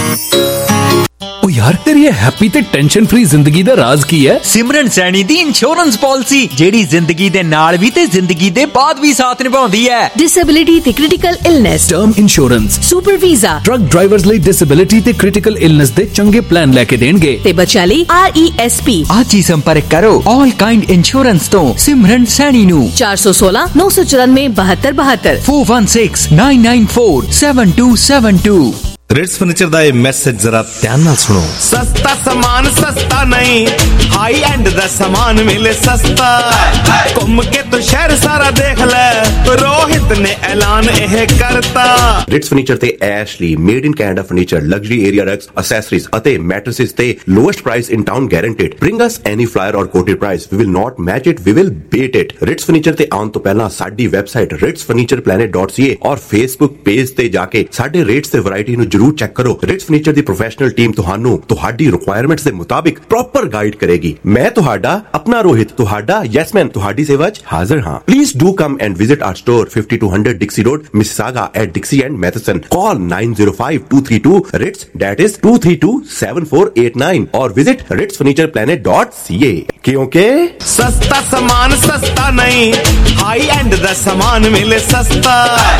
ओ यार तेरी हैप्पी ते टेंशन फ्री जिंदगी दा राज की है? सिमरन सैनी दी इंश्योरेंस पॉलिसी जेड़ी जिंदगी दे नाल भी ते जिंदगी दे बाद भी साथ निभाउंदी है। डिसेबिलिटी ते critical illness, term insurance, super visa, truck drivers ਲਈ डिसेबिलिटी ते क्रिटिकल इलनेस दे चंगे प्लान लेके देणगे ते बच्चा ਲਈ आर ई एस पी। आज ही संपर्क करो ऑल काइंड इंश्योरेंस तो सिमरन सैनी नु चार सौ सोलह नौ सौ चौरानवे बहत्तर बहत्तर four one six nine nine four seven two seven two. रेड्स फर्नीचर दा ये मैसेज जरा ध्यान नाल सुनो। सस्ता सामान सस्ता नहीं, ਹਾਈ ਐਂਡ ਦਾ ਸਮਾਨ ਮਿਲੇ ਸਸਤਾ ਘੁੰਮ ਕੇ ਤੂੰ ਸ਼ਹਿਰ ਸਾਰਾ ਦੇਖ ਲੈ ਰੋਹਿਤ ਨੇ ਐਲਾਨ ਇਹ ਕਰਤਾ ਰਿਟਸ ਫਰਨੀਚਰ ਤੇ ਐਸ਼ ਲਈ made in Canada furniture luxury area racks accessories ਅਤੇ ਮੈਟ੍ਰੈਸਸ ਤੇ lowest price in town guaranteed bring us any flyer or quoted price we will not match it we will beat it Ritz furniture ਤੇ ਆਉਣ ਤੋਂ ਪਹਿਲਾਂ ਸਾਡੀ website Ritz furniture planet dot C A or Facebook page ਤੇ ਜਾ ਕੇ ਸਾਡੇ rates ਤੇ variety ਨੂੰ ਜਰੂਰ ਚੈੱਕ ਕਰੋ ਰਿਟਸ ਫਰਨੀਚਰ ਦੀ ਪ੍ਰੋਫੈਸ਼ਨਲ ਟੀਮ ਤੁਹਾਨੂੰ ਤੁਹਾਡੀ ਰਿਕੁਆਇਰਮੈਂਟਸ ਦੇ ਮੁਤਾਬਿਕ ਪ੍ਰੋਪਰ ਗਾਈਡ ਕਰੇਗੀ ਮੈਂ ਤੁਹਾਡਾ ਆਪਣਾ ਰੋਹਿਤ ਤੁਹਾਡਾ ਯੈਸਮੈਨ ਤੁਹਾਡੀ ਸੇਵਾ 'ਚ ਹਾਜ਼ਰ ਹਾਂ please do come and visit our store fifty-two hundred Dixie Road, Mississauga at Dixie and Matheson. Call nine zero five two three two RITS, that is two three two seven four eight nine or visit rits furniture planet dot c a. क्योंकि सस्ता सामान सस्ता नहीं high and दा सामान मिले सस्ता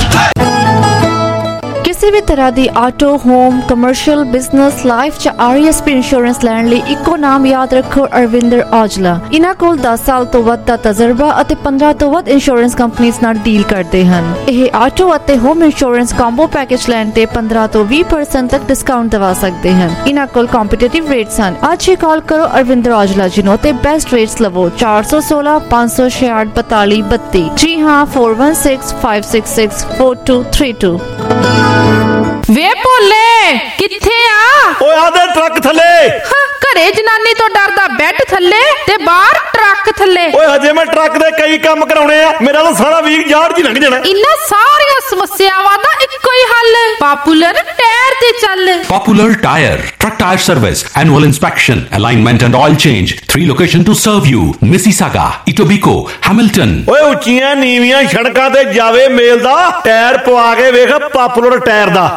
ਕਿਸੇ ਵੀ ਤਰ੍ਹਾਂ ਦੀ auto home commercial business life ਜਾਂ R E S P insurance ਲੈਣ ਲਈ ਇੱਕੋ ਨਾਮ ਯਾਦ ਰੱਖੋ ਅਰਵਿੰਦਰ ਔਜਲਾ ਇਹਨਾਂ ਕੋਲ ਦਸ ਸਾਲ ਤੋਂ ਵੱਧ ਦਾ ਤਜਰਬਾ ਅਤੇ ਪੰਦਰਾਂ ਤੋਂ ਵੱਧ ਇੰਸ਼ੋਰੈਂਸ ਕੰਪਨੀਆਂ ਨਾਲ ਡੀਲ ਕਰਦੇ ਹਨ ਇਹ ਆਟੋ ਅਤੇ ਹੋਮ ਇੰਸ਼ੋਰੈਂਸ ਕੰਬੋ ਪੈਕੇਜ ਲੈਣ ਤੇ ਪੰਦਰਾਂ ਤੋਂ ਵੀਹ ਪਰਸੈਂਟ ਤੱਕ ਡਿਸਕਾਊਂਟ ਦਵਾ ਸਕਦੇ ਹਨ ਇਹਨਾਂ ਕੋਲ ਕੰਪੀਟੀਟਿਵ ਰੇਟਸ ਹਨ ਅੱਜ ਹੀ ਕਾਲ ਕਰੋ ਅਰਵਿੰਦਰ ਔਜਲਾ ਜੀ ਨੂੰ ਤੇ ਬੈਸਟ ਰੇਟਸ ਲਵੋ ਚਾਰ ਸੌ ਸੋਲਾਂ ਪੰਜ ਸੌ ਛਿਆਹਠ ਬਤਾਲੀ ਬੱਤੀ ਜੀ ਹਾਂ four one six five six six four two three two ਵੇ ਭੋਲੇ ਕਿੱਥੇ ਆ ਓਏ ਆਦੇ ਟਰੱਕ ਥੱਲੇ ਘਰੇ ਜਨਾਨੀ ਤੋਂ ਡਰਦਾ ਬੈੱਡ ਥੱਲੇ ਤੇ ਬਾਹਰ ਟਰੱਕ ਥੱਲੇ ਓਏ ਹਜੇ ਮੈਂ ਟਰੱਕ ਦੇ ਕਈ ਕੰਮ ਕਰਾਉਣੇ ਆ ਮੇਰਾ ਤਾਂ ਸਾਰਾ ਵੀਕ ਯਾਰ ਜੀ ਲੰਘ ਜਾਣਾ ਇਨ੍ਹਾਂ ਸਾਰੀਆਂ ਸਮੱਸਿਆਵਾਂ ਦਾ ਇੱਕੋ ਹੀ ਹੱਲ ਪਾਪੂਲਰ ਟਾਇਰ ਤੇ ਚੱਲ Popular tire truck tire service annual inspection alignment and oil change three location to serve you Mississauga Etobicoke Hamilton ਓਏ ਉੱਚੀਆਂ ਨੀਵੀਆਂ ਸੜਕਾਂ ਤੇ ਜਾਵੇ ਮੇਲ ਦਾ ਟਾਇਰ ਪਵਾ ਕੇ ਵੇਖ ਪਾਪੂਲਰ ਟਾਇਰ ਦਾ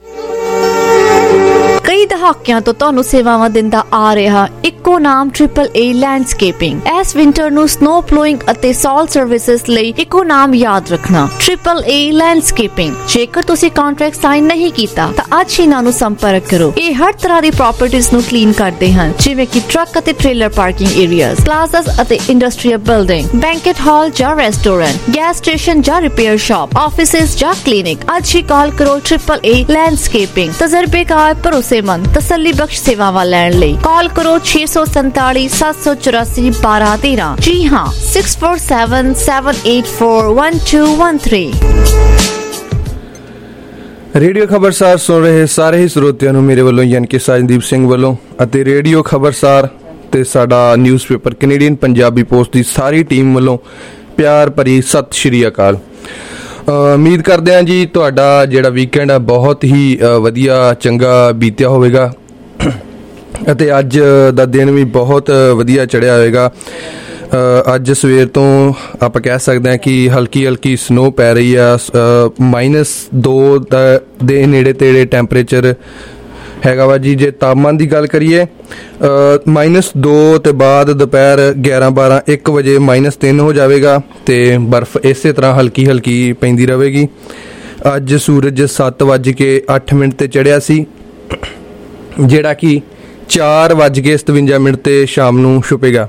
ਕਈ ਦਹਾਕਿਆਂ ਤੋਂ ਤੁਹਾਨੂੰ ਸੇਵਾਵਾਂ ਦਿੰਦਾ ਆ ਰਿਹਾ ਇੱਕੋ ਨਾਮ ਟ੍ਰਿਪਲ ਏ ਲੈਂਡਸਕੇਪਿੰਗ ਇਸ ਵਿੰਟਰ ਨੂੰ ਸਨੋ ਪਲੋਇੰਗ ਅਤੇ ਸੌਲ ਸਰਵਿਸਿਜ਼ ਲਈ ਇੱਕੋ ਨਾਮ ਯਾਦ ਰੱਖਣਾ ਟ੍ਰਿਪਲ ਏ ਲੈਂਡਸਕੇਪਿੰਗ ਜੇਕਰ ਤੁਸੀਂ ਕੰਟਰੈਕਟ ਸਾਈਨ ਨਹੀਂ ਕੀਤਾ ਤਾਂ ਅੱਜ ਹੀ ਇਹਨਾਂ ਨੂੰ ਸੰਪਰਕ ਕਰੋ ਇਹ ਹਰ ਤਰ੍ਹਾਂ ਦੀ ਪ੍ਰਾਪਰਟੀਜ਼ ਨੂੰ ਕਲੀਨ ਕਰਦੇ ਹਨ ਜਿਵੇਂ ਕਿ ਟਰੱਕ ਅਤੇ ਟ੍ਰੇਲਰ ਪਾਰਕਿੰਗ ਏਰੀਆਜ਼ ਪਲਾਜ਼ਾਸ ਅਤੇ ਇੰਡਸਟਰੀਅਲ ਬਿਲਡਿੰਗ ਬੈਂਕਟ ਹਾਲ ਜਾਂ ਰੈਸਟੋਰੈਂਟ ਗੈਸ ਸਟੇਸ਼ਨ ਜਾਂ ਰਿਪੇਅਰ ਸ਼ਾਪ ਆਫਿਸਿਸ ਜਾਂ ਕਲੀਨਿਕ ਅੱਜ ਹੀ ਕਾਲ ਕਰੋ ਟ੍ਰਿਪਲ ਏ ਲੈਂਡਸਕੇਪਿੰਗ ਤਜਰਬੇਕਾਰ ਭਰੋਸੇਮੰਦ ਤਸੱਲੀ ਬਖਸ਼ ਸੇਵਾਵਾਂ ਲੈਣ ਲਈ ਕਾਲ ਕਰੋ ਛੇ ਸੌ ਸੰਤਾਲੀ ਸੱਤ ਸੌ ਚੁਰਾਸੀ ਬਾਰਾਂ ਤੇਰਾਂ ਜੀ ਹਾਂ six four seven seven eight four one two one three radio ਖਬਰਸਾਰ ਸੁਣ ਰਹੇ ਸਾਰੇ ਹੀ ਸਰੋਤਿਆਂ ਨੂੰ ਮੇਰੇ ਵੱਲੋਂ ਯਾਨੀ ਕਿ ਸਾਜਨਦੀਪ ਸਿੰਘ ਵੱਲੋਂ ਅਤੇ ਰੇਡੀਓ ਖਬਰਸਾਰ ਤੇ ਸਾਡਾ ਨਿਊਜ਼ਪੇਪਰ ਕੈਨੇਡੀਅਨ ਪੰਜਾਬੀ ਪੋਸਟ ਦੀ ਸਾਰੀ ਟੀਮ ਵੱਲੋਂ ਪਿਆਰ ਭਰੀ ਸਤਿ ਸ਼੍ਰੀ ਅਕਾਲ ਉਮੀਦ ਕਰਦੇ ਹਾਂ ਜੀ ਤੁਹਾਡਾ ਜਿਹੜਾ ਵੀਕਐਂਡ ਆ ਬਹੁਤ ਹੀ ਵਧੀਆ ਚੰਗਾ ਬੀਤਿਆ ਹੋਵੇਗਾ ਅਤੇ ਅੱਜ ਦਾ ਦਿਨ ਵੀ ਬਹੁਤ ਵਧੀਆ ਚੜ੍ਹਿਆ ਹੋਵੇਗਾ ਅੱਜ ਸਵੇਰ ਤੋਂ ਆਪਾਂ ਕਹਿ ਸਕਦੇ ਹਾਂ ਕਿ ਹਲਕੀ ਹਲਕੀ ਸਨੋ ਪੈ ਰਹੀ ਆ ਮਾਈਨਸ ਦੋ ਦੇ ਨੇੜੇ ਤੇੜੇ ਟੈਂਪਰੇਚਰ ਹੈਗਾ ਵਾ ਜੀ ਜੇ ਤਾਪਮਾਨ ਦੀ ਗੱਲ ਕਰੀਏ ਮਾਈਨਸ ਦੋ ਤੇ ਬਾਅਦ ਦੁਪਹਿਰ ਗਿਆਰਾਂ ਬਾਰਾਂ ਇੱਕ ਵਜੇ ਮਾਈਨਸ ਤਿੰਨ ਹੋ ਜਾਵੇਗਾ ਤੇ ਬਰਫ਼ ਇਸੇ ਤਰ੍ਹਾਂ ਹਲਕੀ ਹਲਕੀ ਪੈਂਦੀ ਰਹੇਗੀ ਅੱਜ ਸੂਰਜ ਸੱਤ ਵੱਜ ਕੇ ਅੱਠ ਮਿੰਟ ਤੇ ਚੜ੍ਹਿਆ ਸੀ ਜਿਹੜਾ ਕਿ ਚਾਰ ਵੱਜ ਕੇ ਸਤਵੰਜਾ ਮਿੰਟ ਤੇ ਸ਼ਾਮ ਨੂੰ ਛੁਪੇਗਾ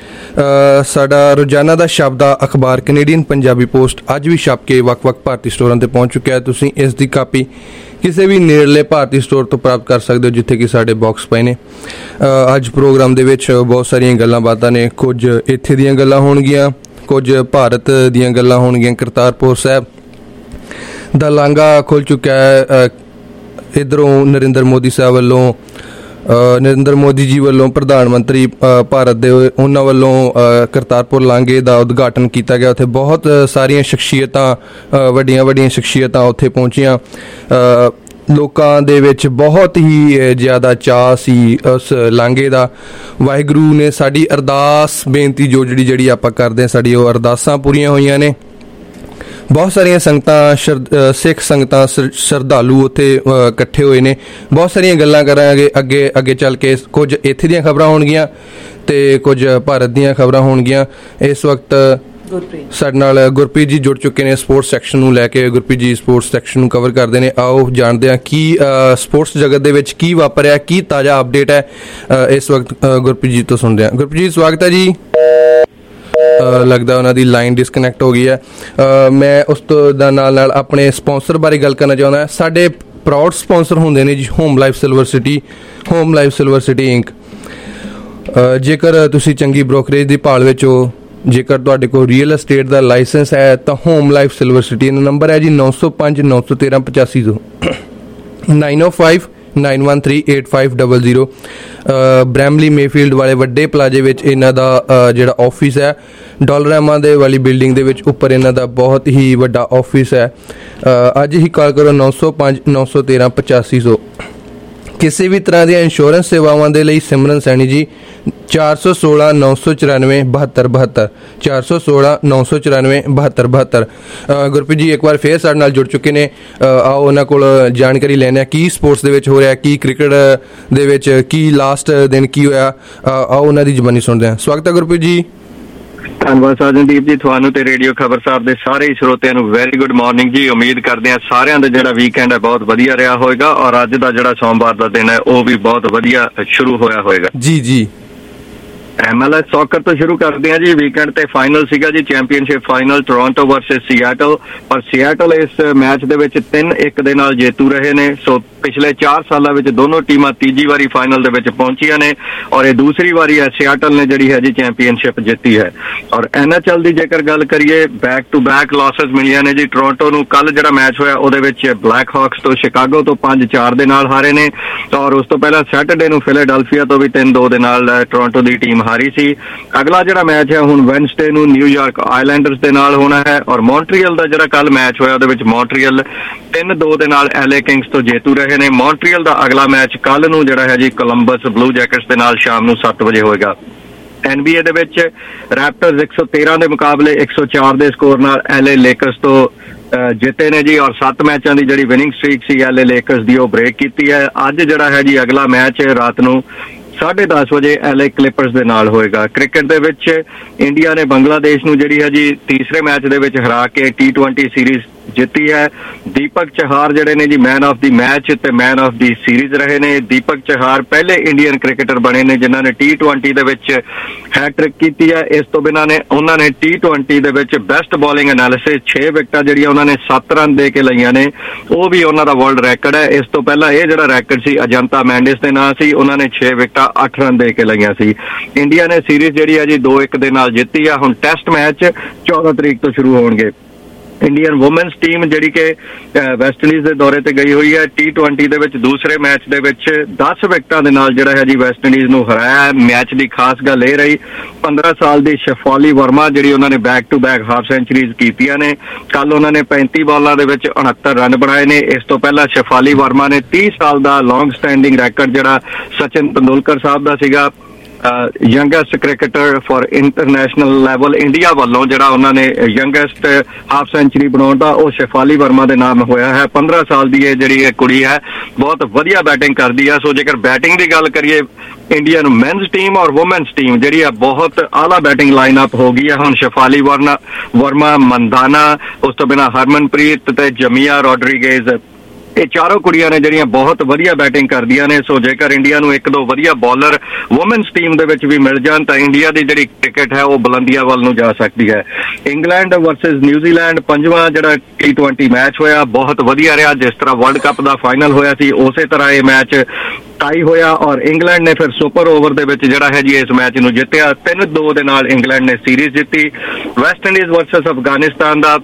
ਸਾਡਾ ਰੋਜ਼ਾਨਾ ਦਾ ਸ਼ਬਦ ਆ ਅਖਬਾਰ ਕੈਨੇਡੀਅਨ ਪੰਜਾਬੀ ਪੋਸਟ ਅੱਜ ਵੀ ਛਪ ਕੇ ਵੱਖ-ਵੱਖ ਭਾਰਤੀ ਸਟੋਰਾਂ ਤੇ ਪਹੁੰਚ ਚੁੱਕਿਆ ਤੁਸੀਂ ਇਸ ਦੀ ਕਾਪੀ ਕਿਸੇ ਵੀ ਨੇੜਲੇ ਭਾਰਤੀ ਸਟੋਰ ਤੋਂ ਪ੍ਰਾਪਤ ਕਰ ਸਕਦੇ ਹੋ ਜਿੱਥੇ ਕਿ ਸਾਡੇ ਬਾਕਸ ਪਏ ਨੇ ਅੱਜ ਪ੍ਰੋਗਰਾਮ ਦੇ ਵਿੱਚ ਬਹੁਤ ਸਾਰੀਆਂ ਗੱਲਾਂ ਬਾਤਾਂ ਨੇ ਕੁਝ ਇੱਥੇ ਦੀਆਂ ਗੱਲਾਂ ਹੋਣਗੀਆਂ ਕੁਝ ਭਾਰਤ ਦੀਆਂ ਗੱਲਾਂ ਹੋਣਗੀਆਂ ਕਰਤਾਰਪੁਰ ਸਾਹਿਬ ਦਾ ਲਾਂਘਾ ਖੁੱਲ ਚੁੱਕਿਆ ਹੈ ਇੱਧਰੋਂ ਨਰਿੰਦਰ ਮੋਦੀ ਸਾਹਿਬ ਵੱਲੋਂ ਨਰਿੰਦਰ ਮੋਦੀ ਜੀ ਵੱਲੋਂ ਪ੍ਰਧਾਨ ਮੰਤਰੀ ਭਾਰਤ ਦੇ ਉਹਨਾਂ ਵੱਲੋਂ ਕਰਤਾਰਪੁਰ ਲਾਂਘੇ ਦਾ ਉਦਘਾਟਨ ਕੀਤਾ ਗਿਆ ਉੱਥੇ ਬਹੁਤ ਸਾਰੀਆਂ ਸ਼ਖਸੀਅਤਾਂ ਵੱਡੀਆਂ ਵੱਡੀਆਂ ਸ਼ਖਸੀਅਤਾਂ ਉੱਥੇ ਪਹੁੰਚੀਆਂ ਲੋਕਾਂ ਦੇ ਵਿੱਚ ਬਹੁਤ ਹੀ ਜ਼ਿਆਦਾ ਚਾਅ ਸੀ ਉਸ ਲਾਂਘੇ ਦਾ ਵਾਹਿਗੁਰੂ ਨੇ ਸਾਡੀ ਅਰਦਾਸ ਬੇਨਤੀ ਜੋ ਜਿਹੜੀ ਜਿਹੜੀ ਆਪਾਂ ਕਰਦੇ ਹਾਂ ਸਾਡੀ ਉਹ ਅਰਦਾਸਾਂ ਪੂਰੀਆਂ ਹੋਈਆਂ ਨੇ ਬਹੁਤ ਸਾਰੀਆਂ ਸੰਗਤਾਂ ਸਿੱਖ ਸੰਗਤਾਂ ਸ਼ਰਧਾਲੂ ਉੱਥੇ ਇਕੱਠੇ ਹੋਏ ਨੇ ਬਹੁਤ ਸਾਰੀਆਂ ਗੱਲਾਂ ਕਰਾਂਗੇ ਅੱਗੇ ਅੱਗੇ ਚੱਲ ਕੇ ਕੁਝ ਇੱਥੇ ਦੀਆਂ ਖਬਰਾਂ ਹੋਣਗੀਆਂ ਤੇ ਕੁਝ ਭਾਰਤ ਦੀਆਂ ਖਬਰਾਂ ਹੋਣਗੀਆਂ ਇਸ ਵਕਤ ਸਾਡੇ ਨਾਲ ਗੁਰਪ੍ਰੀਤ ਜੀ ਜੁੜ ਚੁੱਕੇ ਨੇ ਸਪੋਰਟਸ ਸੈਕਸ਼ਨ ਨੂੰ ਲੈ ਕੇ ਗੁਰਪ੍ਰੀਤ ਜੀ ਸਪੋਰਟਸ ਸੈਕਸ਼ਨ ਨੂੰ ਕਵਰ ਕਰਦੇ ਨੇ ਆਓ ਜਾਣਦੇ ਹਾਂ ਕੀ ਸਪੋਰਟਸ ਜਗਤ ਦੇ ਵਿੱਚ ਕੀ ਵਾਪਰਿਆ ਕੀ ਤਾਜ਼ਾ ਅਪਡੇਟ ਹੈ ਇਸ ਵਕਤ ਗੁਰਪ੍ਰੀਤ ਜੀ ਤੋਂ ਸੁਣਦੇ ਹਾਂ ਗੁਰਪ੍ਰੀਤ ਜੀ ਸਵਾਗਤ ਹੈ ਜੀ ਲੱਗਦਾ ਉਹਨਾਂ ਦੀ ਲਾਈਨ ਡਿਸਕਨੈਕਟ ਹੋ ਗਈ ਹੈ ਮੈਂ ਉਸ ਤੋਂ ਦਾ ਨਾਲ ਨਾਲ ਆਪਣੇ ਸਪਾਂਸਰ ਬਾਰੇ ਗੱਲ ਕਰਨਾ ਚਾਹੁੰਦਾ ਸਾਡੇ ਪ੍ਰਾਊਡ ਸਪਾਂਸਰ ਹੁੰਦੇ ਨੇ ਜੀ Home Life Silver City Home Life Silver City Inc ਅ, ਜੇਕਰ ਤੁਸੀਂ ਚੰਗੀ ਬ੍ਰੋਕਰੇਜ ਦੀ ਭਾਲ ਵਿੱਚ ਹੋ, ਜੇਕਰ ਤੁਹਾਡੇ ਕੋਲ ਰੀਅਲ ਅਸਟੇਟ ਦਾ ਲਾਇਸੈਂਸ ਹੈ ਤਾਂ ਹੋਮ ਲਾਈਫ ਸਿਲਵਰ ਸਿਟੀ ਦਾ ਨੰਬਰ ਹੈ ਜੀ ਨੌ ਸੌ ਪੰਜ ਨੌ ਸੌ ਤੇਰਾਂ ਪਚਾਸੀ ਦੋ nine O five nine one three eight five double zero. Bramalea Mayfield ਵਾਲੇ ਵੱਡੇ ਪਲਾਜੇ ਵਿੱਚ ਇਹਨਾਂ ਦਾ ਅ, ਜਿਹੜਾ ਆਫਿਸ ਹੈ, ਡਾਲਰਾਮਾ ਦੇ ਵਾਲੀ ਬਿਲਡਿੰਗ ਦੇ ਵਿੱਚ ਉੱਪਰ ਇਹਨਾਂ ਦਾ ਬਹੁਤ ਹੀ ਵੱਡਾ ਆਫਿਸ ਹੈ। ਅ, ਅੱਜ ਹੀ ਕਾਲ ਕਰੋ ਨੌ ਸੌ ਪੰਜ ਨੌ ਸੌ ਤੇਰਾਂ ਪਚਾਸੀ ਸੌ। ਕਿਸੇ ਵੀ ਤਰ੍ਹਾਂ ਦੀਆਂ ਇੰਸ਼ੋਰੈਂਸ ਸੇਵਾਵਾਂ ਦੇ ਲਈ ਸਿਮਰਨ ਸੈਣੀ ਜੀ ਚਾਰ ਸੌ ਸੋਲਾਂ ਨੌ ਸੌ ਚੁਰਾਨਵੇਂ ਬਹੱਤਰ ਬਹੱਤਰ ਚਾਰ ਸੌ ਸੋਲਾਂ ਨੌ ਸੌ ਚੁਰਾਨਵੇਂ ਬਹੱਤਰ ਬਹੱਤਰ। ਗੁਰਪ੍ਰੀਤ ਜੀ ਇੱਕ ਵਾਰ ਫੇਰ ਸਾਡੇ ਨਾਲ ਜੁੜ ਚੁੱਕੇ ਨੇ, ਆਓ ਉਹਨਾਂ ਕੋਲ ਜਾਣਕਾਰੀ ਲੈਂਦੇ ਹਾਂ ਕੀ ਸਪੋਰਟਸ ਦੇ ਵਿੱਚ ਹੋ ਰਿਹਾ, ਕੀ ਕ੍ਰਿਕਟ ਦੇ ਵਿੱਚ ਕੀ ਲਾਸਟ ਦਿਨ ਕੀ ਹੋਇਆ, ਆਓ ਉਹਨਾਂ ਦੀ ਜ਼ੁਬਾਨੀ ਸੁਣਦੇ ਹਾਂ। ਸਵਾਗਤ ਹੈ ਗੁਰਪ੍ਰੀਤ ਜੀ। ਧੰਨਵਾਦ ਸਾਜਨਦੀਪ ਜੀ, ਤੁਹਾਨੂੰ ਤੇ ਰੇਡੀਓ ਖਬਰਸਾਰ ਦੇ ਸਾਰੇ ਹੀ ਸਰੋਤਿਆਂ ਨੂੰ ਵੈਰੀ ਗੁੱਡ ਮਾਰਨਿੰਗ ਜੀ। ਉਮੀਦ ਕਰਦੇ ਹਾਂ ਸਾਰਿਆਂ ਦਾ ਜਿਹੜਾ ਵੀਕਐਂਡ ਹੈ ਬਹੁਤ ਵਧੀਆ ਰਿਹਾ ਹੋਏਗਾ ਔਰ ਅੱਜ ਦਾ ਜਿਹੜਾ ਸੋਮਵਾਰ ਦਾ ਦਿਨ ਹੈ ਉਹ ਵੀ ਬਹੁਤ ਵਧੀਆ ਸ਼ੁਰੂ ਹੋਇਆ ਹੋਏਗਾ। ਜੀ ਜੀ ਐਮਐਲਐਸ ਸੌਕਰ ਤੋਂ ਸ਼ੁਰੂ ਕਰਦੇ ਹਾਂ ਜੀ। ਵੀਕਐਂਡ ਤੇ ਫਾਈਨਲ ਸੀਗਾ ਜੀ, championship final Toronto versus Seattle, ਪਰ ਸੀਐਟਲ ਇਸ ਮੈਚ ਦੇ ਵਿੱਚ ਤਿੰਨ ਇੱਕ ਦੇ ਨਾਲ ਜੇਤੂ ਰਹੇ ਨੇ। ਸੋ ਪਿਛਲੇ ਚਾਰ ਸਾਲਾਂ ਵਿੱਚ ਦੋਨੋਂ ਟੀਮਾਂ ਤੀਜੀ ਵਾਰੀ ਫਾਈਨਲ ਦੇ ਵਿੱਚ ਪਹੁੰਚੀਆਂ ਨੇ ਔਰ ਇਹ ਦੂਸਰੀ ਵਾਰੀ ਹੈ ਸੀਐਟਲ ਨੇ ਜਿਹੜੀ ਹੈ ਜੀ ਚੈਂਪੀਅਨਸ਼ਿਪ ਜਿੱਤੀ ਹੈ। ਔਰ ਐਨਐਚਐਲ ਦੀ ਜੇਕਰ ਗੱਲ ਕਰੀਏ, ਬੈਕ ਟੂ ਬੈਕ ਲਾਸਸ ਮਿਲੀਆਂ ਨੇ ਜੀ। ਟੋਰਾਂਟੋ ਨੂੰ ਕੱਲ ਜਿਹੜਾ ਮੈਚ ਹੋਇਆ ਉਹਦੇ ਵਿੱਚ ਬਲੈਕ ਹਾਕਸ ਤੋਂ ਸ਼ਿਕਾਗੋ ਤੋਂ ਪੰਜ ਚਾਰ ਦੇ ਨਾਲ ਹਾਰੇ ਨੇ ਔਰ ਉਸ ਤੋਂ ਪਹਿਲਾਂ ਸੈਟਰਡੇ ਨੂੰ ਫਿਲਾਡੈਲਫੀਆ ਤੋਂ ਵੀ ਤਿੰਨ ਦੋ ਦੇ ਨਾਲ ਟੋਰਾਂਟੋ ਦੀ ਟੀਮ ਹਾਰੀ ਸੀ। ਅਗਲਾ ਜਿਹੜਾ ਮੈਚ ਹੈ ਹੁਣ ਵੈਨਸਡੇ ਨੂੰ ਨਿਊਯਾਰਕ ਆਈਲੈਂਡਰਸ ਦੇ ਨਾਲ ਹੋਣਾ ਹੈ ਔਰ ਮੌਂਟਰੀਅਲ ਦਾ ਜਿਹੜਾ ਕੱਲ ਮੈਚ ਹੋਇਆ ਉਹਦੇ ਵਿੱਚ ਮੌਂਟਰੀਅਲ ਤਿੰਨ ਦੋ ਦੇ ਨਾਲ ਐਲਏ ਕਿੰਗਸ ਤੋਂ ਜੇਤੂ ਰਹੇ ਨੇ। ਮੌਂਟਰੀਅਲ ਦਾ ਅਗਲਾ ਮੈਚ ਕੱਲ ਨੂੰ ਜਿਹੜਾ ਹੈ ਜੀ ਕੋਲੰਬਸ ਬਲੂ ਜੈਕਟਸ ਦੇ ਨਾਲ ਸ਼ਾਮ ਨੂੰ ਸੱਤ ਵਜੇ ਹੋਏਗਾ। ਐਨਬੀਏ ਦੇ ਵਿੱਚ ਰੈਪਟਰਸ ਇੱਕ ਸੌ ਤੇਰਾਂ ਦੇ ਮੁਕਾਬਲੇ ਇੱਕ ਸੌ ਚਾਰ ਦੇ ਸਕੋਰ ਨਾਲ ਐਲਏ ਲੇਕਰਸ ਤੋਂ ਜਿੱਤੇ ਨੇ ਜੀ ਔਰ ਸੱਤ ਮੈਚਾਂ ਦੀ ਜਿਹੜੀ ਵਿਨਿੰਗ ਸਟ੍ਰੀਕ ਸੀ ਐਲਏ ਲੇਕਰਸ ਦੀ ਉਹ ਬ੍ਰੇਕ ਕੀਤੀ ਹੈ। ਅੱਜ ਜਿਹੜਾ ਹੈ ਜੀ ਅਗਲਾ ਮੈਚ ਰਾਤ ਨੂੰ ਸਾਢੇ ਦਸ ਵਜੇ ਐਲਏ ਕਲਿਪਰਸ ਦੇ ਨਾਲ ਹੋਏਗਾ। ਕ੍ਰਿਕਟ ਦੇ ਵਿੱਚ ਇੰਡੀਆ ਨੇ ਬੰਗਲਾਦੇਸ਼ ਨੂੰ ਜਿਹੜੀ ਹੈ ਜੀ ਤੀਸਰੇ ਮੈਚ ਦੇ ਵਿੱਚ ਹਰਾ ਕੇ ਟੀ ਟਵੈਂਟੀ ਸੀਰੀਜ਼ ਜਿੱਤੀ ਹੈ। ਦੀਪਕ ਚਹਾਰ ਜਿਹੜੇ ਨੇ ਜੀ ਮੈਨ ਆਫ ਦੀ ਮੈਚ ਤੇ ਮੈਨ ਆਫ ਦੀ ਸੀਰੀਜ਼ ਰਹੇ ਨੇ। ਦੀਪਕ ਚਹਾਰ ਪਹਿਲੇ ਇੰਡੀਅਨ ਕ੍ਰਿਕਟਰ ਬਣੇ ਨੇ ਜਿਨ੍ਹਾਂ ਨੇ ਟੀ ਟਵੈਂਟੀ ਦੇ ਵਿੱਚ ਹੈਟ੍ਰਿਕ ਕੀਤੀ ਹੈ। ਇਸ ਤੋਂ ਬਿਨਾਂ ਨੇ ਉਹਨਾਂ ਨੇ ਟੀ ਟਵੈਂਟੀ ਦੇ ਵਿੱਚ ਬੈਸਟ ਬੋਲਿੰਗ ਐਨਾਲਿਸਿਸ ਛੇ ਵਿਕਟਾਂ ਜਿਹੜੀਆਂ ਉਹਨਾਂ ਨੇ ਸੱਤ ਰਨ ਦੇ ਕੇ ਲਈਆਂ ਨੇ, ਉਹ ਵੀ ਉਹਨਾਂ ਦਾ ਵਰਲਡ ਰੈਕੋਰਡ ਹੈ। ਇਸ ਤੋਂ ਪਹਿਲਾਂ ਇਹ ਜਿਹੜਾ ਰੈਕੋਰਡ ਸੀ ਅਜੰਤਾ ਮੈਂਡਿਸ ਦੇ ਨਾਂ ਸੀ, ਉਹਨਾਂ ਨੇ ਛੇ ਵਿਕਟਾਂ ਅੱਠ ਰਨ ਦੇ ਕੇ ਲਈਆਂ ਸੀ। ਇੰਡੀਆ ਨੇ ਸੀਰੀਜ਼ ਜਿਹੜੀ ਹੈ ਜੀ ਦੋ ਇੱਕ ਦੇ ਨਾਲ ਜਿੱਤੀ ਆ। ਹੁਣ ਟੈਸਟ ਮੈਚ ਚੌਦਾਂ ਤਰੀਕ ਤੋਂ ਸ਼ੁਰੂ ਹੋਣਗੇ। ਇੰਡੀਅਨ ਵੂਮੈਨਸ ਟੀਮ ਜਿਹੜੀ ਕਿ ਵੈਸਟ ਇੰਡੀਜ਼ ਦੇ ਦੌਰੇ ਤੇ ਗਈ ਹੋਈ ਹੈ, ਟੀ ਟਵੈਂਟੀ ਦੇ ਵਿੱਚ ਦੂਸਰੇ ਮੈਚ ਦੇ ਵਿੱਚ ਦਸ ਵਿਕਟਾਂ ਦੇ ਨਾਲ ਜਿਹੜਾ ਹੈ ਜੀ ਵੈਸਟ ਇੰਡੀਜ਼ ਨੂੰ ਹਰਾਇਆ ਹੈ। ਮੈਚ ਦੀ ਖਾਸ ਗੱਲ ਇਹ ਰਹੀ ਪੰਦਰਾਂ ਸਾਲ ਦੀ ਸ਼ੈਫਾਲੀ ਵਰਮਾ ਜਿਹੜੀ ਉਹਨਾਂ ਨੇ back to back half centuries ਕੀਤੀਆਂ ਨੇ। ਕੱਲ ਉਹਨਾਂ ਨੇ ਪੈਂਤੀ ਬਾਲਾਂ ਦੇ ਵਿੱਚ ਉਣਹੱਤਰ ਰਨ ਬਣਾਏ ਨੇ। ਇਸ ਤੋਂ ਪਹਿਲਾਂ ਸ਼ੈਫਾਲੀ ਵਰਮਾ ਨੇ ਤੀਹ ਸਾਲ ਦਾ ਲੌਂਗ ਸਟੈਂਡਿੰਗ ਰੈਕੋਰਡ ਜਿਹੜਾ ਸਚਿਨ ਤੰਦੁਲਕਰ ਸਾਹਿਬ ਦਾ ਸੀਗਾ youngest cricketer for international level India ਵੱਲੋਂ ਜਿਹੜਾ ਉਹਨਾਂ ਨੇ ਯੰਗੈਸਟ ਹਾਫ ਸੈਂਚੁਰੀ ਬਣਾਉਣ ਦਾ ਉਹ ਸ਼ੈਫਾਲੀ ਵਰਮਾ ਦੇ ਨਾਮ ਹੋਇਆ ਹੈ। ਪੰਦਰਾਂ ਸਾਲ ਦੀ ਇਹ ਜਿਹੜੀ ਕੁੜੀ ਹੈ ਬਹੁਤ ਵਧੀਆ ਬੈਟਿੰਗ ਕਰਦੀ ਹੈ। ਸੋ ਜੇਕਰ ਬੈਟਿੰਗ ਦੀ ਗੱਲ ਕਰੀਏ, ਇੰਡੀਅਨ ਮੈਨਸ ਟੀਮ ਔਰ ਵੂਮੈਨਸ ਟੀਮ ਜਿਹੜੀ ਆ ਬਹੁਤ ਆਲਾ ਬੈਟਿੰਗ ਲਾਈਨਅਪ ਹੋ ਗਈ ਹੈ। ਹੁਣ ਸ਼ੈਫਾਲੀ ਵਰਮਾ ਵਰਮਾ ਮੰਦਾਨਾ, ਉਸ ਤੋਂ ਬਿਨਾਂ ਹਰਮਨਪ੍ਰੀਤ ਤੇ ਜਮੀਆ ਰੋਡਰੀਗੇਜ਼, ਇਹ ਚਾਰੋਂ ਕੁੜੀਆਂ ਨੇ ਜਿਹੜੀਆਂ ਬਹੁਤ ਵਧੀਆ ਬੈਟਿੰਗ ਕਰਦੀਆਂ ਨੇ। ਸੋ ਜੇਕਰ ਇੰਡੀਆ ਨੂੰ ਇੱਕ ਦੋ ਵਧੀਆ ਬੋਲਰ ਵੂਮੈਨਸ ਟੀਮ ਦੇ ਵਿੱਚ ਵੀ ਮਿਲ ਜਾਣ ਤਾਂ ਇੰਡੀਆ ਦੀ ਜਿਹੜੀ ਕ੍ਰਿਕਟ ਹੈ ਉਹ ਬੁਲੰਦੀਆਂ ਵੱਲ ਨੂੰ ਜਾ ਸਕਦੀ ਹੈ। ਇੰਗਲੈਂਡ ਵਰਸਸ ਨਿਊਜ਼ੀਲੈਂਡ ਪੰਜਵਾਂ ਜਿਹੜਾ ਟੀ ਟਵੈਂਟੀ ਮੈਚ ਹੋਇਆ ਬਹੁਤ ਵਧੀਆ ਰਿਹਾ। ਜਿਸ ਤਰ੍ਹਾਂ ਵਰਲਡ ਕੱਪ ਦਾ ਫਾਈਨਲ ਹੋਇਆ ਸੀ ਉਸੇ ਤਰ੍ਹਾਂ ਇਹ ਮੈਚ ਟਾਈ ਹੋਇਆ ਔਰ ਇੰਗਲੈਂਡ ਨੇ ਫਿਰ ਸੁਪਰ ਓਵਰ ਦੇ ਵਿੱਚ ਜਿਹੜਾ ਹੈ ਜੀ ਇਸ ਮੈਚ ਨੂੰ ਜਿੱਤਿਆ। ਤਿੰਨ ਦੋ ਦੇ ਨਾਲ ਇੰਗਲੈਂਡ ਨੇ ਸੀਰੀਜ਼ ਜਿੱਤੀ। ਵੈਸਟ ਇੰਡੀਜ਼ ਵਰਸਸ ਅਫਗਾਨਿਸਤਾਨ ਦਾ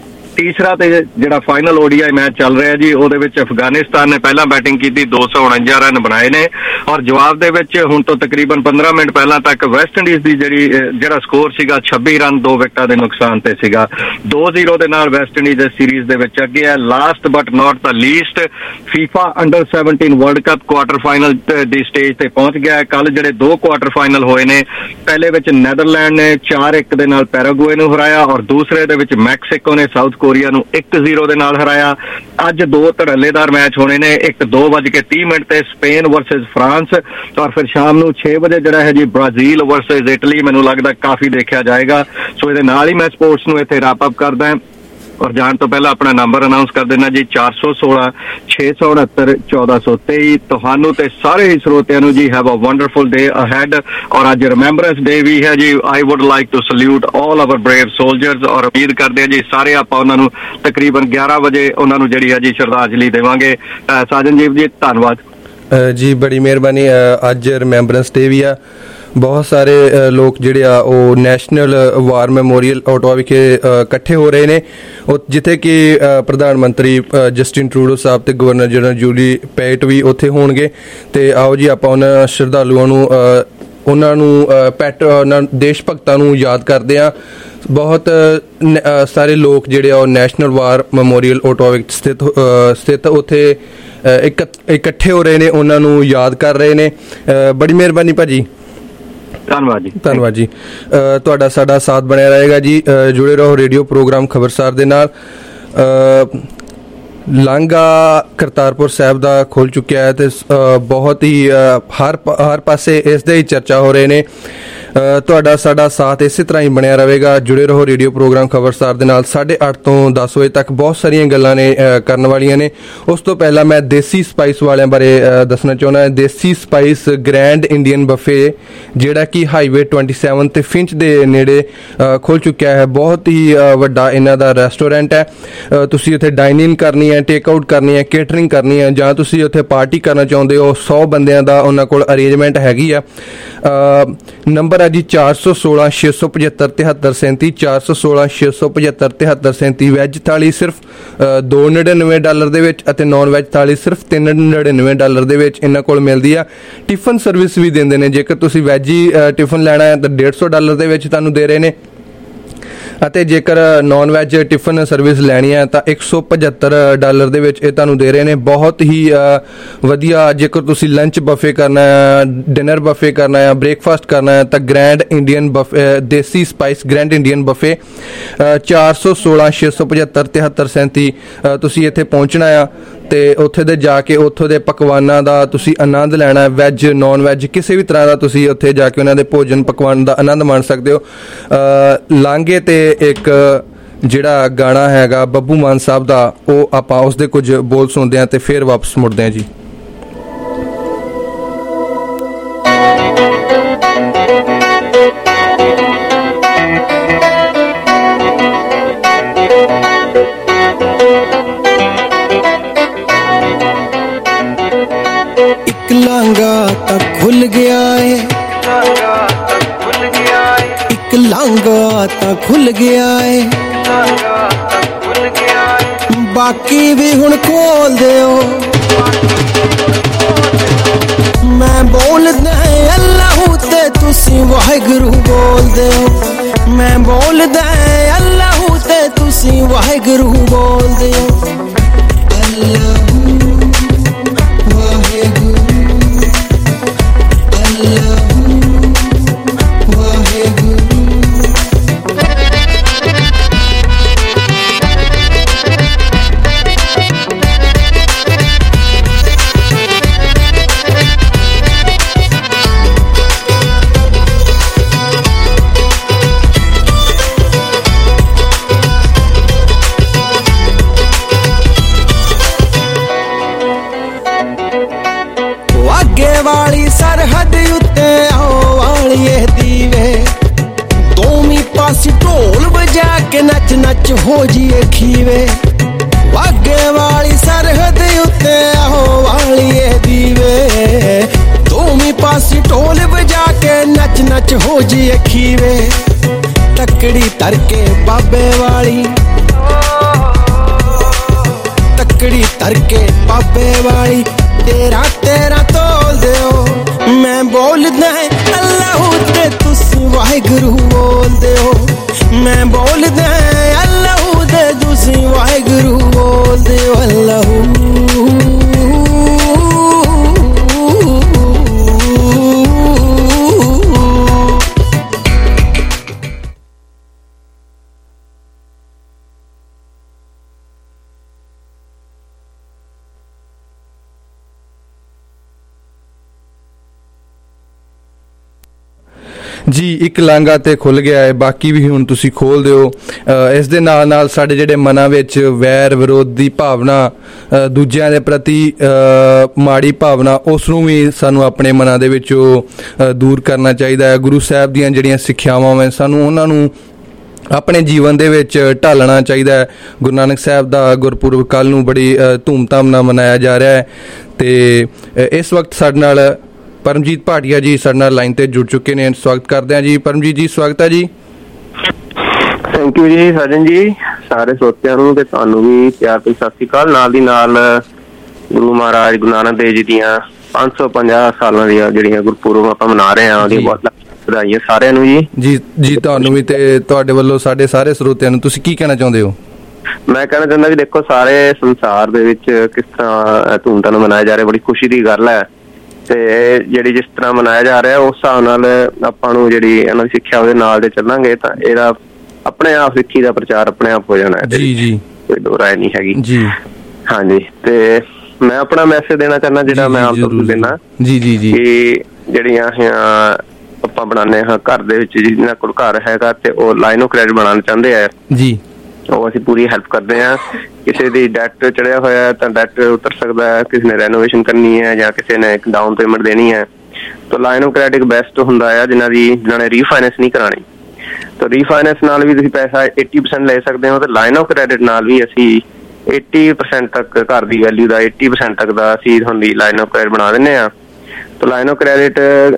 ਤੀਸਰਾ ਤੇ ਜਿਹੜਾ ਫਾਈਨਲ ਓਡੀਆਈ ਮੈਚ ਚੱਲ ਰਿਹਾ ਜੀ, ਉਹਦੇ ਵਿੱਚ ਅਫਗਾਨਿਸਤਾਨ ਨੇ ਪਹਿਲਾਂ ਬੈਟਿੰਗ ਕੀਤੀ, ਦੋ ਸੌ ਉਣੰਜਾ ਰਨ ਬਣਾਏ ਨੇ ਔਰ ਜਵਾਬ ਦੇ ਵਿੱਚ ਹੁਣ ਤੋਂ ਤਕਰੀਬਨ ਪੰਦਰਾਂ ਮਿੰਟ ਪਹਿਲਾਂ ਤੱਕ ਵੈਸਟ ਇੰਡੀਜ਼ ਦੀ ਜਿਹੜੀ ਜਿਹੜਾ ਸਕੋਰ ਸੀਗਾ ਛੱਬੀ ਰਨ ਦੋ ਵਿਕਟਾਂ ਦੇ ਨੁਕਸਾਨ ਤੇ ਸੀਗਾ। ਦੋ ਜ਼ੀਰੋ ਦੇ ਨਾਲ ਵੈਸਟ ਇੰਡੀਜ਼ ਇਸ ਸੀਰੀਜ਼ ਦੇ ਵਿੱਚ ਅੱਗੇ ਹੈ। Last but not the least FIFA under seventeen World Cup quarter final ਦੀ ਸਟੇਜ ਤੇ ਪਹੁੰਚ ਗਿਆ ਹੈ। ਕੱਲ ਜਿਹੜੇ ਦੋ ਕੁਆਟਰ ਫਾਈਨਲ ਹੋਏ ਨੇ, ਪਹਿਲੇ ਵਿੱਚ ਨੈਦਰਲੈਂਡ ਨੇ ਚਾਰ ਇੱਕ ਦੇ ਨਾਲ ਪੈਰਾਗੁਏ ਨੂੰ ਹਰਾਇਆ ਔਰ ਦੂਸਰੇ ਦੇ ਵਿੱਚ ਮੈਕਸੀਕੋ ਨੇ ਸਾਊਥ ਕੋਰੀਆ ਨੂੰ ਇੱਕ ਜ਼ੀਰੋ ਦੇ ਨਾਲ ਹਰਾਇਆ। ਅੱਜ ਦੋ ਧੜੱਲੇਦਾਰ ਮੈਚ ਹੋਣੇ ਨੇ, ਇੱਕ ਦੋ ਵੱਜ ਕੇ ਤੀਹ ਮਿੰਟ ਤੇ ਸਪੇਨ ਵਰਸਸ ਫਰਾਂਸ ਔਰ ਫਿਰ ਸ਼ਾਮ ਨੂੰ ਛੇ ਵਜੇ ਜਿਹੜਾ ਹੈ ਜੀ ਬ੍ਰਾਜ਼ੀਲ ਵਰਸਸ ਇਟਲੀ। ਮੈਨੂੰ ਲੱਗਦਾ ਕਾਫੀ ਦੇਖਿਆ ਜਾਏਗਾ। ਸੋ ਇਹਦੇ ਨਾਲ ਹੀ ਮੈਂ ਸਪੋਰਟਸ ਨੂੰ ਇੱਥੇ ਰੈਪ ਅਪ ਕਰਦਾ ਹਾਂ ਔਰ ਜਾਣ ਤੋਂ ਪਹਿਲਾਂ ਆਪਣਾ ਨੰਬਰ ਅਨਾਉਂਸ ਕਰ ਦੇਣਾ ਜੀ ਚਾਰ ਸੌ ਸੋਲਾਂ ਛੇ ਸੌ ਉਣਹੱਤਰ ਚੌਦਾਂ ਸੌ ਤੇਈ। ਤੁਹਾਨੂੰ ਤੇ ਸਾਰੇ ਹੀ ਸਰੋਤਿਆਂ ਨੂੰ ਜੀ have a wonderful day ahead ਔਰ ਅੱਜ ਰਿਮੈਂਬਰੈਂਸ ਡੇ ਵੀ ਹੈ ਜੀ। I would like to salute all our brave soldiers ਔਰ ਉਮੀਦ ਕਰਦੇ ਹਾਂ ਜੀ ਸਾਰੇ ਆਪਾਂ ਉਹਨਾਂ ਨੂੰ ਤਕਰੀਬਨ ਗਿਆਰਾਂ ਵਜੇ ਉਹਨਾਂ ਨੂੰ ਜਿਹੜੀ ਹੈ ਜੀ ਸ਼ਰਧਾਂਜਲੀ ਦੇਵਾਂਗੇ। ਸਾਜਨਜੀਤ ਜੀ ਧੰਨਵਾਦ ਜੀ, ਬੜੀ ਮਿਹਰਬਾਨੀ। ਅੱਜ ਰਿਮੈਂਬਰੈਂਸ ਡੇ ਵੀ ਆ ਬਹੁਤ ਸਾਰੇ ਅ, ਲੋਕ ਜਿਹੜੇ ਆ ਉਹ ਨੈਸ਼ਨਲ ਵਾਰ ਮੈਮੋਰੀਅਲ ਓਟਵਾ ਵਿਖੇ ਅ, ਇਕੱਠੇ ਹੋ ਰਹੇ ਨੇ, ਉਹ ਜਿੱਥੇ ਕਿ ਅ, ਪ੍ਰਧਾਨ ਮੰਤਰੀ ਅ, ਜਸਟਿਨ ਟਰੂਡੋ ਸਾਹਿਬ ਤੇ ਗਵਰਨਰ ਜਨਰਲ ਜੂਲੀ ਪੈਟ ਵੀ ਉੱਥੇ ਹੋਣਗੇ। ਤੇ ਆਓ ਜੀ ਆਪਾਂ ਉਹਨਾਂ ਸ਼ਰਧਾਲੂਆਂ ਨੂੰ ਅ, ਉਹਨਾਂ ਨੂੰ ਪੈਟ ਉਹਨਾਂ ਦੇਸ਼ ਭਗਤਾਂ ਨੂੰ ਯਾਦ ਕਰਦੇ ਆ। ਬਹੁਤ ਸਾਰੇ ਲੋਕ ਜਿਹੜੇ ਆ ਉਹ ਨੈਸ਼ਨਲ ਵਾਰ ਮੈਮੋਰੀਅਲ ਓਟਵਾ ਵਿੱਚ ਸਥਿਤ ਸਥਿਤ ਉੱਥੇ ਇੱਕ ਇਕੱਠੇ ਹੋ ਰਹੇ ਨੇ, ਉਹਨਾਂ ਨੂੰ ਯਾਦ ਕਰ ਰਹੇ ਨੇ। ਬੜੀ ਮਿਹਰਬਾਨੀ ਭਾਜੀ, ਧੰਨਵਾਦ ਜੀ। ਧੰਨਵਾਦ ਜੀ। ਤੁਹਾਡਾ ਸਾਡਾ ਸਾਥ ਬਣਿਆ ਰਹੇਗਾ ਜੀ। ਜੁੜੇ ਰਹੋ ਰੇਡੀਓ ਪ੍ਰੋਗਰਾਮ ਖਬਰਸਾਰ ਦੇ ਨਾਲ। ਲਾਂਘਾ ਕਰਤਾਰਪੁਰ ਸਾਹਿਬ ਦਾ ਖੁੱਲ ਚੁੱਕਿਆ ਹੈ ਤੇ ਬਹੁਤ ਹੀ ਹਰ ਹਰ ਪਾਸੇ ਇਸ ਦੇ ਹੀ ਚਰਚਾ ਹੋ ਰਹੇ ਨੇ। ਤੁਹਾਡਾ ਸਾਡਾ ਸਾਥ ਇਸੇ ਤਰ੍ਹਾਂ ਹੀ ਬਣਿਆ ਰਹੇਗਾ। ਜੁੜੇ ਰਹੋ ਰੇਡੀਓ ਪ੍ਰੋਗਰਾਮ ਖਬਰਸਾਰ ਦੇ ਨਾਲ। ਸਾਢੇ ਅੱਠ ਤੋਂ ਦਸ ਵਜੇ ਤੱਕ ਬਹੁਤ ਸਾਰੀਆਂ ਗੱਲਾਂ ਨੇ ਕਰਨ ਵਾਲੀਆਂ ਨੇ। ਉਸ ਤੋਂ ਪਹਿਲਾਂ ਮੈਂ ਦੇਸੀ ਸਪਾਈਸ ਵਾਲਿਆਂ ਬਾਰੇ ਦੱਸਣਾ ਚਾਹੁੰਦਾ। Desi spice grand Indian buffet ਜਿਹੜਾ ਕਿ ਹਾਈਵੇ ਸੱਤਾਈ ਤੇ ਫਿੰਚ ਦੇ ਨੇੜੇ ਖੁੱਲ ਚੁੱਕਿਆ ਹੈ। ਬਹੁਤ ਹੀ ਵੱਡਾ ਇਹਨਾਂ ਦਾ ਰੈਸਟੋਰੈਂਟ ਹੈ। ਤੁਸੀਂ ਉੱਥੇ ਡਾਈਨ ਇਨ ਕਰਨੀ ਹੈ, ਟੇਕ ਆਊਟ ਕਰਨੀ ਹੈ, ਕੇਟਰਿੰਗ ਕਰਨੀ ਹੈ, ਜਾਂ ਤੁਸੀਂ ਉੱਥੇ ਪਾਰਟੀ ਕਰਨਾ ਚਾਹੁੰਦੇ ਹੋ, ਸੌ ਬੰਦਿਆਂ ਦਾ ਉਹਨਾਂ ਕੋਲ ਅਰੇਂਜਮੈਂਟ ਹੈਗੀ ਆ। ਨੰਬਰ ਹੈ ਜੀ ਚਾਰ ਸੌ ਸੋਲਾਂ ਛੇ ਸੌ ਪਝੱਤਰ ਤਿਹੱਤਰ ਸੈਂਤੀ, ਚਾਰ ਸੌ ਸੋਲਾਂ ਛੇ ਸੌ ਪਝੱਤਰ ਤਿਹੱਤਰ ਸੈਂਤੀ। ਵੈਜ ਥਾਲੀ ਸਿਰਫ ਦੋ ਨੜਿਨਵੇਂ ਡਾਲਰ ਦੇ ਵਿੱਚ ਅਤੇ ਨੌਨ ਵੈਜ ਥਾਲੀ ਸਿਰਫ ਤਿੰਨ ਨੜਿਨਵੇਂ ਡਾਲਰ ਦੇ ਵਿੱਚ ਇਹਨਾਂ ਕੋਲ ਮਿਲਦੀ ਆ। ਟਿਫਨ ਸਰਵਿਸ ਵੀ ਦਿੰਦੇ ਨੇ। ਜੇਕਰ ਤੁਸੀਂ ਵੈਜ ਹੀ ਟਿਫਨ ਲੈਣਾ ਹੈ ਤਾਂ ਡੇਢ ਸੌ ਡਾਲਰ ਦੇ ਵਿੱਚ ਤੁਹਾਨੂੰ ਦੇ ਰਹੇ ਨੇ, ਅਤੇ ਜੇਕਰ ਨੌਨ ਵੈਜ ਟਿਫਨ ਸਰਵਿਸ ਲੈਣੀ ਹੈ ਤਾਂ ਇੱਕ ਸੌ ਪਝੱਤਰ ਡਾਲਰ ਦੇ ਵਿੱਚ ਇਹ ਤੁਹਾਨੂੰ ਦੇ ਰਹੇ ਨੇ। ਬਹੁਤ ਹੀ ਵਧੀਆ। ਜੇਕਰ ਤੁਸੀਂ ਲੰਚ ਬਫੇ ਕਰਨਾ ਹੈ, ਡਿਨਰ ਬਫੇ ਕਰਨਾ ਹੈ, ਬ੍ਰੇਕਫਾਸਟ ਕਰਨਾ ਹੈ ਤਾਂ grand Indian buffet desi spice grand Indian buffet ਚਾਰ ਸੌ ਸੋਲਾਂ ਛੇ ਸੌ ਪਝੱਤਰ ਤਿਹੱਤਰ ਸੈਂਤੀ ਤੁਸੀਂ ਇੱਥੇ ਪਹੁੰਚਣਾ ਆ ਤੇ ਉੱਥੇ ਦੇ ਜਾ ਕੇ ਉੱਥੋਂ ਦੇ ਪਕਵਾਨਾਂ ਦਾ ਤੁਸੀਂ ਆਨੰਦ ਲੈਣਾ। ਵੈਜ ਨੌਨ ਵੈਜ ਕਿਸੇ ਵੀ ਤਰ੍ਹਾਂ ਦਾ ਤੁਸੀਂ ਉੱਥੇ ਜਾ ਕੇ ਉਹਨਾਂ ਦੇ ਭੋਜਨ ਪਕਵਾਨ ਦਾ ਆਨੰਦ ਮਾਣ ਸਕਦੇ ਹੋ। ਲਾਂਘੇ ਤੇ ਇੱਕ ਜਿਹੜਾ ਗਾਣਾ ਹੈਗਾ ਬੱਬੂ ਮਾਨ ਸਾਹਿਬ ਦਾ, ਉਹ ਆਪਾਂ ਉਸ ਦੇ ਕੁਝ ਬੋਲ ਸੁਣਦੇ ਹਾਂ ਤੇ ਫਿਰ ਵਾਪਸ ਮੁੜਦੇ ਹਾਂ ਜੀ। ਇੱਕ ਲਾਂਘਾ ਤਾਂ ਖੁੱਲ ਗਿਆ ਏ, ਇੱਕ ਲਾਂਘਾ ਤਾਂ ਖੁੱਲ ਗਿਆ ਏ, ਬਾਕੀ ਵੀ ਹੁਣ ਖੋਲ ਦਿਓ। ਮੈਂ ਬੋਲਦਾ ਅੱਲਾਹੂ ਤੇ ਤੁਸੀਂ ਵਾਹਿਗੁਰੂ ਬੋਲਦੇ ਹੋ। ਮੈਂ ਬੋਲਦਾ ਅੱਲਾਹੂ ਤੇ ਤੁਸੀਂ ਵਾਹਿਗੁਰੂ ਬੋਲਦੇ ਹੋ। ਅੱਲਾਹੂ ਵਾਹਿਗੁਰੂ ਅੱਲਾਹੂ ਵਾਹਿਗੁਰੂ। ਵਾਲੀ ਸਰਹੱਦ ਉੱਤੇ ਆਓ ਵਾਲੀਏ ਦੀਵੇ, ਦੋਵੇਂ ਪਾਸੇ ਢੋਲ ਵਜਾ ਕੇ ਨੱਚ ਨੱਚ ਹੋ ਜੀਏ ਖੀਵੇ। ਵਾਗੇ ਵਾਲੀ ਸਰਹੱਦ ਉੱਤੇ ਆਓ ਵਾਲੀਏ ਦੀਵੇ, ਦੋਵੇਂ ਪਾਸੇ ਢੋਲ ਵਜਾ ਕੇ ਨੱਚ ਨੱਚ ਹੋ ਜੀਏ ਖੀਵੇ। ਤੱਕੜੀ ਧਰ ਕੇ ਬਾਬੇ ਵਾਲੀ, ਤੱਕੜੀ ਧਰ ਕੇ ਬਾਬੇ ਵਾਲੀ, ਤੇਰਾ ਤੇਰਾ ਤੋਲ ਦਿਓ। ਮੈਂ ਬੋਲਦਾ ਅੱਲਾਹੂ ਤੇ ਤੁਸੀਂ ਵਾਹਿਗੁਰੂ ਬੋਲਦੇ ਹੋ। ਮੈਂ ਬੋਲਦਾ ਅੱਲਾਹੂ ਤੇ ਤੁਸੀਂ ਵਾਹਿਗੁਰੂ ਬੋਲਦੇ ਹੋ। ਅੱਲਾਹੂ ਜੀ। ਇੱਕ ਲਾਂਘਾ ਤੇ ਖੁੱਲ ਗਿਆ ਹੈ, ਬਾਕੀ ਵੀ ਹੁਣ ਤੁਸੀਂ ਖੋਲ ਦਿਓ। ਇਸ ਦੇ ਨਾਲ ਨਾਲ ਸਾਡੇ ਜਿਹੜੇ ਮਨਾਂ ਵਿੱਚ ਵੈਰ ਵਿਰੋਧ ਦੀ ਭਾਵਨਾ, ਦੂਜਿਆਂ ਦੇ ਪ੍ਰਤੀ ਮਾੜੀ ਭਾਵਨਾ, ਉਸ ਨੂੰ ਵੀ ਸਾਨੂੰ ਆਪਣੇ ਮਨਾਂ ਦੇ ਵਿੱਚੋਂ ਦੂਰ ਕਰਨਾ ਚਾਹੀਦਾ ਹੈ। ਗੁਰੂ ਸਾਹਿਬ ਦੀਆਂ ਜਿਹੜੀਆਂ ਸਿੱਖਿਆਵਾਂ ਨੇ ਸਾਨੂੰ ਉਹਨਾਂ ਨੂੰ ਆਪਣੇ ਜੀਵਨ ਦੇ ਵਿੱਚ ਢਾਲਣਾ ਚਾਹੀਦਾ ਹੈ। ਗੁਰੂ ਨਾਨਕ ਸਾਹਿਬ ਦਾ ਗੁਰਪੁਰਬ ਕੱਲ੍ਹ ਨੂੰ ਬੜੀ ਧੂਮਧਾਮ ਨਾਲ ਮਨਾਇਆ ਜਾ ਰਿਹਾ ਹੈ ਤੇ ਇਸ ਵਕਤ ਸਾਡੇ ਨਾਲ ਪਰਮਜੀਤ ਭਾਟੀਆ ਜੀ ਸਾਡੇ ਨਾਲ ਲਾਈਨ ਤੇ ਜੁੜ ਚੁੱਕੇ ਨੇ। ਸਵਾਗਤ ਕਰਦੇ ਹਾਂ ਜੀ ਪਰਮਜੀਤ ਜੀ, ਸਵਾਗਤ ਹੈ ਜੀ। ਥੈਂਕ ਯੂ ਜੀ ਸਜਨ ਜੀ, ਸਾਰੇ ਸਰੋਤਿਆਂ ਨੂੰ ਤੇ ਤੁਹਾਨੂੰ ਵੀ ਪਿਆਰ ਭਰੀ ਸਤਿ ਸ਼੍ਰੀ ਅਕਾਲ। ਨਾਲ ਦੀ ਨਾਲ ਗੁਰੂ ਮਹਾਰਾਜ ਗੁਰੂ ਨਾਨਕ ਦੇਵ ਜੀ ਦੀਆਂ ਪੰਜ ਸੌ ਪੰਜਾਹ ਸਾਲਾਂ ਦੀਆਂ ਜਿਹੜੀਆਂ ਗੁਰਪੁਰਬ ਆਪਾਂ ਮਨਾ ਰਹੇ ਹਾਂ, ਉਹਦੀਆਂ ਬਹੁਤ ਵਧਾਈਆਂ ਸਾਰਿਆਂ ਨੂੰ ਜੀ। ਜੀ ਜੀ ਤੁਹਾਨੂੰ ਵੀ ਤੇ ਤੁਹਾਡੇ ਵੱਲੋਂ ਸਾਡੇ ਸਾਰੇ ਸਰੋਤਿਆਂ ਨੂੰ। ਤੁਸੀਂ ਕੀ ਕਹਿਣਾ ਚਾਹੁੰਦੇ ਹੋ? ਮੈਂ ਕਹਿਣਾ ਚਾਹੁੰਦਾ ਵੀ ਦੇਖੋ, ਸਾਰੇ ਸੰਸਾਰ ਦੇ ਵਿੱਚ ਕਿਸ ਤਰ੍ਹਾਂ ਧੂਮਧਾਮ ਮਨਾਇਆ ਜਾ ਰਿਹਾ, ਬੜੀ ਖੁਸ਼ੀ ਦੀ ਗੱਲ ਹੈ। ਤੇ ਜਿਹੜੀ ਜਿਸ ਤਰ੍ਹਾਂ ਮਨਾਇਆ ਜਾ ਰਿਹਾ ਉਸ ਹਿਸਾਬ ਨਾਲ ਆਪਾਂ ਨੂੰ ਜਿਹੜੀ ਇਹਨਾਂ ਦੀ ਸਿੱਖਿਆ ਉਹਦੇ ਨਾਲ ਦੇ ਚੱਲਾਂਗੇ ਤਾਂ ਇਹਦਾ ਆਪਣੇ ਆਪ ਸਿੱਖੀ ਦਾ ਪ੍ਰਚਾਰ ਆਪਣੇ ਆਪ ਹੋ ਜਾਣਾ ਹੈ। ਜੀ ਜੀ, ਕੋਈ ਦੋ ਰਾਏ ਨਹੀਂ ਹੈਗੀ ਜੀ। ਹਾਂਜੀ, ਤੇ ਮੈਂ ਆਪਣਾ ਮੈਸੇਜ ਦੇਣਾ ਚਾਹੁੰਦਾ ਜਿਹੜਾ ਮੈਂ ਆਪ ਤੋਂ ਦੇਣਾ ਜੀ ਜੀ ਜੀ ਕਿ ਜਿਹੜੀਆਂ ਆਪਾਂ ਬਣਾਉਂਦੇ ਹਾਂ ਘਰ ਦੇ ਵਿੱਚ, ਜਿਹਨਾਂ ਕੋਲ ਘਰ ਹੈਗਾ ਤੇ ਉਹ ਲਾਈਨ ਆਫ ਕ੍ਰੈਡਿਟ ਬਣਾਉਣਾ ਚਾਹੁੰਦੇ ਆ ਜੀ, ਉਹ ਅਸੀਂ ਪੂਰੀ ਹੈਲਪ ਕਰਦੇ ਹਾਂ। ਕਿਸੇ ਦੀ ਡੈਟ ਚੜਿਆ ਹੋਇਆ ਤਾਂ ਡੈਟ ਉਤਰ ਸਕਦਾ ਹੈ, ਕਿਸੇ ਨੇ ਰੈਨੋਵੇਸ਼ਨ ਕਰਨੀ ਹੈ ਜਾਂ ਕਿਸੇ ਨੇ ਇੱਕ ਡਾਊਨ ਪੇਮੈਂਟ ਦੇਣੀ ਹੈ ਤਾਂ ਲਾਈਨ ਆਫ ਕ੍ਰੈਡਿਟ ਬੈਸਟ ਹੁੰਦਾ ਹੈ। ਜਿਹਨਾਂ ਦੀ ਜਿਹਨਾਂ ਨੇ ਰੀਫਾਈਨੈਂਸ ਨਹੀਂ ਕਰਾਉਣੀ ਤਾਂ ਰੀਫਾਈਨੈਂਸ ਨਾਲ ਵੀ ਤੁਸੀਂ ਪੈਸਾ ਏਟੀ ਪਰਸੈਂਟ ਲੈ ਸਕਦੇ ਹੋ, ਤੇ ਲਾਈਨ ਆਫ ਕ੍ਰੈਡਿਟ ਨਾਲ ਵੀ ਅਸੀਂ ਏਟੀ ਪਰਸੈਂਟ ਤੱਕ ਘਰ ਦੀ ਵੈਲਿਊ ਦਾ ਏਟੀ ਪਰਸੈਂਟ ਤੱਕ ਦਾ ਅਸੀਂ ਹੁੰਦੀ ਲਾਈਨ ਆਫ ਕ੍ਰੈਡਿਟ ਬਣਾ ਦਿੰਦੇ ਹਾਂ। ਤਾਂ ਲਾਈਨ ਆਫ ਕ੍ਰੈਡਿਟ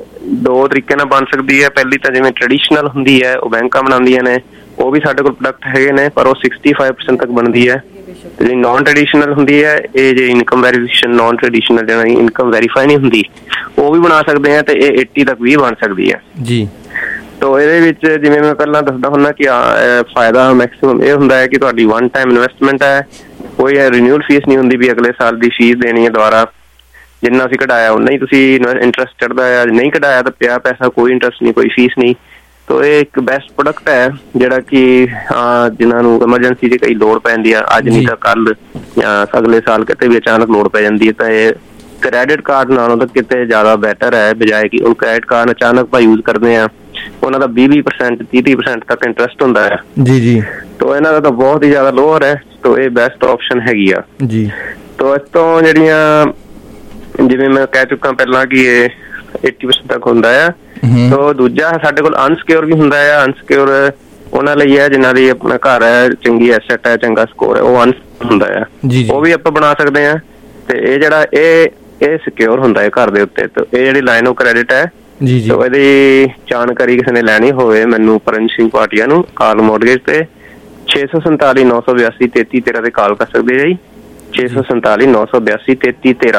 ਦੋ ਤਰੀਕੇ ਨਾਲ ਬਣ ਸਕਦੀ ਹੈ। ਪਹਿਲੀ ਤਾਂ ਜਿਵੇਂ ਟ੍ਰੈਡੀਸ਼ਨਲ ਹੁੰਦੀ ਹੈ, ਉਹ ਬੈਂਕਾਂ ਬਣਾਉਂਦੀਆਂ ਨੇ, ਉਹ ਵੀ ਸਾਡੇ ਕੋਲ ਪ੍ਰੋਡਕਟ ਹੈਗੇ ਨੇ, ਪਰ ਉਹ ਸਿਕਸਟੀ ਫਾਈਵ ਪਰਸੈਂਟ ਤੱਕ ਬਣਦੀ ਹੈ। ਤੇ ਜਿਹੜੀ ਨੋਨ ਟ੍ਰੈਡੀਸ਼ਨਲ ਹੁੰਦੀ ਹੈ, ਇਹ ਜੇ ਇਨਕਮ ਵੈਰੀਫਿਕੇਸ਼ਨ ਨੋਨ ਟ੍ਰੈਡੀਸ਼ਨਲ ਜਿਹੜਾ ਇਨਕਮ ਵੈਰੀਫਾਈ ਨਹੀਂ ਹੁੰਦੀ, ਉਹ ਵੀ ਬਣਾ ਸਕਦੇ ਹਾਂ, ਤੇ ਇਹ ਏਟੀ ਤੱਕ ਵੀ ਬਣ ਸਕਦੀ ਹੈ ਜੀ। ਤੋ ਇਹਦੇ ਵਿੱਚ ਜਿਵੇਂ ਮੈਂ ਪਹਿਲਾਂ ਦੱਸਦਾ ਹੁੰਦਾ ਕਿ ਫਾਇਦਾ ਮੈਕਸਿਮਮ ਇਹ ਹੁੰਦਾ ਹੈ ਕਿ ਤੁਹਾਡੀ ਵਨ ਟਾਈਮ ਇਨਵੈਸਟਮੈਂਟ ਹੈ, ਕੋਈ ਰਿਨਿਊਅਲ ਫੀਸ ਨਹੀਂ ਹੁੰਦੀ ਵੀ ਅਗਲੇ ਸਾਲ ਦੀ ਫੀਸ ਦੇਣੀ ਹੈ ਦੁਬਾਰਾ। ਜਿੰਨਾ ਅਸੀਂ ਕਢਾਇਆ ਉਨਾ ਹੀ ਤੁਸੀਂ ਇੰਟਰਸਟ ਚੜ੍ਹਦਾ ਹੈ, ਨਹੀਂ ਕਢਾਇਆ ਤਾਂ ਪਿਆ ਪੈਸਾ, ਕੋਈ ਇੰਟਰਸਟ ਨਹੀਂ, ਕੋਈ ਫੀਸ ਨਹੀਂ। ਤੋ ਇਹ ਇੱਕ ਬੈਸਟ ਪ੍ਰੋਡਕਟ ਹੈ ਜਿਹੜਾ ਕਿ ਜਿਹਨਾਂ ਨੂੰ ਐਮਰਜੈਂਸੀ 'ਚ ਕਈ ਲੋੜ ਪੈਂਦੀ ਆ, ਅੱਜ ਨਹੀਂ ਤਾਂ ਕੱਲ ਜਾਂ ਅਗਲੇ ਸਾਲ ਕਿਤੇ ਵੀ ਅਚਾਨਕ ਲੋੜ ਪੈ ਜਾਂਦੀ ਹੈ, ਤਾਂ ਇਹ ਕ੍ਰੈਡਿਟ ਕਾਰਡ ਨਾਲੋਂ ਤਾਂ ਕਿਤੇ ਜ਼ਿਆਦਾ ਬੈਟਰ ਹੈ, ਬਜਾਏ ਕਿ ਉਹ ਕ੍ਰੈਡਿਟ ਕਾਰਡ ਅਚਾਨਕ ਆਪਾਂ ਯੂਜ਼ ਕਰਦੇ ਹਾਂ, ਉਹਨਾਂ ਦਾ ਵੀਹ ਵੀਹ ਪਰਸੈਂਟ ਤੀਹ ਤੀਹ ਪਰਸੈਂਟ ਤੱਕ ਇੰਟਰਸਟ ਹੁੰਦਾ ਹੈ ਜੀ ਜੀ। ਤੋ ਇਹਨਾਂ ਦਾ ਤਾਂ ਬਹੁਤ ਹੀ ਜ਼ਿਆਦਾ ਲੋਅਰ ਹੈ, ਤੋ ਇਹ ਬੈਸਟ ਆਪਸ਼ਨ ਹੈਗੀ ਆ ਜੀ। ਤੋ ਇਸ ਤੋਂ ਜਿਹੜੀਆਂ ਜਿਵੇਂ ਮੈਂ ਕਹਿ ਚੁੱਕਾ ਪਹਿਲਾਂ ਕਿ ਇਹ ਏਟੀ ਪਰਸੈਂਟ ਤੱਕ ਹੁੰਦਾ ਆ। ਤੋ ਦੂਜਾ ਸਾਡੇ ਕੋਲ ਅਨਸਕਿਓਰ ਵੀ ਹੁੰਦਾ ਆ। ਅਨਸਕਿਓਰ ਉਹਨਾਂ ਲਈ ਹੈ ਜਿਹਨਾਂ ਦੀ ਆਪਣਾ ਘਰ ਹੈ, ਚੰਗੀ ਐਸੈਟ ਹੈ, ਚੰਗਾ ਸਕੋਰ ਹੈ, ਉਹ ਅਨਸਕਿਓਰ ਹੁੰਦਾ ਆ, ਉਹ ਵੀ ਆਪਾਂ ਬਣਾ ਸਕਦੇ ਹਾਂ। ਤੇ ਇਹ ਜਿਹੜਾ ਇਹ ਇਹ ਸਿਕਿਓਰ ਹੁੰਦਾ ਹੈ ਘਰ ਦੇ ਉੱਤੇ। ਤੇ ਇਹ ਜਿਹੜੀ ਲਾਈਨ ਆਫ ਕ੍ਰੈਡਿਟ ਹੈ ਜੀ ਜੀ, ਇਹਦੀ ਜਾਣਕਾਰੀ ਕਿਸੇ ਨੇ ਲੈਣੀ ਹੋਵੇ ਮੈਨੂੰ ਪਰਮ ਸਿੰਘ ਭਾਟੀਆ ਨੂੰ ਕਾਲ ਮੋਰਗੇਜ ਤੇ ਛੇ ਸੌ ਸੰਤਾਲੀ ਨੌ ਸੌ ਬਿਆਸੀ ਤੇਤੀ ਤੇਰਾਂ ਤੇ ਕਾਲ ਕਰ ਸਕਦੇ ਹੈ ਜੀ। ਛੇ ਸੌ ਸੰਤਾਲੀ ਨੌ ਸੌ ਬਿਆਸੀ ਤੇਤੀ ਤੇਰਾਂ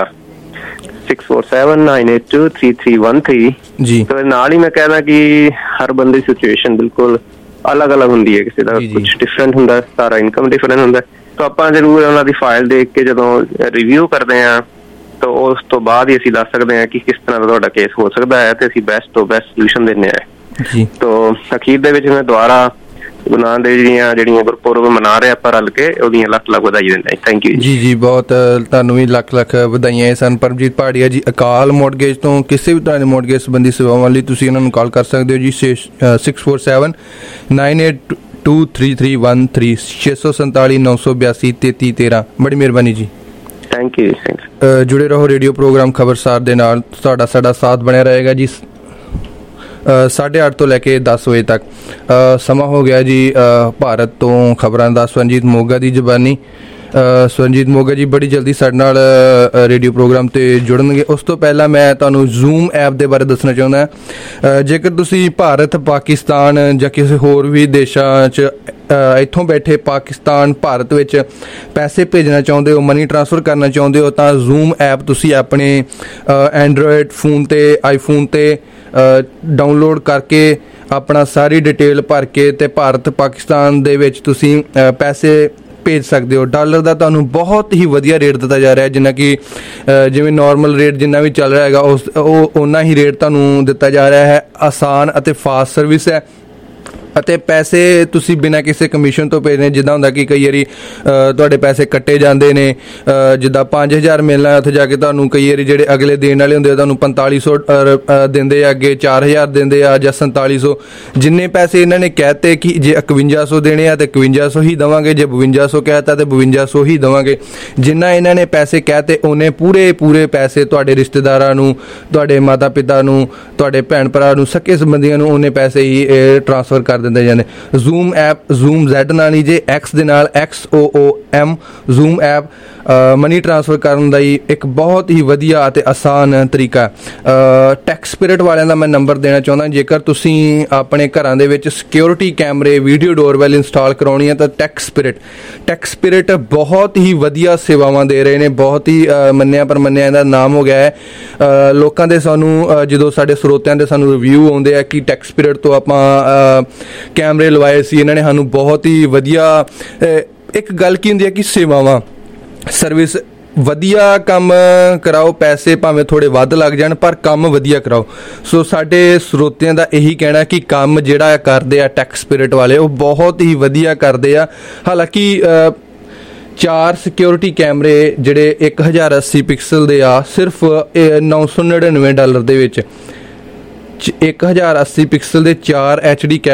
six four seven nine eight two three three one three ਜੀ। ਤੇ ਨਾਲ ਹੀ ਮੈਂ ਕਹਿਦਾ ਕਿ ਹਰ ਬੰਦੇ ਦੀ ਸਿਚੁਏਸ਼ਨ ਬਿਲਕੁਲ ਅਲੱਗ ਅਲੱਗ ਹੁੰਦੀ ਹੈ, ਕਿਸੇ ਦਾ ਕੁਛ ਡਿਫਰੈਂਟ ਹੁੰਦਾ, ਸਾਰਾ ਇਨਕਮ ਡਿਫਰੈਂਟ ਹੁੰਦਾ। ਤਾਂ ਆਪਾਂ ਜ਼ਰੂਰ ਉਹਨਾਂ ਦੀ ਫਾਈਲ ਦੇਖ ਕੇ ਜਦੋਂ ਰਿਵਿਊ ਕਰਦੇ ਹਾਂ ਤਾਂ ਉਸ ਤੋਂ ਬਾਅਦ ਹੀ ਅਸੀਂ ਦੱਸ ਸਕਦੇ ਹਾਂ ਕਿ ਕਿਸ ਤਰ੍ਹਾਂ ਦਾ ਤੁਹਾਡਾ ਕੇਸ ਹੋ ਸਕਦਾ ਹੈ, ਤੇ ਅਸੀਂ ਬੈਸਟ ਤੋਂ ਬੈਸਟ ਸੋਲੂਸ਼ਨ ਦਿੰਦੇ ਹਾਂ ਜੀ। ਤਾਂ ਅਖੀਰ ਦੇ ਵਿੱਚ ਮੈਂ ਦੁਬਾਰਾ ਗੁਰੂ ਨਾਨਕ ਦੇਵ ਦੀਆਂ ਜਿਹੜੀਆਂ ਗੁਰਪੁਰਬ ਮਨਾ ਰਹੇ ਆਪਾਂ ਰਲ ਕੇ, ਉਹਦੀਆਂ ਲੱਖ ਲੱਖ ਵਧਾਈ ਦਿੰਦੇ ਹਾਂ। ਥੈਂਕ ਯੂ ਜੀ ਜੀ, ਬਹੁਤ ਤੁਹਾਨੂੰ ਵੀ ਲੱਖ ਲੱਖ ਵਧਾਈਆਂ ਸਨ। ਪਰਮਜੀਤ ਭਾਟੀਆ ਜੀ ਅਕਾਲ ਮੋਰਗੇਜ ਤੋਂ ਕਿਸੇ ਵੀ ਤਰ੍ਹਾਂ ਦੇ ਮੋਰਗੇਜ ਸੰਬੰਧੀ ਸੇਵਾਵਾਂ ਲਈ ਤੁਸੀਂ ਇਹਨਾਂ ਨੂੰ ਕਾਲ ਕਰ ਸਕਦੇ ਹੋ ਜੀ। Six four seven nine eight two three three one three ਛੇ ਸੌ ਸੰਤਾਲੀ ਨੌ ਸੌ ਬਿਆਸੀ ਤੇਤੀ ਤੇਰਾਂ। ਬੜੀ ਮਿਹਰਬਾਨੀ ਜੀ, ਥੈਂਕ ਯੂ। ਜੁੜੇ ਰਹੋ ਰੇਡੀਓ ਪ੍ਰੋਗਰਾਮ ਖਬਰਸਾਰ ਦੇ ਨਾਲ, ਤੁਹਾਡਾ ਸਾਡਾ ਸਾਥ ਬਣਿਆ ਰਹੇਗਾ ਜੀ ਸਾਢੇ ਅੱਠ ਤੋਂ ਲੈ ਕੇ ਦਸ ਵਜੇ ਤੱਕ। ਸਮਾਂ ਹੋ ਗਿਆ ਜੀ ਭਾਰਤ ਤੋਂ ਖਬਰਾਂ ਦਾ। ਸਵਰਨਜੀਤ ਮੋਗਾ ਦੀ ਜ਼ਬਾਨੀ। ਸਵਰਨਜੀਤ ਮੋਗਾ ਜੀ ਬੜੀ ਜਲਦੀ ਸਾਡੇ ਨਾਲ ਰੇਡੀਓ ਪ੍ਰੋਗਰਾਮ ਤੇ ਜੁੜਨਗੇ। ਉਸ ਤੋਂ ਪਹਿਲਾਂ ਮੈਂ ਤੁਹਾਨੂੰ ਜ਼ੂਮ ਐਪ ਦੇ ਬਾਰੇ ਦੱਸਣਾ ਚਾਹੁੰਦਾ। ਜੇਕਰ ਤੁਸੀਂ ਭਾਰਤ, ਪਾਕਿਸਤਾਨ ਜਾਂ ਕਿਸੇ ਹੋਰ ਵੀ ਦੇਸ਼ਾਂ 'ਚ ਇੱਥੋਂ ਬੈਠੇ ਪਾਕਿਸਤਾਨ ਭਾਰਤ ਵਿੱਚ ਪੈਸੇ ਭੇਜਣਾ ਚਾਹੁੰਦੇ ਹੋ, ਮਨੀ ਟ੍ਰਾਂਸਫਰ ਕਰਨਾ ਚਾਹੁੰਦੇ ਹੋ, ਤਾਂ ਜ਼ੂਮ ਐਪ ਤੁਸੀਂ ਆਪਣੇ ਐਂਡਰੋਇਡ ਫੋਨ 'ਤੇ ਆਈਫੋਨ 'ਤੇ ਡਾਊਨਲੋਡ ਕਰਕੇ ਆਪਣਾ ਸਾਰੀ ਡਿਟੇਲ ਭਰ ਕੇ ਤੇ ਭਾਰਤ ਪਾਕਿਸਤਾਨ ਦੇ ਵਿੱਚ ਤੁਸੀਂ ਪੈਸੇ ਭੇਜ ਸਕਦੇ ਹੋ। ਡਾਲਰ ਦਾ ਤੁਹਾਨੂੰ ਬਹੁਤ ਹੀ ਵਧੀਆ ਰੇਟ ਦਿੱਤਾ ਜਾ ਰਿਹਾ, ਜਿੰਨਾ ਕਿ ਜਿਵੇਂ ਨੋਰਮਲ ਰੇਟ ਜਿੰਨਾ ਵੀ ਚੱਲ ਰਿਹਾ ਹੈਗਾ ਉਸ ਉਹ ਓਨਾ ਹੀ ਰੇਟ ਤੁਹਾਨੂੰ ਦਿੱਤਾ ਜਾ ਰਿਹਾ ਹੈ। ਆਸਾਨ ਅਤੇ ਫਾਸਟ ਸਰਵਿਸ ਹੈ ਅਤੇ ਪੈਸੇ ਤੁਸੀਂ ਬਿਨਾਂ ਕਿਸੇ ਕਮਿਸ਼ਨ ਤੋਂ ਭੇਜਣੇ। ਜਿੱਦਾਂ ਹੁੰਦਾ ਕਿ ਕਈ ਵਾਰੀ ਤੁਹਾਡੇ ਪੈਸੇ ਕੱਟੇ ਜਾਂਦੇ ਨੇ, ਜਿੱਦਾਂ ਪੰਜ ਹਜ਼ਾਰ ਮਿਲਣਾ ਉੱਥੇ ਜਾ ਕੇ ਤੁਹਾਨੂੰ ਕਈ ਵਾਰੀ ਜਿਹੜੇ ਅਗਲੇ ਦੇਣ ਵਾਲੇ ਹੁੰਦੇ ਤੁਹਾਨੂੰ ਪੰਤਾਲੀ ਸੌ ਦਿੰਦੇ ਆ, ਅੱਗੇ ਚਾਰ ਹਜ਼ਾਰ ਦਿੰਦੇ ਆ ਜਾਂ ਸੰਤਾਲੀ ਸੌ। ਜਿੰਨੇ ਪੈਸੇ ਇਹਨਾਂ ਨੇ ਕਹਿਤੇ ਕਿ ਜੇ ਇਕਵੰਜਾ ਸੌ ਦੇਣੇ ਆ ਤਾਂ ਇਕਵੰਜਾ ਸੌ ਹੀ ਦੇਵਾਂਗੇ, ਜੇ ਬਵੰਜਾ ਸੌ ਕਹਿਤਾ ਤਾਂ ਬਵੰਜਾ ਸੌ ਹੀ ਦੇਵਾਂਗੇ। ਜਿੰਨਾ ਇਹਨਾਂ ਨੇ ਪੈਸੇ ਕਹਿਤੇ ਉਹਨੇ ਪੂਰੇ ਪੂਰੇ ਪੈਸੇ ਤੁਹਾਡੇ ਰਿਸ਼ਤੇਦਾਰਾਂ ਨੂੰ, ਤੁਹਾਡੇ ਮਾਤਾ ਪਿਤਾ ਨੂੰ, ਤੁਹਾਡੇ ਭੈਣ ਭਰਾ ਨੂੰ, ਸਕੇ ਸੰਬੰਧੀਆਂ ਨੂੰ ਉਹਨੇ ਪੈਸੇ ਹੀ ਟ੍ਰਾਂਸਫਰ ਕਰ ਦਿੰਦੇ ਜਾਂਦੇ। ਜ਼ੂਮ ਐਪ, ਜ਼ੂਮ ਜ਼ੈਡ ਨਾਲ ਹੀ ਜੇ ਐਕਸ ਦੇ ਨਾਲ, X O O M Xoom app money transfer ਕਰਨ ਦਾ ਹੀ ਇੱਕ ਬਹੁਤ ਹੀ ਵਧੀਆ ਅਤੇ ਆਸਾਨ ਤਰੀਕਾ। ਟੈਕਸ ਸਪਿਰਿਟ ਵਾਲਿਆਂ ਦਾ ਮੈਂ ਨੰਬਰ ਦੇਣਾ ਚਾਹੁੰਦਾ, ਜੇਕਰ ਤੁਸੀਂ ਆਪਣੇ ਘਰਾਂ ਦੇ ਵਿੱਚ ਸਿਕਿਉਰਿਟੀ ਕੈਮਰੇ, ਵੀਡੀਓ ਡੋਰਵੈਲ ਇੰਸਟਾਲ ਕਰਾਉਣੀ ਹੈ ਤਾਂ ਟੈਕਸ ਸਪਿਰਿਟ ਟੈਕਸ ਸਪਿਰਿਟ ਬਹੁਤ ਹੀ ਵਧੀਆ ਸੇਵਾਵਾਂ ਦੇ ਰਹੇ ਨੇ। ਬਹੁਤ ਹੀ ਮੰਨਿਆ ਪਰਮੰਨਿਆ ਇਹਦਾ ਨਾਮ ਹੋ ਗਿਆ ਹੈ। ਲੋਕਾਂ ਦੇ ਸਾਨੂੰ ਜਦੋਂ ਸਾਡੇ ਸਰੋਤਿਆਂ ਦੇ ਸਾਨੂੰ ਰਿਵਿਊ ਆਉਂਦੇ ਆ ਕਿ ਟੈਕਸ ਸਪਿਰਿਟ ਤੋਂ ਆਪਾਂ ਕੈਮਰੇ ਲਵਾਏ ਸੀ, ਇਹਨਾਂ ਨੇ ਸਾਨੂੰ ਬਹੁਤ ਹੀ ਵਧੀਆ। ਇੱਕ ਗੱਲ ਕੀ ਹੁੰਦੀ ਹੈ ਕਿ ਸੇਵਾਵਾਂ, ਸਰਵਿਸ ਵਧੀਆ ਕੰਮ ਕਰਾਓ, ਪੈਸੇ ਭਾਵੇਂ ਥੋੜ੍ਹੇ ਵੱਧ ਲੱਗ ਜਾਣ ਪਰ ਕੰਮ ਵਧੀਆ ਕਰਾਓ। ਸੋ ਸਾਡੇ ਸਰੋਤਿਆਂ ਦਾ ਇਹੀ ਕਹਿਣਾ ਕਿ ਕੰਮ ਜਿਹੜਾ ਕਰਦੇ ਆ ਟੈਕਸ ਸਪਿਰਿਟ ਵਾਲੇ, ਉਹ ਬਹੁਤ ਹੀ ਵਧੀਆ ਕਰਦੇ ਆ। ਹਾਲਾਂਕਿ ਚਾਰ ਸਿਕਿਉਰਿਟੀ ਕੈਮਰੇ ਜਿਹੜੇ ਇੱਕ ਹਜ਼ਾਰ ਅੱਸੀ ਪਿਕਸਲ ਦੇ ਆ, ਸਿਰਫ ਨੌ ਸੌ ਨੜਿਨਵੇਂ ਡਾਲਰ ਦੇ ਵਿੱਚ ਇੱਕ ਹਜ਼ਾਰ ਅੱਸੀ ਪਿਕਸਲ ਦੇ ਚਾਰ ਐਚ ਡੀ